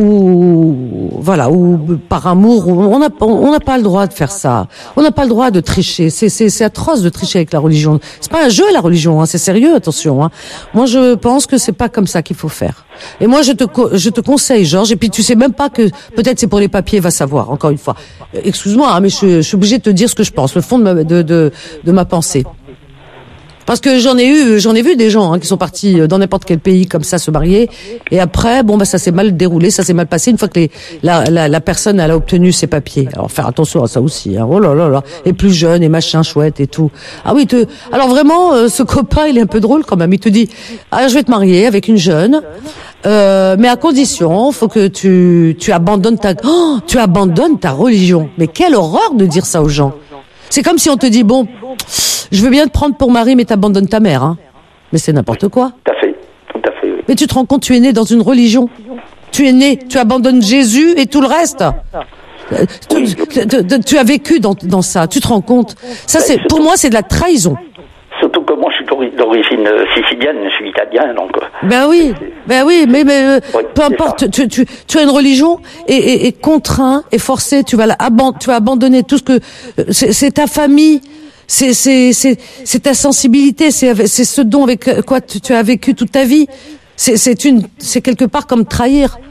ou voilà ou par amour. Ou, on n'a on n'a pas le droit de faire ça. On n'a pas le droit de tricher. C'est c'est c'est atroce de tricher avec la religion. C'est pas un jeu la religion. Hein, c'est sérieux. Attention. Hein. Moi je pense que c'est pas comme ça qu'il faut faire. Et moi je te co- je te conseille Georges. Et puis tu sais même pas que peut-être c'est pour les papiers. Va savoir. Encore une fois. Euh, Excuse-moi, hein, mais je, je suis obligée de te dire ce que je pense, le fond de ma, de de, de ma pensée. Parce que j'en ai eu, j'en ai vu des gens hein, qui sont partis dans n'importe quel pays comme ça se marier, et après, bon bah ça s'est mal déroulé, ça s'est mal passé une fois que les, la, la, la personne elle a obtenu ses papiers. Alors faire attention à ça aussi. Hein. Oh là là là, et plus jeune et machin chouette et tout. Ah oui, te... alors vraiment, euh, ce copain il est un peu drôle quand même. Il te dit, ah je vais te marier avec une jeune, euh, mais à condition, faut que tu tu abandonnes ta, oh, tu abandonnes ta religion. Mais quelle horreur de dire ça aux gens. C'est comme si on te dit bon, je veux bien te prendre pour mari, mais t'abandonnes ta mère, hein. Mais c'est n'importe quoi. Tout à fait, tout à fait, oui. Mais tu te rends compte, tu es né dans une religion. Tu es né, tu abandonnes Jésus et tout le reste. Euh, Tu, tu- tu- tu as vécu dans, dans ça. Tu te rends compte. Ça, c'est pour moi, c'est de la trahison. Surtout que moi, je suis d'ori- d'origine euh, sicilienne, je suis italien, donc... euh, Ben oui, ben oui, mais, mais euh, Oui, peu c'est importe. Tu, tu, tu as une religion et, et, et contraint et forcé. Tu vas la aban- tu vas abandonner tout ce que euh, c'est, c'est ta famille. C'est c'est c'est c'est ta sensibilité, c'est avec- c'est ce dont avec quoi tu, tu as vécu toute ta vie. C'est c'est une c'est quelque part comme trahir.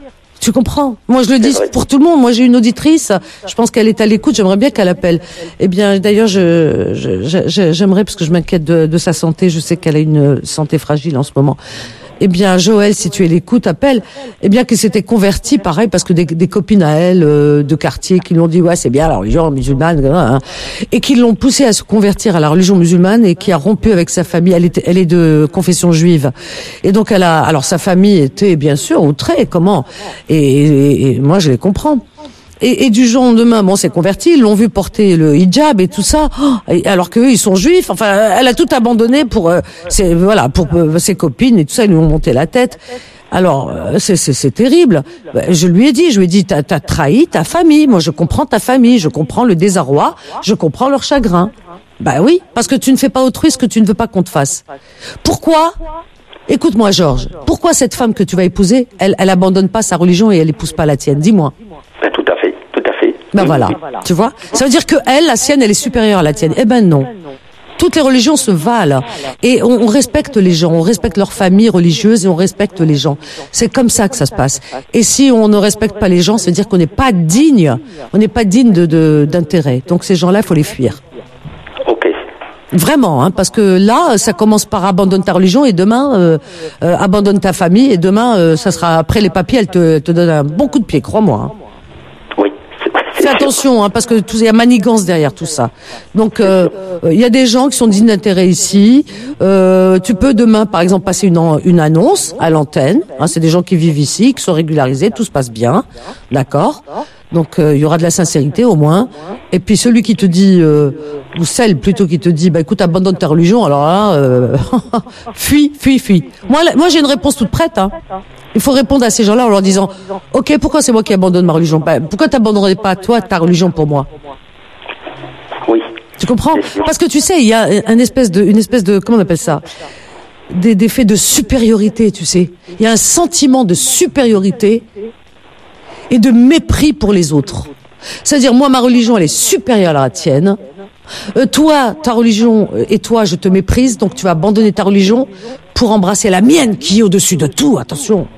Tu comprends? Moi, je le dis pour tout le monde. Moi, j'ai une auditrice. Je pense qu'elle est à l'écoute. J'aimerais bien qu'elle appelle. Eh bien, d'ailleurs, je, je, je j'aimerais, parce que je m'inquiète de, de sa santé. Je sais qu'elle a une santé fragile en ce moment. Eh bien, Joël, si tu es l'écoute, appelle. Eh bien, qu'elle s'était convertie, pareil, parce que des, des copines à elle, euh, de quartier, qui l'ont dit, ouais, c'est bien la religion musulmane, hein, et qui l'ont poussée à se convertir à la religion musulmane et qui a rompu avec sa famille. Elle était, elle est de confession juive. Et donc, elle a, alors sa famille était, bien sûr, outrée, comment? Et, et, et moi, je les comprends. Et, et du jour au lendemain, bon, s'est converti, ils l'ont vu porter le hijab et tout ça, oh, et alors qu'eux, ils sont juifs. Enfin, elle a tout abandonné pour, euh, ses, voilà, pour euh, ses copines et tout ça. Ils lui ont monté la tête. Alors, euh, c'est, c'est, c'est terrible. Je lui ai dit, je lui ai dit, t'as, t'as trahi ta famille. Moi, je comprends ta famille, je comprends le désarroi, je comprends leur chagrin. Bah oui, parce que tu ne fais pas autrui ce que tu ne veux pas qu'on te fasse. Pourquoi? Écoute-moi, Georges. Pourquoi cette femme que tu vas épouser, elle, elle abandonne pas sa religion et elle épouse pas la tienne? Dis-moi. Ben, tout à fait, tout à fait. Ben voilà, tu vois. Ça veut dire que elle, la sienne, elle est supérieure à la tienne. Eh ben non. Toutes les religions se valent et on, on respecte les gens, on respecte leur famille religieuse et on respecte les gens. C'est comme ça que ça se passe. Et si on ne respecte pas les gens, ça veut dire qu'on n'est pas digne, on n'est pas digne de, de d'intérêt. Donc ces gens-là, il faut les fuir. Ok. Vraiment, hein, parce que là, ça commence par abandonne ta religion et demain euh, euh, abandonne ta famille et demain, euh, ça sera après les papiers, elle te, te donne un bon coup de pied, crois-moi. Hein. Oui. Fais attention, hein, parce que tout, il y a manigance derrière tout ça. Donc, euh, il y a des gens qui sont dignes d'intérêt ici. Euh, tu peux demain, par exemple, passer une, une annonce à l'antenne. Hein, c'est des gens qui vivent ici, qui sont régularisés, tout se passe bien, d'accord. Donc, euh, il y aura de la sincérité au moins. Et puis celui qui te dit, euh, ou celle plutôt qui te dit, bah écoute, abandonne ta religion. Alors là, euh, fuis, fuis, fuis. Moi, là, moi, j'ai une réponse toute prête. Hein. Il faut répondre à ces gens-là en leur disant, ok, pourquoi c'est moi qui abandonne ma religion? Bah, pourquoi t'abandonnerais pas toi ta religion pour moi? Oui. Tu comprends? Parce que tu sais, il y a une espèce de, une espèce de, comment on appelle ça? Des, des faits de supériorité, tu sais. Il y a un sentiment de supériorité et de mépris pour les autres. C'est-à-dire, moi, ma religion, elle est supérieure à la tienne. Euh, toi, ta religion, et toi, je te méprise, donc tu vas abandonner ta religion pour embrasser la mienne, qui est au-dessus de tout, attention.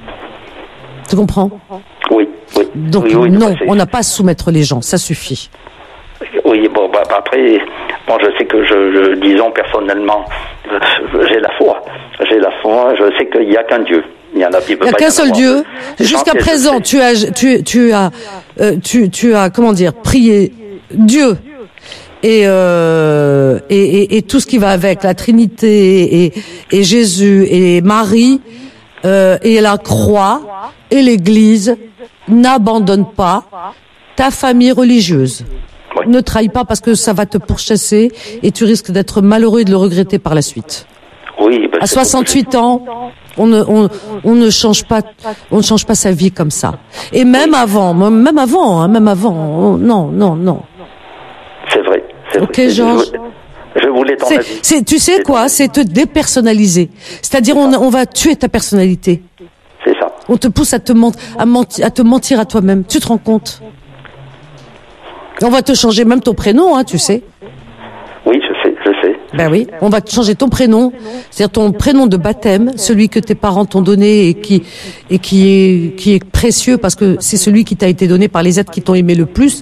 Tu comprends? Oui, oui. Donc, oui, oui, non, on n'a pas à soumettre les gens, ça suffit. Oui, bon, bah, après, bon, je sais que je, je disons personnellement, j'ai la foi. J'ai la foi, je sais qu'il n'y a qu'un Dieu. Il n'y a, il y a qu'un seul Dieu. Jusqu'à présent, tu as, tu, tu as, euh, tu, tu as, comment dire, prié Dieu et, euh, et, et, et tout ce qui va avec la Trinité et, et Jésus et Marie euh, et la croix et l'Église. N'abandonne pas ta famille religieuse. Oui. Ne trahis pas parce que ça va te pourchasser et tu risques d'être malheureux et de le regretter par la suite. Oui. À soixante-huit ans. On ne, on, on ne change pas, on ne change pas sa vie comme ça. Et même avant, même avant, hein, même avant, on, non, non, non. C'est vrai. C'est ok, vrai. Georges. Je voulais ton c'est, avis. C'est, tu sais quoi, c'est te dépersonnaliser. C'est-à-dire, on, on va tuer ta personnalité. C'est ça. On te pousse à te, ment- à, menti- à te mentir à toi-même. Tu te rends compte? On va te changer même ton prénom, hein, tu sais. Oui, je sais, je sais. Ben oui, on va te changer ton prénom, c'est-à-dire ton prénom de baptême, celui que tes parents t'ont donné et qui et qui est qui est précieux parce que c'est celui qui t'a été donné par les êtres qui t'ont aimé le plus.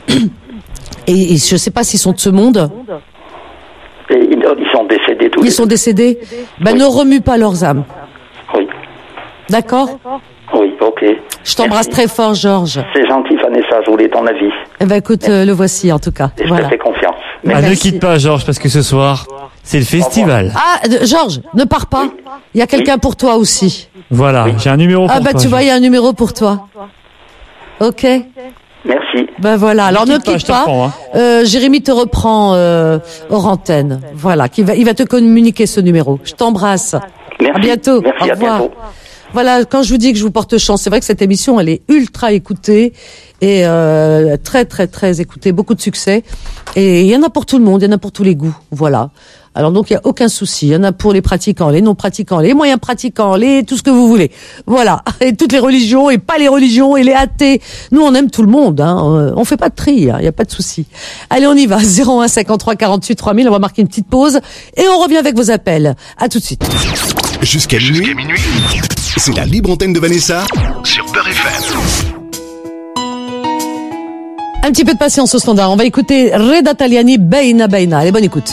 Et, et je sais pas s'ils sont de ce monde. Et ils, ils sont décédés tous. Ils sont décédés. Ben oui. Ne remue pas leurs âmes. Oui. D'accord. Oui, ok. Je t'embrasse Merci. très fort, Georges. C'est gentil, Vanessa. Je voulais ton avis. Eh ben écoute, euh, le voici en tout cas. Et voilà. je te fais confiance. Ah, ne quitte pas, Georges, parce que ce soir, c'est le festival. Ah, Georges, ne pars pas. Oui. Il y a quelqu'un oui. pour toi aussi. Voilà, oui. J'ai un numéro pour ah, bah, toi. Ah, tu vois, il y a un numéro pour toi. Ok. Merci. Ben voilà. Alors ne, ne quitte pas. pas. Hein. Euh, Jérémy te reprend euh, hors antenne. Voilà, qui va, il va te communiquer ce numéro. Je t'embrasse. Merci. À bientôt. Merci, au revoir. À bientôt. Voilà, quand je vous dis que je vous porte chance, c'est vrai que cette émission, elle est ultra écoutée et euh, très, très, très écoutée, beaucoup de succès. Et il y en a pour tout le monde, il y en a pour tous les goûts, voilà. Alors donc, il n'y a aucun souci. Il y en a pour les pratiquants, les non-pratiquants, les moyens pratiquants, les tout ce que vous voulez. Voilà, et toutes les religions, et pas les religions, et les athées. Nous, on aime tout le monde. Hein. On fait pas de tri, hein. Il n'y a pas de souci. Allez, on y va. zéro un cinquante-trois quarante-huit trois mille, on va marquer une petite pause. Et on revient avec vos appels. À tout de suite. Jusqu'à minuit. C'est la libre antenne de Vanessa sur Beurre F M. Un petit peu de patience au standard. On va écouter Reda Taliani, Beina Beina. Allez, bonne écoute.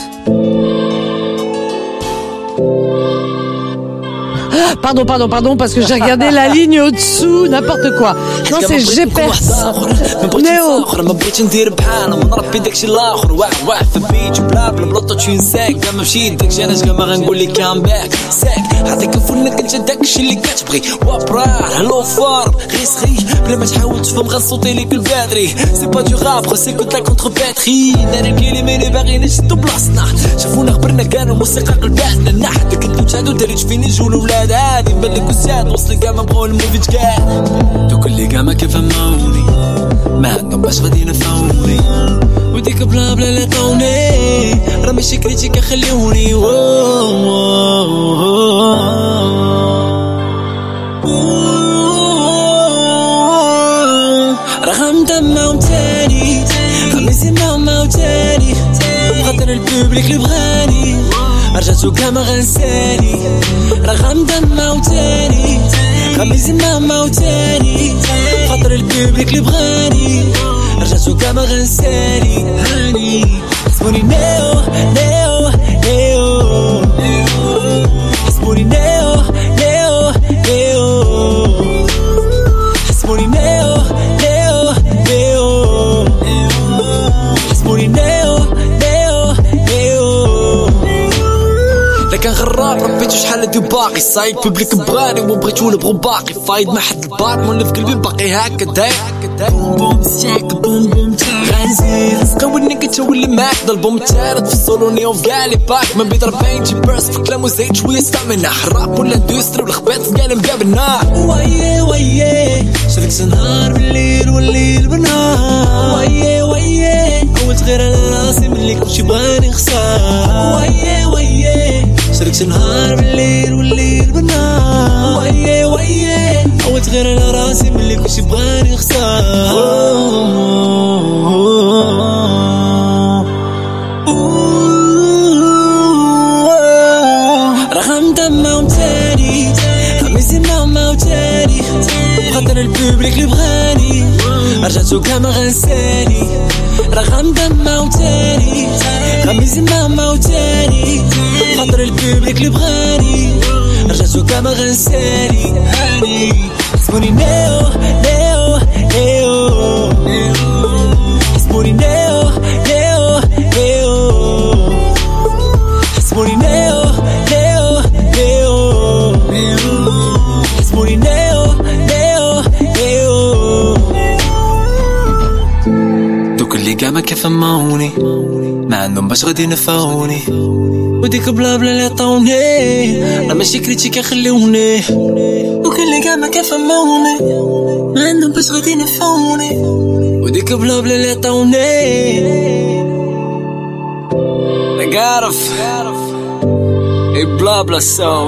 Pardon, pardon, pardon, parce que j'ai regardé la ligne au-dessous, n'importe quoi. Non, c'est G P R. Néo. ما بغيتش ندير بحالهم ونربي داكشي الاخر واحد واحد في البيت وبلا بلا بلوطو تشين ساك كاع ما مشيت داكشي علاش كاع ما غنقول لك كام باك ساك عطيك فنك انت داكشي اللي كتبغي وبراه هلو فار غير سخي بلا ما تحاول تفهم غنصوتي لك البادري سي با دو راب سي كنت لا كونتر باتري دار الكلمه اللي باغي نشدو بلاصتنا شافونا خبرنا كانوا موسيقى قلباتنا نحت كنتو تشادو دريت فيني جول ولاد عادي نبان لك وساد وصل كاع ما بغاو الموفيت كاع دوك اللي كاع ما كيفهموني ما عندهم باش غادي ينفعوني وديك بلا بلا لا طوني راه ماشي كريتيكا خليوني راه غندمعو تاني غنزيد معاو تاني بخاطر البوبليك اللي بغاني رجعتو كاع ما غنساني راه غندمعو تاني غنزيد معاو تاني خاطر البوبليك اللي بغاني رجعتو كاع ما غنساني هاني اسموني نيو نيو نيو اسموني نيو نيو نيو اسموني نيو نيو نيو اسموني نيو نيو نيو لكن غراب ربيتو شحال هادي باقي صايد بوبليك بغاني وبغيتو نبغو باقي فايد ما حد البار مولف قلبي باقي هكا داير بوم بوم سيك بوم بوم غنزيد نسقاوني كتولي معاك دا البوم تارد في الصولوني وفي كاع لي باك من بيض أربعين جيبرس في كلام وزيد شويه ستامنا الراب ولا اندستري والخبات في كاع مقابلنا ويي ويي شركت نهار بالليل والليل بالنهار ويي ويي قولت غير على راسي ملي كلشي بغاني خسار ويي ويي شركت نهار بالليل والليل بالنهار ويي ويي قولت غير على راسي ملي كلشي بغاني خسار راه غندمعو تاني غنزيد معاو تاني بخاطر البوبليك اللي بغاني رجعتو كاع ما غنساني راه غندمعو تاني غنزيد معاو تاني بخاطر البوبليك اللي بغاني رجعتو كاع ما غنساني هاني اسموني نيو نيو نيو اسموني نيو نيو نيو اسموني نيو نيو نيو اسموني نيو نيو نيو دوك اللي كاع ما كيفهموني ما عندهم باش غادي ينفعوني وديك بلا بلا لا طوني راه ماشي كريتيكا خليوني دوك اللي كاع ما كيفهموني ما عندهم باش غادي ينفعوني وديك بلا بلا لا طوني نعرف اي بلا بلا سو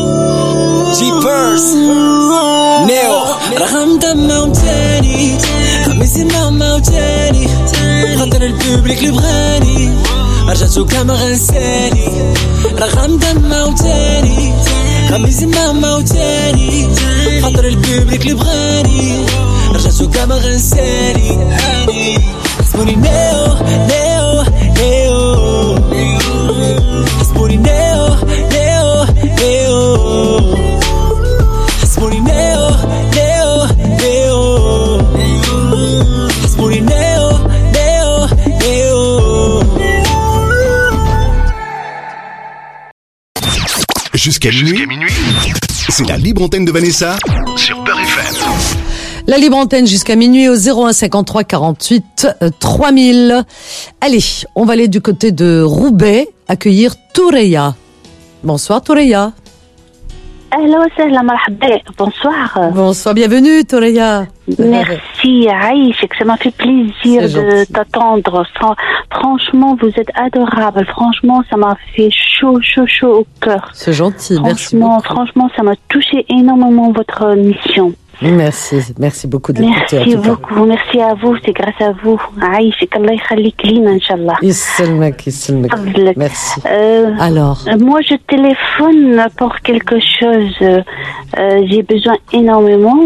جيبرز نيو راه غندمعو تاني غنزيد معاو تاني خاطر البوبليك اللي بغاني رجعتو كاع ما غنساني راه غندمعو تاني غنزيد معاو تاني خاطر البوبليك اللي بغاني رجعتو كاع ما غنساني هاني اسموني نيو نيو نيو اسموني نيو نيو نيو اسموني نيو نيو نيو اسموني نيو نيو نيو Jusqu'à minuit, c'est la libre antenne de Vanessa sur Beurre F M. La libre antenne jusqu'à minuit au zéro un cinquante-trois quarante-huit trois mille. Allez, on va aller du côté de Roubaix accueillir Toureya. Bonsoir Toureya. Hello, sahla marhaba. Bonsoir. Bonsoir, bienvenue Toureya. Merci Aïcha, ça m'a fait plaisir de t'attendre. Franchement, vous êtes adorable. Franchement, ça m'a fait chaud, chaud, chaud au cœur. C'est gentil, merci Franchement, beaucoup. franchement, ça m'a touché énormément votre mission. Merci, merci beaucoup d'écouter. Merci beaucoup, merci à vous, c'est grâce à vous. Aïchik, Allah yakhalik lina, Inch'Allah. Yisselmek, yisselmek. Merci. Euh, Alors Moi, je téléphone pour quelque chose. Euh, j'ai besoin énormément.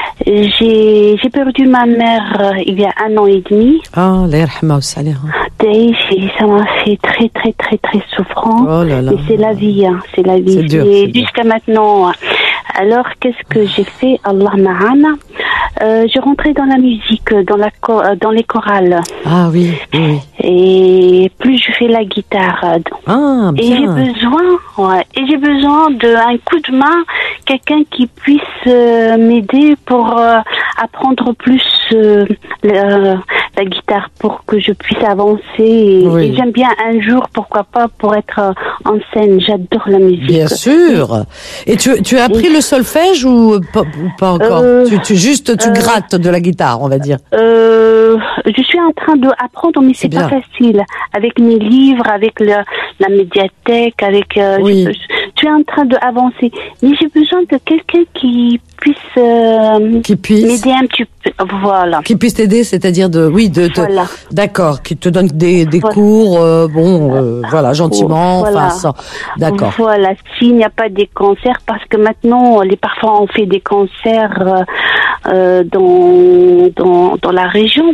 J'ai, j'ai perdu ma mère euh, il y a un an et demi. Ah, Allah yarhama wa salih. Et ça m'a fait très, très, très, très souffrant. Oh là là. Et c'est la vie, hein, c'est la vie. C'est dur, Et c'est dur. jusqu'à maintenant. Alors, qu'est-ce que j'ai fait? Allah ma'ana. Euh, je rentrais dans la musique, dans la co- dans les chorales. Ah oui, oui. Et plus je fais la guitare. Ah, et j'ai bien. besoin, ouais, et j'ai besoin d'un coup de main, quelqu'un qui puisse euh, m'aider pour euh, apprendre plus euh, la, la guitare, pour que je puisse avancer. Et, Oui. et j'aime bien un jour, pourquoi pas, pour être euh, en scène. J'adore la musique. Bien sûr. Et tu, tu as appris le solfège ou pas, ou pas encore? Euh, tu, tu juste tu euh, grattes de la guitare, on va dire. Euh, je suis en train d'apprendre, mais c'est pas bien. facile. Avec mes livres, avec le, la médiathèque, avec. Euh, Oui. je, je suis en train d'avancer, mais j'ai besoin de quelqu'un qui puisse. Euh, Qui puisse. m'aider un petit peu. Voilà. Qui puisse t'aider, c'est-à-dire de, oui, de, te- Voilà. d'accord, qui te donne des, des Voilà. cours, euh, bon, euh, voilà, gentiment, Voilà. enfin, sans- d'accord. Voilà, s'il n'y a pas des concerts, parce que maintenant, les parfois on fait des concerts euh, euh, dans, dans dans la région.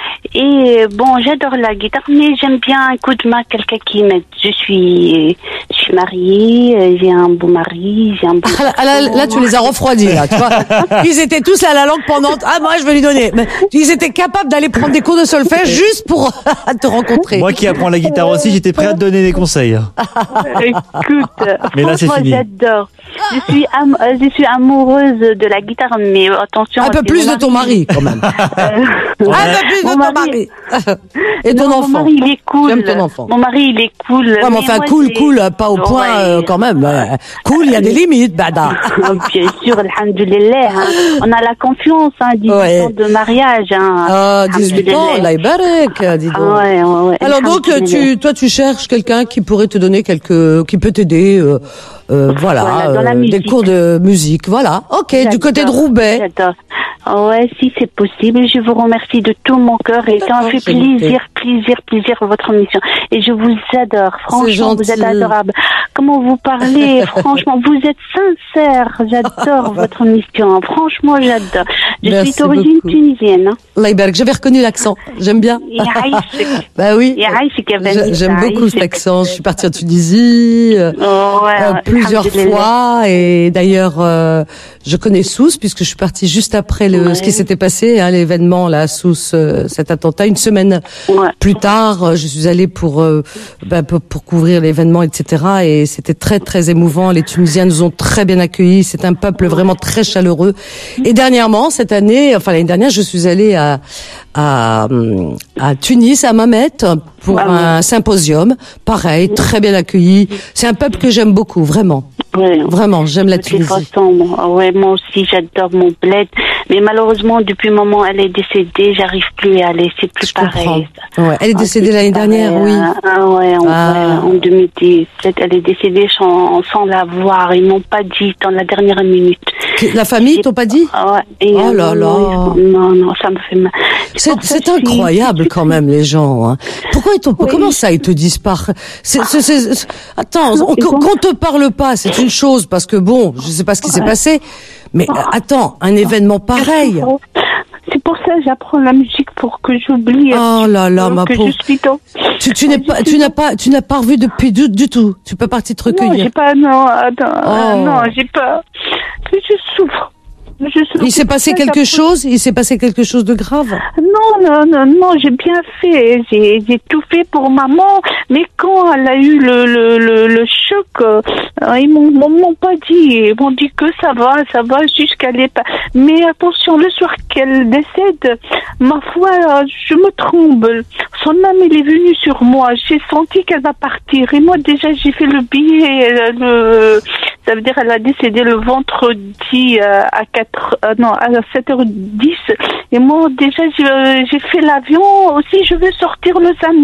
Et bon, j'adore la guitare, mais j'aime bien un coup de main, quelqu'un qui m'aide. Je suis, je suis mariée, j'ai un beau mari, j'ai un beau. Ah, là, là, là, tu les as refroidis, là, tu vois. Ils étaient tous là, la langue pendante. Ah, moi, je vais lui donner. Mais ils étaient capables d'aller prendre des cours de solfège juste pour te rencontrer. Moi qui apprends la guitare aussi, j'étais prêt à te donner des conseils. Écoute, Mais là, c'est franchement, fini. j'adore. Je suis, am- euh, je suis amoureuse de la guitare, mais attention. Un peu c'est plus mon de ton mari, quand même. Euh, Un peu plus de mon ton mari- mari. Et ton Non, enfant. Mon mari, il est cool. J'aime ton enfant. Mon mari, il est cool. Ouais, mais mais enfin, moi, cool, j'ai- cool, pas au point, Ouais. euh, quand même. Euh, Cool, il y a des limites, bada. Bien sûr, alhamdoulilah. Hein. On a la confiance, hein, dix-huit Ouais. ans de mariage. Hein. Ah, dix-huit ans, Alhamdoulilah. Allah yabarak, dis donc. Ah ouais, ouais, ouais. Alors donc, Alhamdoulilah. tu, toi, tu cherches quelqu'un qui pourrait te donner quelques, qui peut t'aider, euh, euh, voilà, Voilà, dans la euh, des musique. cours de musique, voilà. Ok, du côté de J'adore, Roubaix. J'adore. Ouais, si c'est possible, je vous remercie de tout mon cœur et ça me fait c'est noté. plaisir, plaisir, plaisir votre mission. Et je vous adore. Franchement, vous êtes gentil. adorable. Comment vous parlez, franchement, vous êtes sincère. J'adore votre mission. Franchement, j'adore. Je Merci suis d'origine beaucoup. tunisienne. Hein. Allah yabarak, j'avais reconnu l'accent. J'aime bien. Yahaïchik. Bah oui. Yahaïchik, ya J'a- Vanessa, J'aime beaucoup cet yahaïchik. accent. Je suis partie en Tunisie euh, Oh, ouais, euh, ouais, plusieurs alhamdoulilah. fois, et d'ailleurs, euh, je connais Sousse puisque je suis partie juste après le, Ouais. ce qui s'était passé, hein, l'événement là, à Sousse, euh, cet attentat. Une semaine Ouais. plus tard, euh, je suis allée pour, euh, bah, pour pour couvrir l'événement, et cetera. Et c'était très très émouvant. Les Tunisiens nous ont très bien accueillis. C'est un peuple vraiment très chaleureux. Et dernièrement, cette année, enfin l'année dernière, je suis allée à à, hum, à Tunis, à Mamet, pour un symposium. Pareil, très bien accueilli. C'est un peuple que j'aime beaucoup, vraiment. Ouais. Vraiment, j'aime la De toute Tunisie. façon, moi, ouais, moi aussi, j'adore mon bled. Mais malheureusement, depuis le moment où elle est décédée, j'arrive plus à aller. C'est plus Je comprends. pareil. Ouais, elle est Ah, décédée c'est l'année pareil, dernière, oui. hein. Ah ouais, en, Ah. ouais, en deux mille dix-sept, elle est décédée sans, sans la voir. Ils m'ont pas dit dans la dernière minute. Que- La famille, t'ont pas dit? Ah ouais, et, Oh euh, là non, là. Non, non, ça me fait mal. C'est pour ça c'est que je suis- incroyable quand même, les gens. Hein. Pourquoi ils t'ont, comment ça ils te disent pas? C'est, c'est, c'est- c'est- attends, on, qu'on qu'on te parle pas, c'est une chose parce que bon, je sais pas ce qui s'est passé, mais euh, attends, un événement pareil. C'est pour ça que j'apprends la musique pour que j'oublie. Oh là là, ma que pauvre. je suis dans... Tu, tu n'es pas, tu n'as pas, tu n'as pas revu depuis du, du tout. Tu peux partir te Non, recueillir. j'ai pas, non, attends, euh, Oh. non, j'ai pas. Je souffre. Je souffre. Il s'est passé C'est pour ça quelque que chose? Il s'est passé quelque chose de grave? Non, non, non, non, j'ai bien fait. J'ai, j'ai tout fait pour maman. Mais quand elle a eu le, le, le, le choc, euh, ils m'ont, m'ont, m'ont pas dit. Ils m'ont dit que ça va, ça va jusqu'à les pas. Mais attention, le soir qu'elle décède, ma foi, euh, je me tremble. Son âme, elle est venue sur moi. J'ai senti qu'elle va partir. Et moi, déjà, j'ai fait le billet, euh, le, ça veut dire elle a décédé le vendredi euh, à quatre, euh, non, à sept heures dix. Et moi, déjà, j'ai, j'ai fait l'avion. Aussi, je vais sortir le samedi.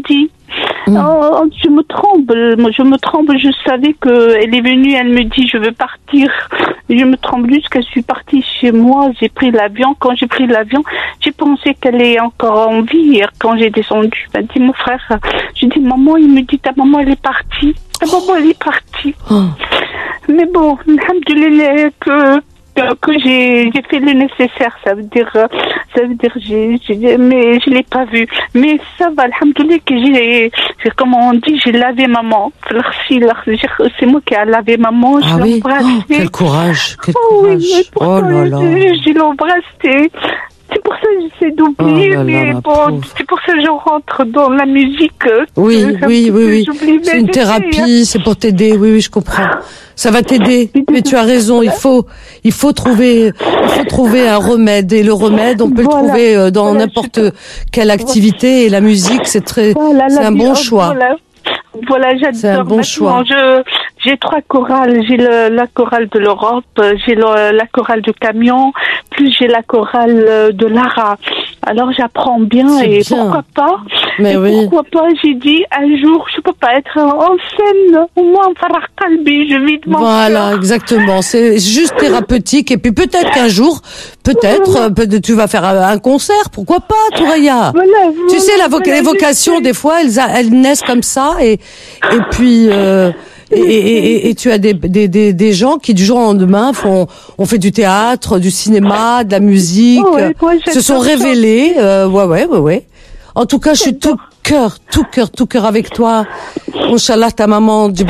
Mmh. Oh, je me tremble, moi je me tremble, je savais qu'elle est venue, elle me dit je veux partir. Je me tremble jusqu'à je suis partie chez moi, j'ai pris l'avion. Quand j'ai pris l'avion, j'ai pensé qu'elle est encore en vie. Quand j'ai descendu, il m'a dit mon frère, j'ai dit maman, il me dit ta maman elle est partie. Ta maman elle est partie. Oh. Mais bon, alhamdoulilah que que j'ai j'ai fait le nécessaire, ça veut dire ça veut dire j'ai, j'ai mais je l'ai pas vu, mais ça va alhamdoulilah que j'ai, j'ai comment on dit, j'ai lavé maman, c'est moi qui ai lavé maman, je ah l'ai oui. embrassée. Oh, quel courage, quel oh, courage. Oui, oh là là. Je, je l'ai embrassée. C'est pour ça que j'essaie d'oublier, oh là mais là, bon, pauvre. C'est pour ça que je rentre dans la musique. Oui, que, oui, oui, oui. C'est une j'essaie, thérapie, hein. C'est pour t'aider. Oui, oui, je comprends. Ça va t'aider. Mais tu as raison. Il faut, il faut trouver, il faut trouver un remède. Et le remède, on peut voilà. le trouver dans voilà, n'importe quelle activité. Et la musique, c'est très, voilà, c'est un bon choix. Voilà. Voilà, j'adore. C'est un bon choix. Je, j'ai trois chorales. J'ai le, la chorale de l'Europe, j'ai le, la chorale du camion, plus j'ai la chorale de Lara. Alors j'apprends bien c'est et bien. Pourquoi pas Mais et oui. Pourquoi pas J'ai dit un jour, je peux pas être en scène. Au moins, Farah Kalbi, je vis de mon Voilà, cœur. Exactement. C'est juste thérapeutique. Et puis peut-être qu'un jour, peut-être, voilà. peut-être tu vas faire un concert. Pourquoi pas, Touraya voilà, Tu sais, la voc- voilà, les vocations, des fois, elles, a, elles naissent comme ça. Et, et puis... Euh, Et, et, et, et tu as des, des, des, des gens qui du jour au lendemain font, ont fait du théâtre, du cinéma, de la musique, oh ouais, ouais, se sont révélés. Euh, ouais, ouais, ouais, ouais. En tout cas, je suis tout cœur, tout cœur, tout cœur avec toi. Inch'Allah, ta maman, de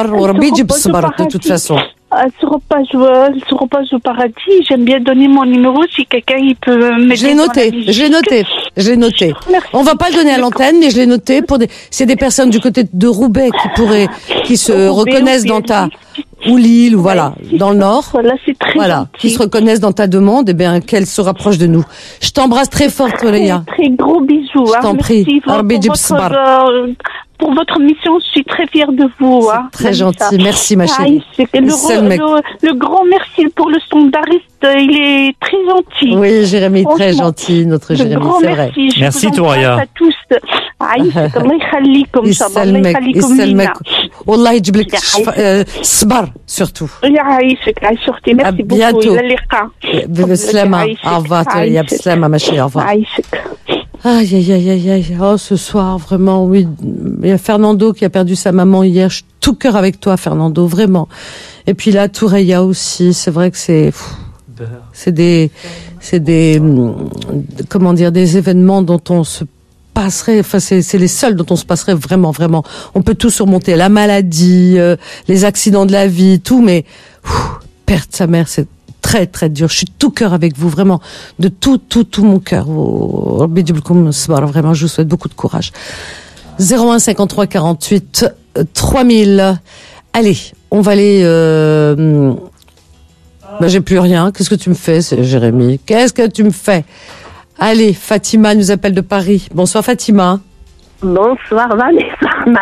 toute façon. Elle se repasse, elle se repasse au paradis. J'aime bien donner mon numéro si quelqu'un il peut m'aider. Je l'ai noté, je l'ai noté, je l'ai noté. Merci. On va pas le donner à l'antenne, mais je l'ai noté pour des, c'est des personnes du côté de Roubaix qui pourraient, qui se Roubaix, reconnaissent dans ta, ou Lille, ou voilà, dans le Nord. Voilà, c'est très Voilà, gentil. qui se reconnaissent dans ta demande, et bien, qu'elles se rapprochent de nous. Je t'embrasse très fort, Touraya. Très, très gros bisous. Je t'en hein. prie. Merci pour, pour votre, euh, pour votre mission, je suis très fière de vous. Hein, très gentil, merci ma chérie. Ah, le, le, le grand merci pour le standardiste, il est très gentil. Oui, Jérémy, très gentil, notre Jérémy, c'est vrai. Merci, merci Touraya. à tous. عايشك الله يخليكم ان شاء الله الله يخليكم لينا والله يجيب لك الصبر surtout. يعيشك عايش اختي ميرسي بوكو الى اللقاء بالسلامة. Au revoir Touraya, بالسلامة ma chérie, au revoir. عايشك. Aïe, aïe, aïe, aïe, aïe. Oh, ce soir, vraiment, oui. Il y a Fernando qui a perdu sa maman hier. Je suis tout cœur avec toi, Fernando, vraiment. Et puis là, Touraya aussi. C'est vrai que c'est, pff, c'est des, c'est des, comment dire, des événements dont on se passerait, enfin, c'est, c'est les seuls dont on se passerait vraiment, vraiment. On peut tout surmonter. La maladie, euh, les accidents de la vie, tout, mais, pff, perdre sa mère, c'est très très dur. Je suis tout cœur avec vous, vraiment, de tout tout tout mon cœur. Vraiment, je vous souhaite beaucoup de courage. zéro un cinquante-trois quarante-huit trois mille. Allez, on va aller. Euh... Ben, j'ai plus rien. Qu'est-ce que tu me fais, c'est Jérémy? Qu'est-ce que tu me fais? Allez, Fatima nous appelle de Paris. Bonsoir Fatima. Bonsoir Vanessa.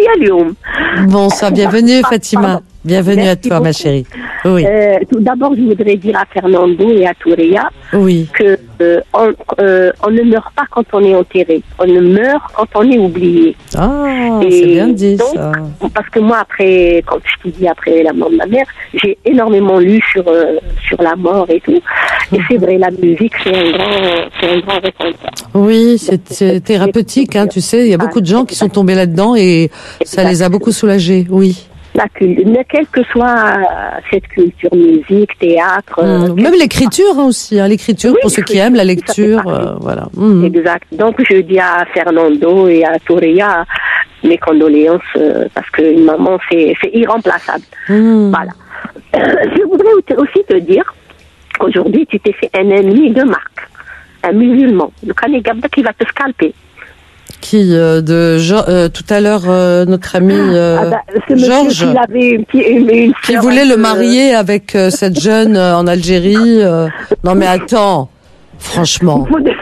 Bonsoir, bienvenue Fatima. Bienvenue Merci à toi, beaucoup. Ma chérie. Oui. Euh, tout d'abord, je voudrais dire à Fernando et à Touraya oui. que euh, on, euh, on ne meurt pas quand on est enterré. On ne meurt quand on est oublié. Ah, et c'est bien dit donc, ça. Parce que moi, après, quand je te dis après la mort de ma mère, j'ai énormément lu sur euh, sur la mort et tout. Et c'est vrai, la musique, c'est un grand, c'est un grand réconfort. Oui, c'est, c'est thérapeutique, hein, tu sais. Il y a beaucoup de gens qui sont tombés là-dedans et ça les a beaucoup soulagés. Oui. La culture, quelle que soit cette culture, musique, théâtre. Mmh, même l'écriture hein, aussi, hein, l'écriture oui, pour ceux qui aiment la lecture, euh, voilà. Mmh. Exact. Donc je dis à Fernando et à Touraya mes condoléances euh, parce qu'une maman c'est, c'est irremplaçable. Mmh. Voilà. Euh, je voudrais aussi te dire qu'aujourd'hui tu t'es fait un ennemi de marque, un musulman, le Kanigabda qui va te scalper. Qui euh, de euh, tout à l'heure euh, notre ami euh, ah bah, Georges qui, avait une, une, une qui voulait le marier avec euh, cette jeune euh, en Algérie. Euh... Non mais attends, franchement,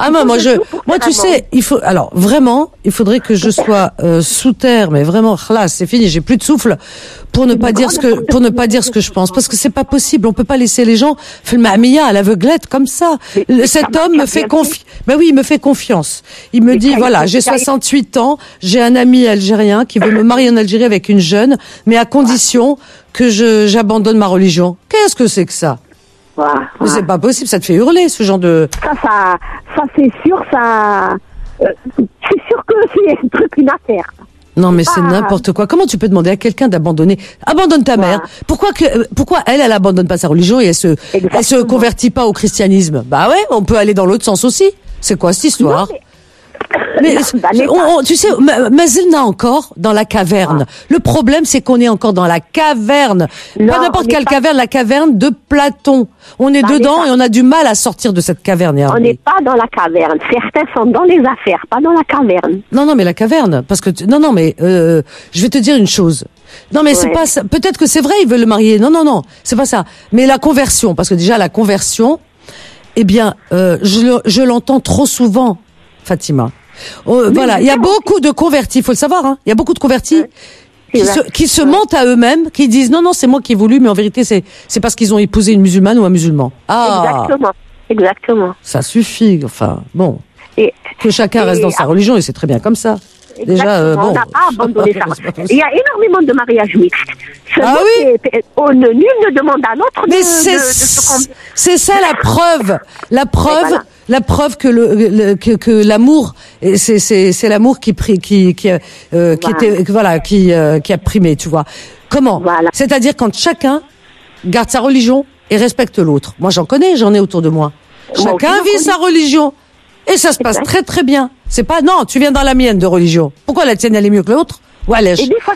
Ah moi, moi je, moi tu sais, il faut, alors vraiment, il faudrait que je sois euh, sous terre, mais vraiment, là, c'est fini, j'ai plus de souffle pour ne pas dire ce que, pour ne pas dire ce que je pense, parce que c'est pas possible, on peut pas laisser les gens faire le mahmiya à l'aveuglette comme ça. Le, cet homme me fait confiance. Ben oui, il me fait confiance. Il me dit voilà, j'ai soixante-huit ans, j'ai un ami algérien qui veut me marier en Algérie avec une jeune, mais à condition que je j'abandonne ma religion. Qu'est-ce que c'est que ça? Voilà, Mais c'est pas possible, ça te fait hurler ce genre de. Ça, ça, ça c'est sûr, ça. Euh, c'est sûr que c'est un truc, une affaire. Non mais c'est ah. n'importe quoi. Comment tu peux demander à quelqu'un d'abandonner? Abandonne ta mère. Pourquoi que pourquoi elle elle abandonne pas sa religion et elle se Exactement. elle se convertit pas au christianisme? Bah ouais, on peut aller dans l'autre sens aussi. C'est quoi cette histoire? Non, mais... Mais on, on, tu sais, Mazilna encore dans la caverne. Ah. Le problème, c'est qu'on est encore dans la caverne. Non, pas n'importe quelle pas... caverne, la caverne de Platon. On est bah, dedans et on a du mal à sortir de cette caverne. On n'est pas dans la caverne. Certains sont dans les affaires, pas dans la caverne. Non, non, mais la caverne, parce que non, non, mais euh, je vais te dire une chose. Non, mais ouais. c'est pas ça. Peut-être que c'est vrai, ils veulent le marier. Non, non, non, c'est pas ça. Mais la conversion, parce que déjà la conversion, eh bien, euh, je, je l'entends trop souvent, Fatima. Oh, voilà, il y a beaucoup de convertis, il faut le savoir, hein. Il y a beaucoup de convertis qui se, qui se mentent à eux-mêmes, qui disent non, non, c'est moi qui ai voulu, mais en vérité, c'est, c'est parce qu'ils ont épousé une musulmane ou un musulman. Ah. Exactement. Exactement. Ça suffit, enfin, bon. Et, que chacun et, reste dans sa religion et c'est très bien comme ça. Déjà, euh, bon. On n'a pas abandonné ça. Il y a énormément de mariages mixtes. Ah oui? On, nul ne demande à l'autre mais de, c'est, de, de se... c'est ça la preuve. La preuve, voilà. la preuve que le, le que, que l'amour, c'est, c'est, c'est l'amour qui prie, qui, qui, euh, qui voilà. était, voilà, qui, euh, qui a primé, tu vois. Comment? Voilà. C'est-à-dire quand chacun garde sa religion et respecte l'autre. Moi, j'en connais, j'en ai autour de moi. moi chacun vit sa religion. Et ça se passe exact. très très bien. C'est pas, non, tu viens dans la mienne de religion. Pourquoi la tienne elle est mieux que l'autre? Ouais, des fois,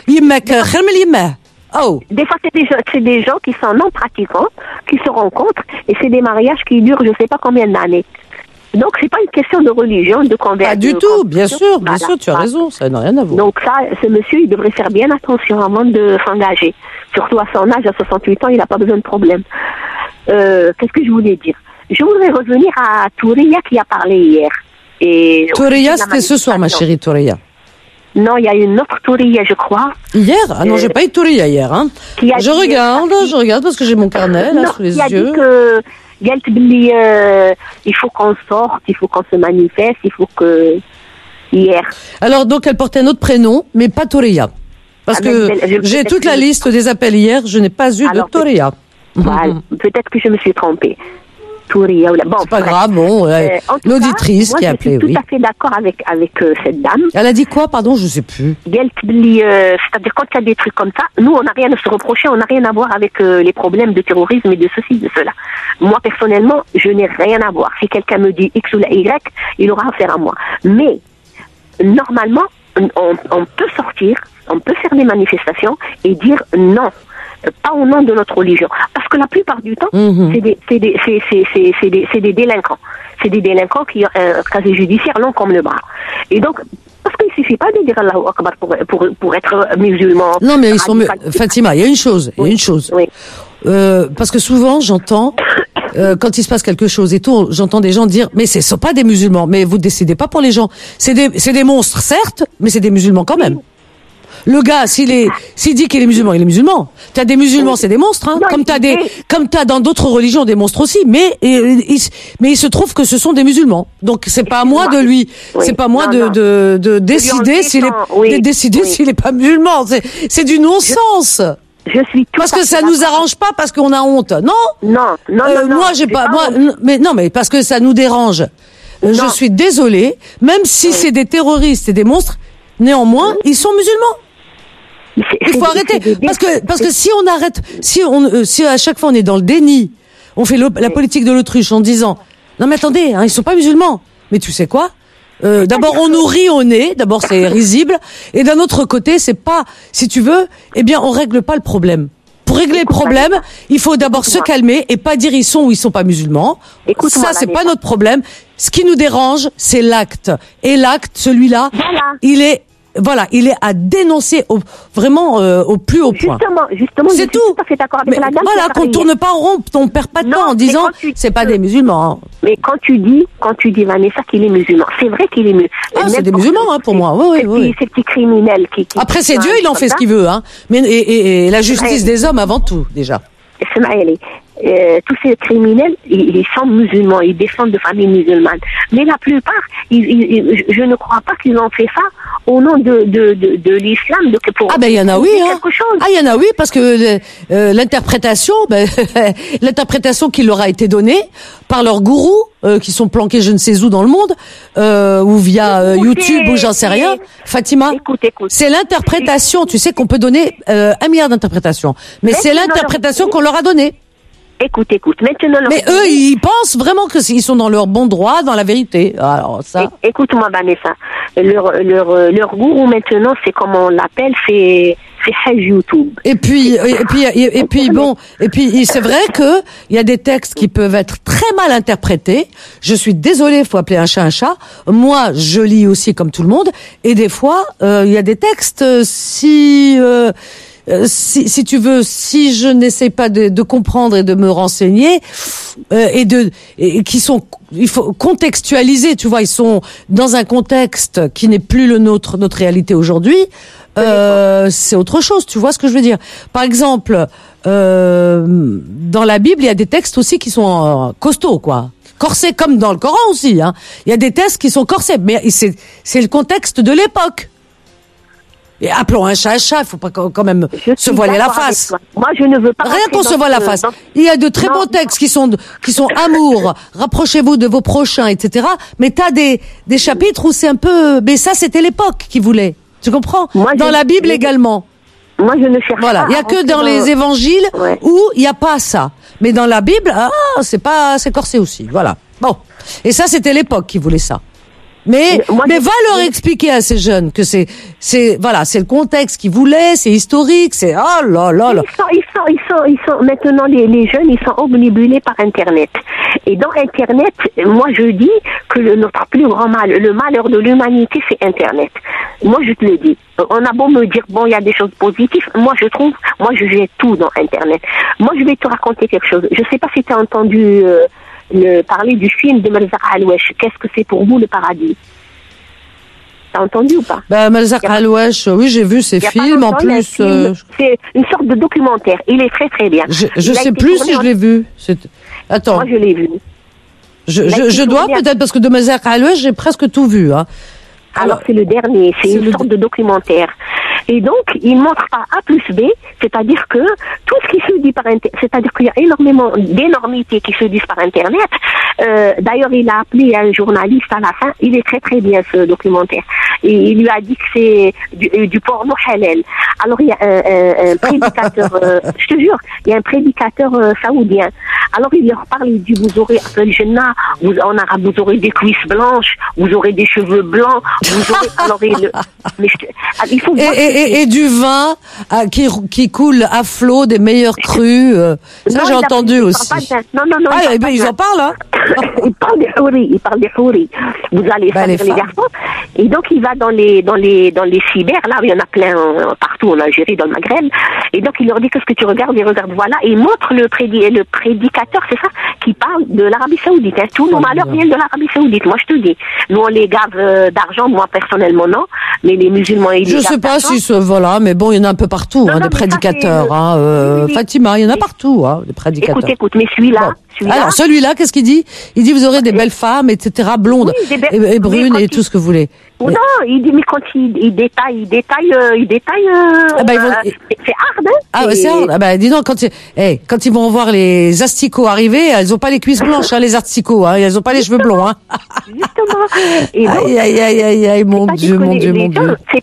oh. Des fois c'est des, c'est des gens qui sont non pratiquants, qui se rencontrent, et c'est des mariages qui durent je sais pas combien d'années. Donc c'est pas une question de religion, de conversion. Pas du tout, bien sûr, bien voilà. sûr, tu as raison, ça n'a rien à voir. Donc ça, ce monsieur, il devrait faire bien attention avant de s'engager. Surtout à son âge, à soixante-huit ans, il n'a pas besoin de problème. Euh, qu'est-ce que je voulais dire? Je voudrais revenir à Touria qui a parlé hier. Et Touria, c'était ce soir, ma chérie Touria. Non, il y a une autre Touria, je crois. Hier? Ah non, euh, j'ai pas eu Touria hier, hein. Je regarde, je regarde parce que j'ai mon carnet, là, non, sous les il a yeux. Dit que, euh, il faut qu'on sorte, il faut qu'on se manifeste, il faut que, hier. Alors, donc, elle portait un autre prénom, mais pas Touria. Parce ah, que je, j'ai toute la liste des appels hier, je n'ai pas eu Alors, de Touria. Voilà. Peut-être que je me suis trompée. Touria ou la bon, c'est pas grave, bon, euh, l'auditrice cas, qui a appelé, oui. Je suis tout à fait d'accord avec avec euh, cette dame. Elle a dit quoi, pardon, je sais plus. Euh, c'est-à-dire quand il y a des trucs comme ça, nous on n'a rien à se reprocher, on n'a rien à voir avec euh, les problèmes de terrorisme et de ceci, de cela. Moi personnellement, je n'ai rien à voir. Si quelqu'un me dit X ou la Y, il aura affaire à moi. Mais normalement, on, on peut sortir, on peut faire des manifestations et dire non. Pas au nom de notre religion. Parce que la plupart du temps, mmh. c'est, des, c'est, des, c'est, c'est, c'est, c'est, des, c'est des délinquants. C'est des délinquants qui ont un casier judiciaire long comme le bras. Et donc, parce qu'il ne suffit pas de dire Allahu Akbar pour, pour, pour être musulman. Non, mais ils sont... Fatima, il y a une chose. Il y a une chose. Oui. Euh, parce que souvent, j'entends... Euh, quand il se passe quelque chose et tout, j'entends des gens dire mais ce sont pas des musulmans. Mais vous décidez pas pour les gens. C'est des, c'est des monstres, certes, mais c'est des musulmans quand même. Le gars, s'il est, s'il dit qu'il est musulman, il est musulman. T'as des musulmans, c'est des monstres, hein. Non, comme t'as des, comme t'as dans d'autres religions des monstres aussi. Mais, et, il, mais il se trouve que ce sont des musulmans. Donc c'est pas à moi de lui, oui. c'est pas moi non, de, de, de, de décider s'il est, oui. de décider oui. s'il est pas musulman. C'est, c'est du non-sens. Je, je suis tout parce que ça nous arrange pas, parce qu'on a honte. Non. Non, non, euh, non. Moi, j'ai pas, moi, mais non, mais parce que ça nous dérange. Non. Je suis désolée. Même si oui. c'est des terroristes et des monstres, néanmoins, oui. ils sont musulmans. C'est, il faut c'est, arrêter c'est parce que parce que si on arrête, si on euh, si à chaque fois on est dans le déni, on fait le, la politique de l'autruche en disant non mais attendez, hein, ils sont pas musulmans. Mais tu sais quoi euh, D'abord on nous rit au nez, d'abord c'est risible, et d'un autre côté c'est pas, si tu veux, eh bien on règle pas le problème. Pour régler le problème, il faut d'abord se calmer et pas dire ils sont ou ils sont pas musulmans. Ça c'est pas notre problème. Ce qui nous dérange, c'est l'acte. Et l'acte, celui-là, il est voilà, il est à dénoncer au, vraiment euh, au plus haut point. Justement, justement, c'est je tout. suis tout à fait d'accord avec mais la dame. Voilà, qu'on tourne pas en rond, on perd pas de temps en disant c'est pas des musulmans. Hein. Mais quand tu dis, quand tu dis Vanessa qu'il est musulman, c'est vrai qu'il est musulman. Ah, c'est des musulmans hein, pour moi. Oui, oui, oui. Ces petits criminels qui. qui Après, qui c'est Dieu, il en fait ce qu'il veut, hein. Mais et, et, et la justice des hommes avant tout, déjà. Euh, tous ces criminels, ils, ils sont musulmans, ils défendent de familles musulmanes. Mais la plupart, ils, ils, je ne crois pas qu'ils ont fait ça au nom de, de, de, de l'islam. De, pour ah ben il y en a oui, hein. chose. Ah il y en a oui, parce que euh, l'interprétation, ben, l'interprétation qui leur a été donnée par leurs gourous, euh, qui sont planqués je ne sais où dans le monde, euh, ou via euh, YouTube ou j'en sais rien. Fatima, écoute, écoute. c'est l'interprétation. Tu sais qu'on peut donner euh, un milliard d'interprétations, mais, mais c'est l'interprétation qu'on leur a donnée. Écoute, écoute. Maintenant, mais eux, ils pensent vraiment que ils sont dans leur bon droit, dans la vérité. Alors ça. Écoute-moi, Vanessa. Leur, leur, leur gourou maintenant, c'est comme on l'appelle, c'est c'est Hajj YouTube. Et puis, et puis, et, et puis bon, et puis c'est vrai que il y a des textes qui peuvent être très mal interprétés. Je suis désolée, faut appeler un chat un chat. Moi, je lis aussi comme tout le monde, et des fois, euh, il y a des textes si. Euh, Euh, si, si tu veux, si je n'essaie pas de, de comprendre et de me renseigner, euh, et de, et, qui sont, il faut contextualiser, tu vois, ils sont dans un contexte qui n'est plus le nôtre, notre réalité aujourd'hui. Euh, c'est autre chose, tu vois ce que je veux dire. Par exemple, euh, dans la Bible, il y a des textes aussi qui sont euh, costauds, quoi. Corsés comme dans le Coran aussi, hein. Il y a des textes qui sont corsés, mais c'est, c'est le contexte de l'époque. Et appelons un chat un chat, il faut pas quand même se voiler la face. Moi, je ne veux pas. Rien qu'on se voile la face. Il y a de très non, bons textes qui sont qui sont amour, rapprochez-vous de vos prochains, et cetera. Mais t'as des des chapitres où c'est un peu. Mais ça, c'était l'époque qui voulait. Tu comprends? Moi, dans je, la Bible je, également. Moi, je ne cherche voilà. pas. Il y a que dans, dans les évangiles ouais. où il y a pas ça. Mais dans la Bible, ah, c'est pas, c'est corsé aussi. Voilà. Bon. Et ça, c'était l'époque qui voulait ça. Mais, Moi, mais va leur expliquer à ces jeunes que c'est, c'est, voilà, c'est le contexte qu'ils voulaient, c'est historique, c'est, oh là là là. Ils sont, ils sont, ils sont, ils sont, maintenant, les, les jeunes, ils sont omnibulés par Internet. Et dans Internet, moi, je dis que le, notre plus grand mal, le malheur de l'humanité, c'est Internet. Moi, je te le dis. On a beau me dire, bon, il y a des choses positives. Moi, je trouve, moi, je jette tout dans Internet. Moi, je vais te raconter quelque chose. Je sais pas si tu as entendu, euh, Le, parler du film de Malzaq Alouesh. Qu'est-ce que c'est pour vous le paradis? T'as entendu ou pas? Bah, Malzaq Alouesh, oui, j'ai vu ces films. En plus, film, euh... c'est une sorte de documentaire. Il est très très bien. Je, je sais plus si en... je l'ai vu. C'est... Attends. Moi, je l'ai vu. Je, je, je dois peut-être parce que de Malzaq Alouesh, j'ai presque tout vu. Hein. Alors, c'est le dernier. C'est, c'est une sorte de documentaire. Et donc, il montre par A plus B, c'est-à-dire que tout ce qui se dit par Internet, c'est-à-dire qu'il y a énormément d'énormités qui se disent par Internet. Euh, d'ailleurs, il a appelé un journaliste à la fin. Il est très très bien ce documentaire. Et il lui a dit que c'est du, du porno halal. Alors, il y a un, un, un prédicateur, euh, je te jure, il y a un prédicateur euh, saoudien. Alors, il leur parle, il dit, vous aurez, après le Jannah, vous, en arabe, vous aurez des cuisses blanches, vous aurez des cheveux blancs, vous aurez, alors, il, mais je, il faut voir. Et, et, et, et du vin euh, qui, qui coule à flot, des meilleurs crus. Euh, ça, non, j'ai entendu aussi. Non, non, non. Ah, eh ben, ils en parlent, hein. Il parle des houris, il parle des houris. Vous allez bah, faire les, les garçons. Et donc, il va dans les, dans les, dans les cyber, là, il y en a plein euh, partout en Algérie, dans le Maghreb. Et donc, il leur dit, qu'est-ce que tu regardes? Il regarde, voilà. Et il montre le, prédi- le prédicateur, c'est ça, qui parle de l'Arabie Saoudite. Hein. Tous nos malheurs viennent de l'Arabie Saoudite. Moi, je te dis. Nous, on les gave euh, d'argent, moi, personnellement, non. Mais les musulmans, ils Je sais pas si, ce, voilà, mais bon, il y en a un peu partout, non, hein, non, des prédicateurs, ça, hein, euh, oui, oui. Fatima, il y en a partout, hein, des prédicateurs. Écoute, écoute, mais celui-là, bon. celui-là. Alors, celui-là, qu'est-ce qu'il dit? Il dit, vous aurez des belles femmes, et cetera, blondes, oui, be- et, et brunes, et il... tout ce que vous voulez. Mais... Non, il dit, mais quand il, il détaille, il détaille, euh, il détaille, euh, ah bah, ils vont... euh, c'est hard, hein. Ah, ouais, c'est hard. Ah, bah, dis donc, quand, hey, quand ils vont voir les asticots arriver, elles ont pas les cuisses blanches, hein, les asticots, hein, elles ont pas les cheveux blonds, hein. Justement. Et donc, aïe, aïe, aïe, aïe, aïe, mon Dieu, mon Dieu, mon Dieu. C'est pas,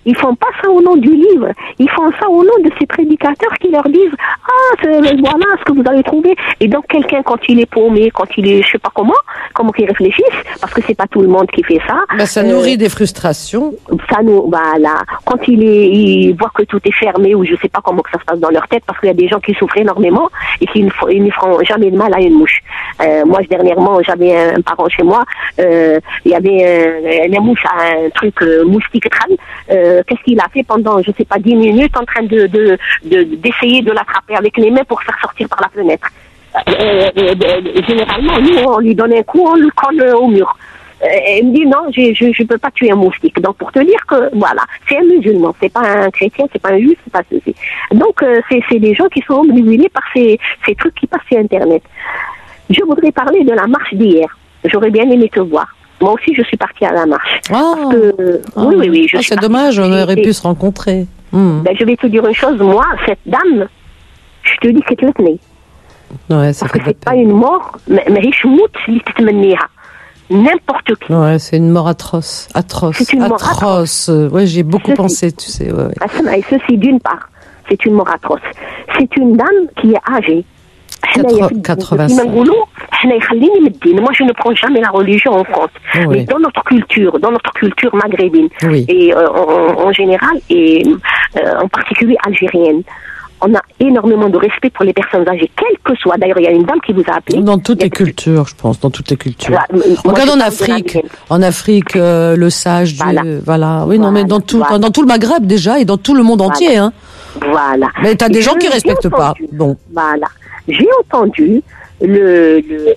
Ils font pas ça au nom du livre. Ils font ça au nom de ces prédicateurs qui leur disent ah c'est, voilà ce que vous avez trouvé. Et donc quelqu'un quand il est paumé, quand il est je sais pas comment, comment qu'il réfléchisse, parce que c'est pas tout le monde qui fait ça. Ben, ça euh, nourrit des frustrations. Ça nous voilà. Quand il est, il voit que tout est fermé ou je sais pas comment que ça se passe dans leur tête, parce qu'il y a des gens qui souffrent énormément et qui ne, f- ils ne feront jamais de mal à une mouche. Euh, moi dernièrement j'avais un parent chez moi, euh, il y avait un, une mouche, un truc euh, moustique crâne. Euh, qu'est-ce qu'il a fait pendant je sais pas dix minutes en train de, de, de d'essayer de l'attraper avec les mains pour faire sortir par la fenêtre. Euh, euh, euh, généralement nous on lui donne un coup, on le colle au mur. Euh, il me dit non, je, je je peux pas tuer un moustique. Donc pour te dire que voilà, c'est un musulman, c'est pas un chrétien, c'est pas un juif, c'est pas ceci. Donc euh, c'est c'est des gens qui sont obnubilés par ces ces trucs qui passent sur Internet. Je voudrais parler de la marche d'hier. J'aurais bien aimé te voir. Moi aussi, je suis partie à la marche. Oh. Parce que, euh, Oh. oui, oui, oui. Je Oh, suis c'est partie. dommage, on aurait Et- pu se rencontrer. Hmm. Ben, je vais te dire une chose. Moi, cette dame, je te dis que c'est le Ouais, ça Parce fait que c'est pas une mort, mais mais هي شموت اللي تتمنيها. N'importe qui. Ouais, c'est une mort atroce, atroce, C'est une mort atroce. Euh, Ouais, j'ai beaucoup Ceci- pensé, tu sais. Ouais, ouais. Et ceci, d'une part, c'est une mort atroce. C'est une dame qui est âgée. Quatre- quatre-vingt-cinq. Moi, je ne prends jamais la religion en compte. Oui. Mais dans notre culture, dans notre culture maghrébine, Oui. et euh, en, en général, et euh, en particulier algérienne, on a énormément de respect pour les personnes âgées, quelles que soient. D'ailleurs, il y a une dame qui vous a appelé. Dans toutes les cultures, je pense, dans toutes les cultures. Voilà, moi, Regarde je en parle de Afrique, l'Algérie. en Afrique, euh, le sage, Voilà. Dieu, voilà. Oui, non, mais dans tout, Voilà. dans tout le Maghreb déjà et dans tout le monde Voilà. entier, hein. Voilà. Mais t'as des Et gens je- qui j'ai respectent pas. entendu- Bon. Voilà. J'ai entendu le le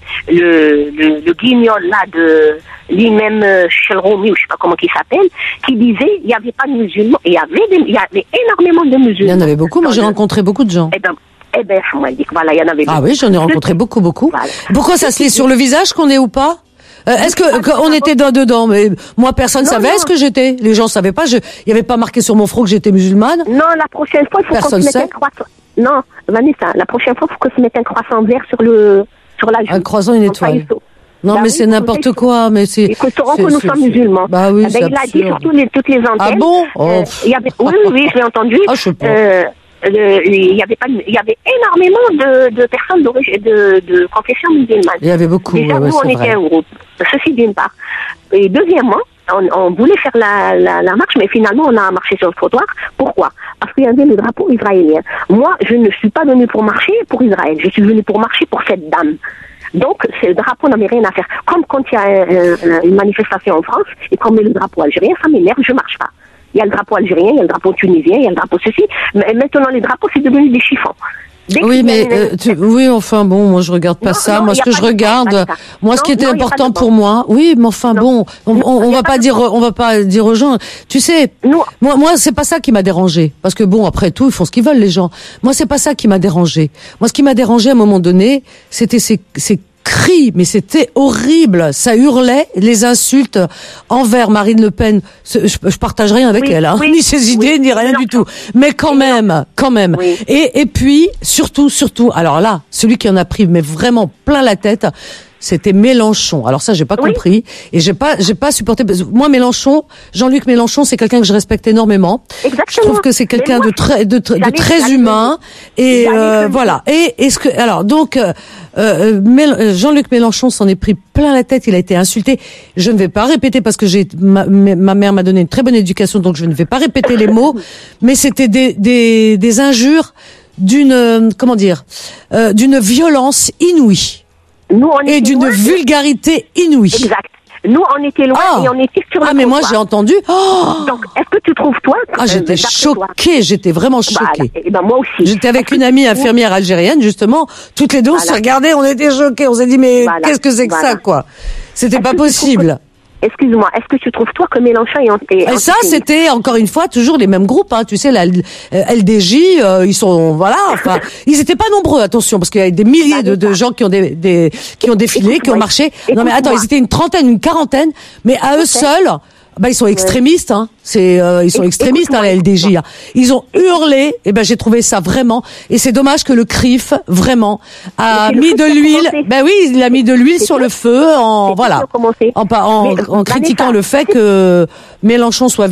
le, le, le guignol là de l'imam euh, Chelroumi, ou je sais pas comment il s'appelle, qui disait il y avait pas de musulmans, il y avait des, il y avait énormément de musulmans. Il y en avait beaucoup. Moi, j'ai rencontré beaucoup de gens. Eh ben, eh ben, moi, dit que voilà, il y en avait. Ah beaucoup. oui, j'en ai rencontré beaucoup, beaucoup. Voilà. Pourquoi ça se lit sur le visage qu'on est ou pas? Euh, est-ce que qu'on était dedans, dedans mais moi personne Non, savait non. ce que j'étais. Les gens savaient pas. Je, il y avait pas marqué sur mon front que j'étais musulmane. Non, la prochaine fois, il faut Personne qu'on se mette sait. un croissant. Non, Vanessa, la prochaine fois, il faut qu'on se mette un croissant vert sur le sur la joue. Un croissant, une Comme ça, étoile. il faut- Non, Bah mais oui, c'est comme n'importe ça, il faut- quoi. Mais c'est. Et que sauront c'est- que nous c'est- sommes c'est- musulmans. Bah oui, Eh ben, c'est il a dit absurde. sur tous les, toutes les antennes. Ah bon Oh, euh, pff. il y avait, oui, oui, oui, je l'ai entendu. Ah, je sais pas. Euh, le- il y avait pas, il y avait énormément de, de personnes d'origine, de, de confession musulmane. Il y avait beaucoup. Déjà, ouais, ouais, nous, on c'est était vrai. un groupe. Ceci d'une part. Et deuxièmement, on, on voulait faire la, la, la marche, mais finalement, on a marché sur le trottoir. Pourquoi? Parce qu'il y avait le drapeau israélien. Moi, je ne suis pas venue pour marcher pour Israël. Je suis venue pour marcher pour cette dame. Donc, ce drapeau n'avait rien à faire. Comme quand il y a un- un- une manifestation en France et qu'on met le drapeau algérien, ça m'énerve, je marche pas. Il y a le drapeau algérien, il y a le drapeau tunisien, il y a le drapeau ceci. Mais maintenant, les drapeaux, c'est devenu des chiffons. Dès Oui, qu'il y a mais une- euh, tu- oui, enfin bon, moi je regarde pas Non, ça. non, moi, y ce a que pas je de- regarde, pas de ça. moi, ce Non, qui était non, y a pas important de pour bon. moi, oui, mais enfin bon, on, on, on y a va pas pas de dire, bon. on va pas dire aux gens. Tu sais, Nous- moi, moi, c'est pas ça qui m'a dérangé, parce que bon, après tout, ils font ce qu'ils veulent, les gens. Moi, c'est pas ça qui m'a dérangé. Moi, ce qui m'a dérangé à un moment donné, c'était ces, ces cris, mais c'était horrible. Ça hurlait, les insultes envers Marine Le Pen. Ce- Je, je partage rien avec Oui, elle, hein, oui, ni ses idées, oui. ni rien Non. du tout. Mais quand même, quand même. Oui. Et, et puis, surtout, surtout, alors là, celui qui en a pris, mais vraiment plein la tête, c'était Mélenchon. Alors ça, j'ai pas Oui. compris. Et j'ai pas, j'ai pas supporté. parce que Moi, Mélenchon, Jean-Luc Mélenchon, c'est quelqu'un que je respecte énormément. Exactement. Je trouve que c'est quelqu'un Mais moi, de très, de, tr- de j'allais- très j'allais- humain. Et j'allais euh, te le voilà. Et est-ce que, alors, donc, euh, euh, Mél- euh, Jean-Luc Mélenchon s'en est pris plein la tête. Il a été insulté. Je ne vais pas répéter parce que j'ai, ma, ma mère m'a donné une très bonne éducation, donc je ne vais pas répéter les mots. Mais c'était des, des, des injures d'une, euh, comment dire, euh, d'une violence inouïe. Nous, on Et était d'une loin. vulgarité inouïe. Exact. Nous, on était loin Ah. et on était sur Ah, le mais moi, j'ai trottoir. entendu. Oh Donc, est-ce que tu trouves, toi... Ah, j'étais euh, d'après toi- choquée, j'étais vraiment Voilà. choquée. Et ben, moi aussi. J'étais avec une amie infirmière algérienne, justement. Toutes les deux, on Voilà. s'est regardées, on était choquées. On s'est dit, mais Voilà. qu'est-ce que c'est que ça, Voilà. quoi? C'était Est-ce pas que tu trouves possible. Excuse-moi, est-ce que tu trouves, toi, que Mélenchon est... anti- Et ça, antisémite? c'était encore une fois toujours les mêmes groupes, hein. Tu sais, la euh, L D J, euh, ils sont voilà, enfin, ils étaient pas nombreux, attention, parce qu'il y a des milliers de, de gens qui ont des, des qui ont défilé, qui ont Écoute-moi, marché. Non mais attends, écoute-moi. ils étaient une trentaine, une quarantaine, mais à eux seuls, bah ils sont extrémistes, hein. C'est euh, ils sont Éc- extrémistes, hein, la L D J. hein. Ils ont hurlé, et ben j'ai trouvé ça vraiment. Et c'est dommage que le C R I F vraiment a Mais c'est le mis C R I F de qui a l'huile. commencé. Ben oui, il a mis de l'huile C'est sur eux. le feu en C'est eux voilà, qui ont commencé. en, pa- en, Mais, en critiquant Vanessa, le fait que Mélenchon soit venu.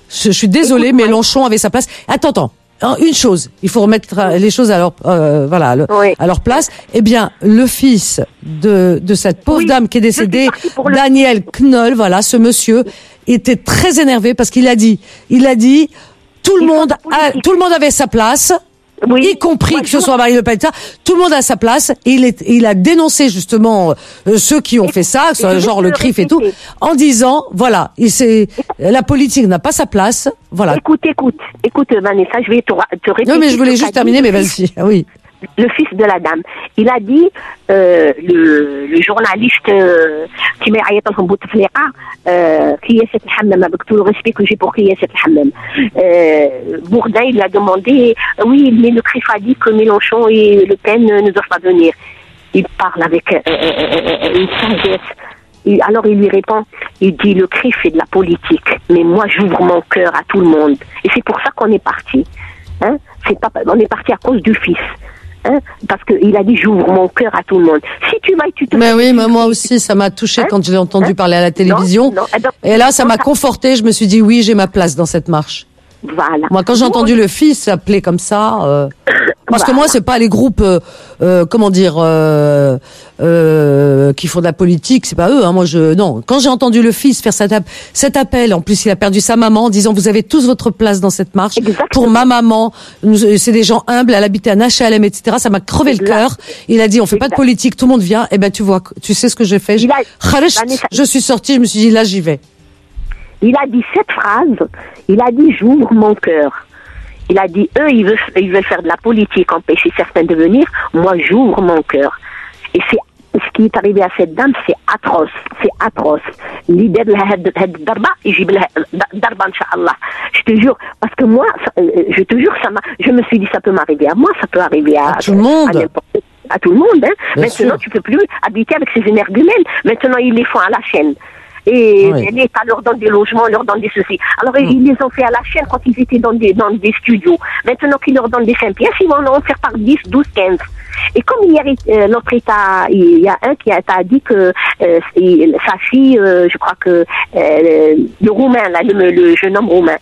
Je, je suis désolée, Mélenchon avait sa place. Attends, attends. Une chose, il faut remettre les choses à leur, euh, voilà, le, oui. à leur place. Eh bien, le fils de, de cette pauvre oui, dame qui est décédée, Daniel Knoll, voilà, ce monsieur, était très énervé parce qu'il a dit, il a dit, tout le monde, a, tout le monde avait sa place. Oui. Y compris Moi, que ce soit Marine Le Pen, tout le monde a sa place. Et il, est, il a dénoncé justement euh, ceux qui ont et, fait ça, et genre le C R I F et tout, en disant voilà, il s'est, la politique n'a pas sa place. Voilà. Écoute, écoute, écoute, Vanessa, je vais te, te répéter. Non, mais je voulais juste terminer, mais vas-y. Ah, oui. Le fils de la dame, il a dit euh, le, le journaliste qui m'a ayat en bout de fléa qui est cette hammam avec tout le respect que j'ai pour qui est cette hammam. Bourdin, il a demandé oui, mais le C R I F a dit que Mélenchon et Le Pen ne doivent pas venir. Il parle avec euh, euh, une sagesse. Et alors il lui répond, il dit le C R I F est de la politique, mais moi j'ouvre mon cœur à tout le monde. Et c'est pour ça qu'on est parti. Hein? C'est pas, on est parti à cause du fils. Hein, parce qu'il a dit j'ouvre mon cœur à tout le monde. Si tu vas, tu te. Mais oui, mais moi aussi, ça m'a touché hein? quand je l'ai entendu hein? parler à la télévision. Non, non, eh ben, et là, ça non, m'a ça... conforté. Je me suis dit oui, j'ai ma place dans cette marche. Voilà. Moi, quand j'ai entendu le fils s'appeler comme ça, euh, parce voilà. que moi, c'est pas les groupes, euh, euh, comment dire, euh, euh, qui font de la politique, c'est pas eux. Hein, moi, je non. Quand j'ai entendu le fils faire cet, app- cet appel, en plus, il a perdu sa maman, en disant vous avez tous votre place dans cette marche. Exactement. Pour ma maman, nous, c'est des gens humbles. Elle habitait à H L M, et cetera. Ça m'a crevé exact. le cœur. Il a dit on fait exact. pas de politique, tout le monde vient. Eh ben, tu vois, tu sais ce que j'ai fait. Je, je suis sortie, je me suis dit là, j'y vais. Il a dit cette phrase, il a dit j'ouvre mon cœur. Il a dit eux, ils veulent, ils veulent faire de la politique, empêcher certains de venir. Moi, j'ouvre mon cœur. Et c'est ce qui est arrivé à cette dame, c'est atroce, c'est atroce. L'idée de la darba, j'ai darba inchallah. Je te jure, parce que moi, je te jure, ça m'a, je me suis dit ça peut m'arriver à moi, ça peut arriver à, à tout le monde. À n'importe à tout le monde. Hein. Maintenant, sûr. tu peux plus habiter avec ces énergumènes. Maintenant, ils les font à la chaîne. Et oui. l'État leur donne des logements, leur donne des ceci. Alors, mmh. ils les ont fait à la chaîne quand ils étaient dans des, dans des studios. Maintenant qu'ils leur donnent des cinq pièces, ils vont en faire par dix, douze, quinze. Et comme il y a euh, notre État, il y a un qui a, a dit que euh, il, sa fille, euh, je crois que euh, le Roumain, là, le, le jeune homme roumain,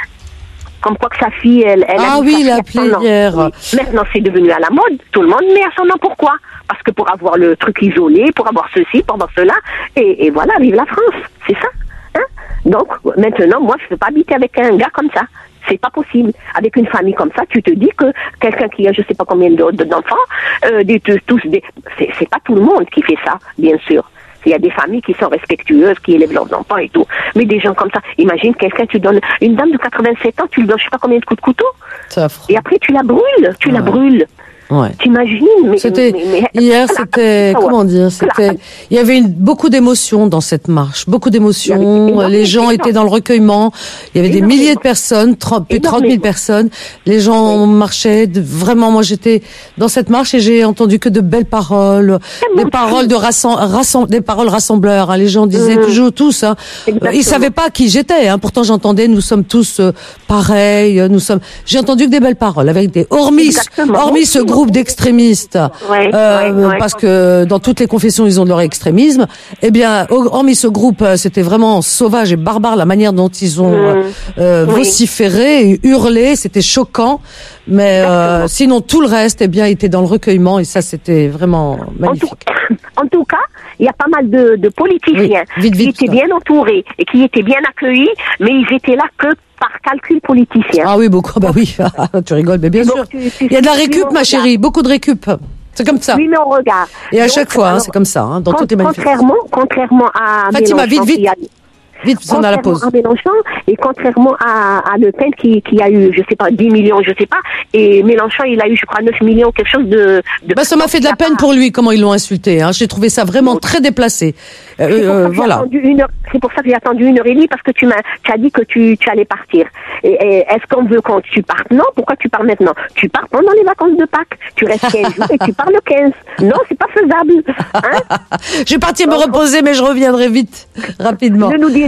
comme quoi que sa fille, elle, elle ah a oui, il a appelé hier. Oui. Maintenant, c'est devenu à la mode. Tout le monde met à son nom. Pourquoi? Parce que pour avoir le truc isolé, pour avoir ceci, pour avoir cela, et, et voilà, vive la France. C'est ça. Hein? Donc, maintenant, moi, je ne peux pas habiter avec un gars comme ça. C'est pas possible. Avec une famille comme ça, tu te dis que quelqu'un qui a je sais pas combien de, de, d'enfants, euh, des, tous des, c'est, c'est pas tout le monde qui fait ça, bien sûr. Il y a des familles qui sont respectueuses, qui élèvent leurs enfants et tout. Mais des gens comme ça, imagine quelqu'un, tu donnes une dame de quatre-vingt-sept ans, tu lui donnes je sais pas combien de coups de couteau. Et après tu la brûles, tu ouais. la brûles. Ouais. T'imagines mais, C'était mais, mais, mais, hier, c'était comment dire, c'était il y avait une, beaucoup d'émotions dans cette marche, beaucoup d'émotions. Avait, les gens étaient dans le recueillement. Il y avait des milliers de personnes, trente, plus de trente mille personnes. Les gens oui. marchaient. De, vraiment, moi, j'étais dans cette marche et j'ai entendu que de belles paroles, des paroles de rassem, rassem, des paroles rassembleurs. Hein. Les gens disaient mmh. toujours tous. Hein. Ils savaient pas qui j'étais. Hein. Pourtant, j'entendais. Nous sommes tous euh, pareils. Nous sommes. J'ai entendu que des belles paroles. La vérité. Hormis, Exactement. hormis ce groupe d'extrémistes, ouais, euh, ouais, ouais. parce que dans toutes les confessions ils ont de leur extrémisme. Eh bien, hormis ce groupe, c'était vraiment sauvage et barbare la manière dont ils ont mmh. euh, oui. vociféré, et hurlé, c'était choquant. Mais euh, sinon tout le reste, eh bien, était dans le recueillement et ça c'était vraiment magnifique. En tout, en tout cas, il y a pas mal de, de politiciens oui, vite, vite, qui étaient bien entourés et qui étaient bien accueillis, mais ils étaient là que par calcul politicien. Ah oui, beaucoup. Bah oui, tu rigoles, mais bien donc, sûr. Tu, tu, il y a de la récup, ma chérie, beaucoup de récup. C'est comme ça. Oui, mais on regarde. Et à donc, chaque fois, alors, hein, c'est comme ça, hein, dans con, toutes les manifestations. Contrairement, contrairement à Fatima, vite, vite. A... Vite, on a la pause. À Mélenchon, et contrairement à, à Le Pen qui, qui a eu, je sais pas, dix millions, je sais pas, et Mélenchon, il a eu, je crois, neuf millions, quelque chose de... de... Bah, ça m'a fait de la peine pour lui, comment ils l'ont insulté, hein. J'ai trouvé ça vraiment très déplacé. Euh, euh, voilà. Une heure, c'est pour ça que j'ai attendu une heure et demie, parce que tu m'as, tu as dit que tu, tu allais partir. Et, et est-ce qu'on veut quand tu partes? Non, pourquoi tu pars maintenant? Tu pars pendant les vacances de Pâques. Tu restes quinze jours et tu pars le quinze. Non, c'est pas faisable. Hein? Je vais partir me reposer, mais je reviendrai vite, rapidement. Ne nous dis, ne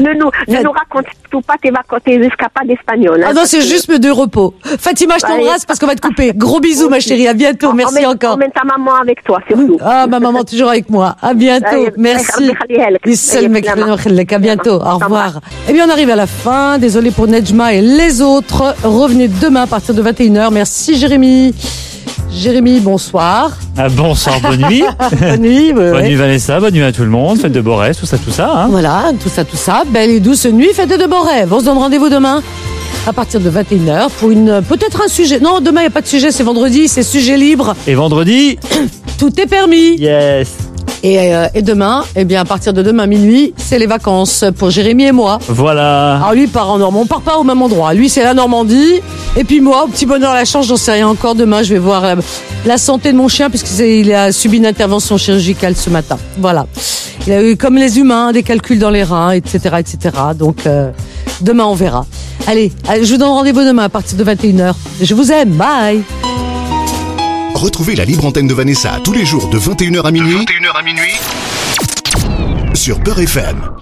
ne nous, ne nous raconte tout pas tes vacances, tes escapades espagnoles. Hein, ah non, c'est que... juste mes deux repos. Fatima, je t'embrasse parce qu'on va te couper. Gros bisous, ma chérie. À bientôt. Merci emmène, encore. Emmène ta maman avec toi, surtout. Ah, ma maman toujours avec moi. À bientôt. Merci. À bientôt. Au revoir. Eh bien, on arrive à la fin. Désolé pour Nejma et les autres. Revenez demain à partir de vingt et une heures. Merci, Jérémy. Jérémy, bonsoir. Ah, bonsoir, bonne nuit. Bonne nuit. Ouais, bonne ouais. nuit Vanessa, bonne nuit à tout le monde. Fête de beaux rêves, tout ça, tout ça. Hein. Voilà, tout ça, tout ça. Belle et douce nuit, fête de beaux rêves. On se donne rendez-vous demain à partir de vingt et une heures pour une peut-être un sujet. Non, demain il n'y a pas de sujet, c'est vendredi, c'est sujet libre. Et vendredi, tout est permis. Yes. Et, euh, et demain, eh bien à partir de demain minuit, c'est les vacances pour Jérémy et moi. Voilà. Alors lui il part en Normandie, on part pas au même endroit. Lui c'est la Normandie et puis moi au petit bonheur la chance, j'en sais rien encore. Demain je vais voir la, la santé de mon chien puisqu'il a subi une intervention chirurgicale ce matin. Voilà. Il a eu comme les humains des calculs dans les reins, et cetera, et cetera. Donc euh, demain on verra. Allez, je vous donne rendez-vous demain à partir de vingt et une heures. Je vous aime, bye. Retrouvez la libre antenne de Vanessa tous les jours de vingt et une heures à minuit, de vingt et une heures à minuit sur Peur F M.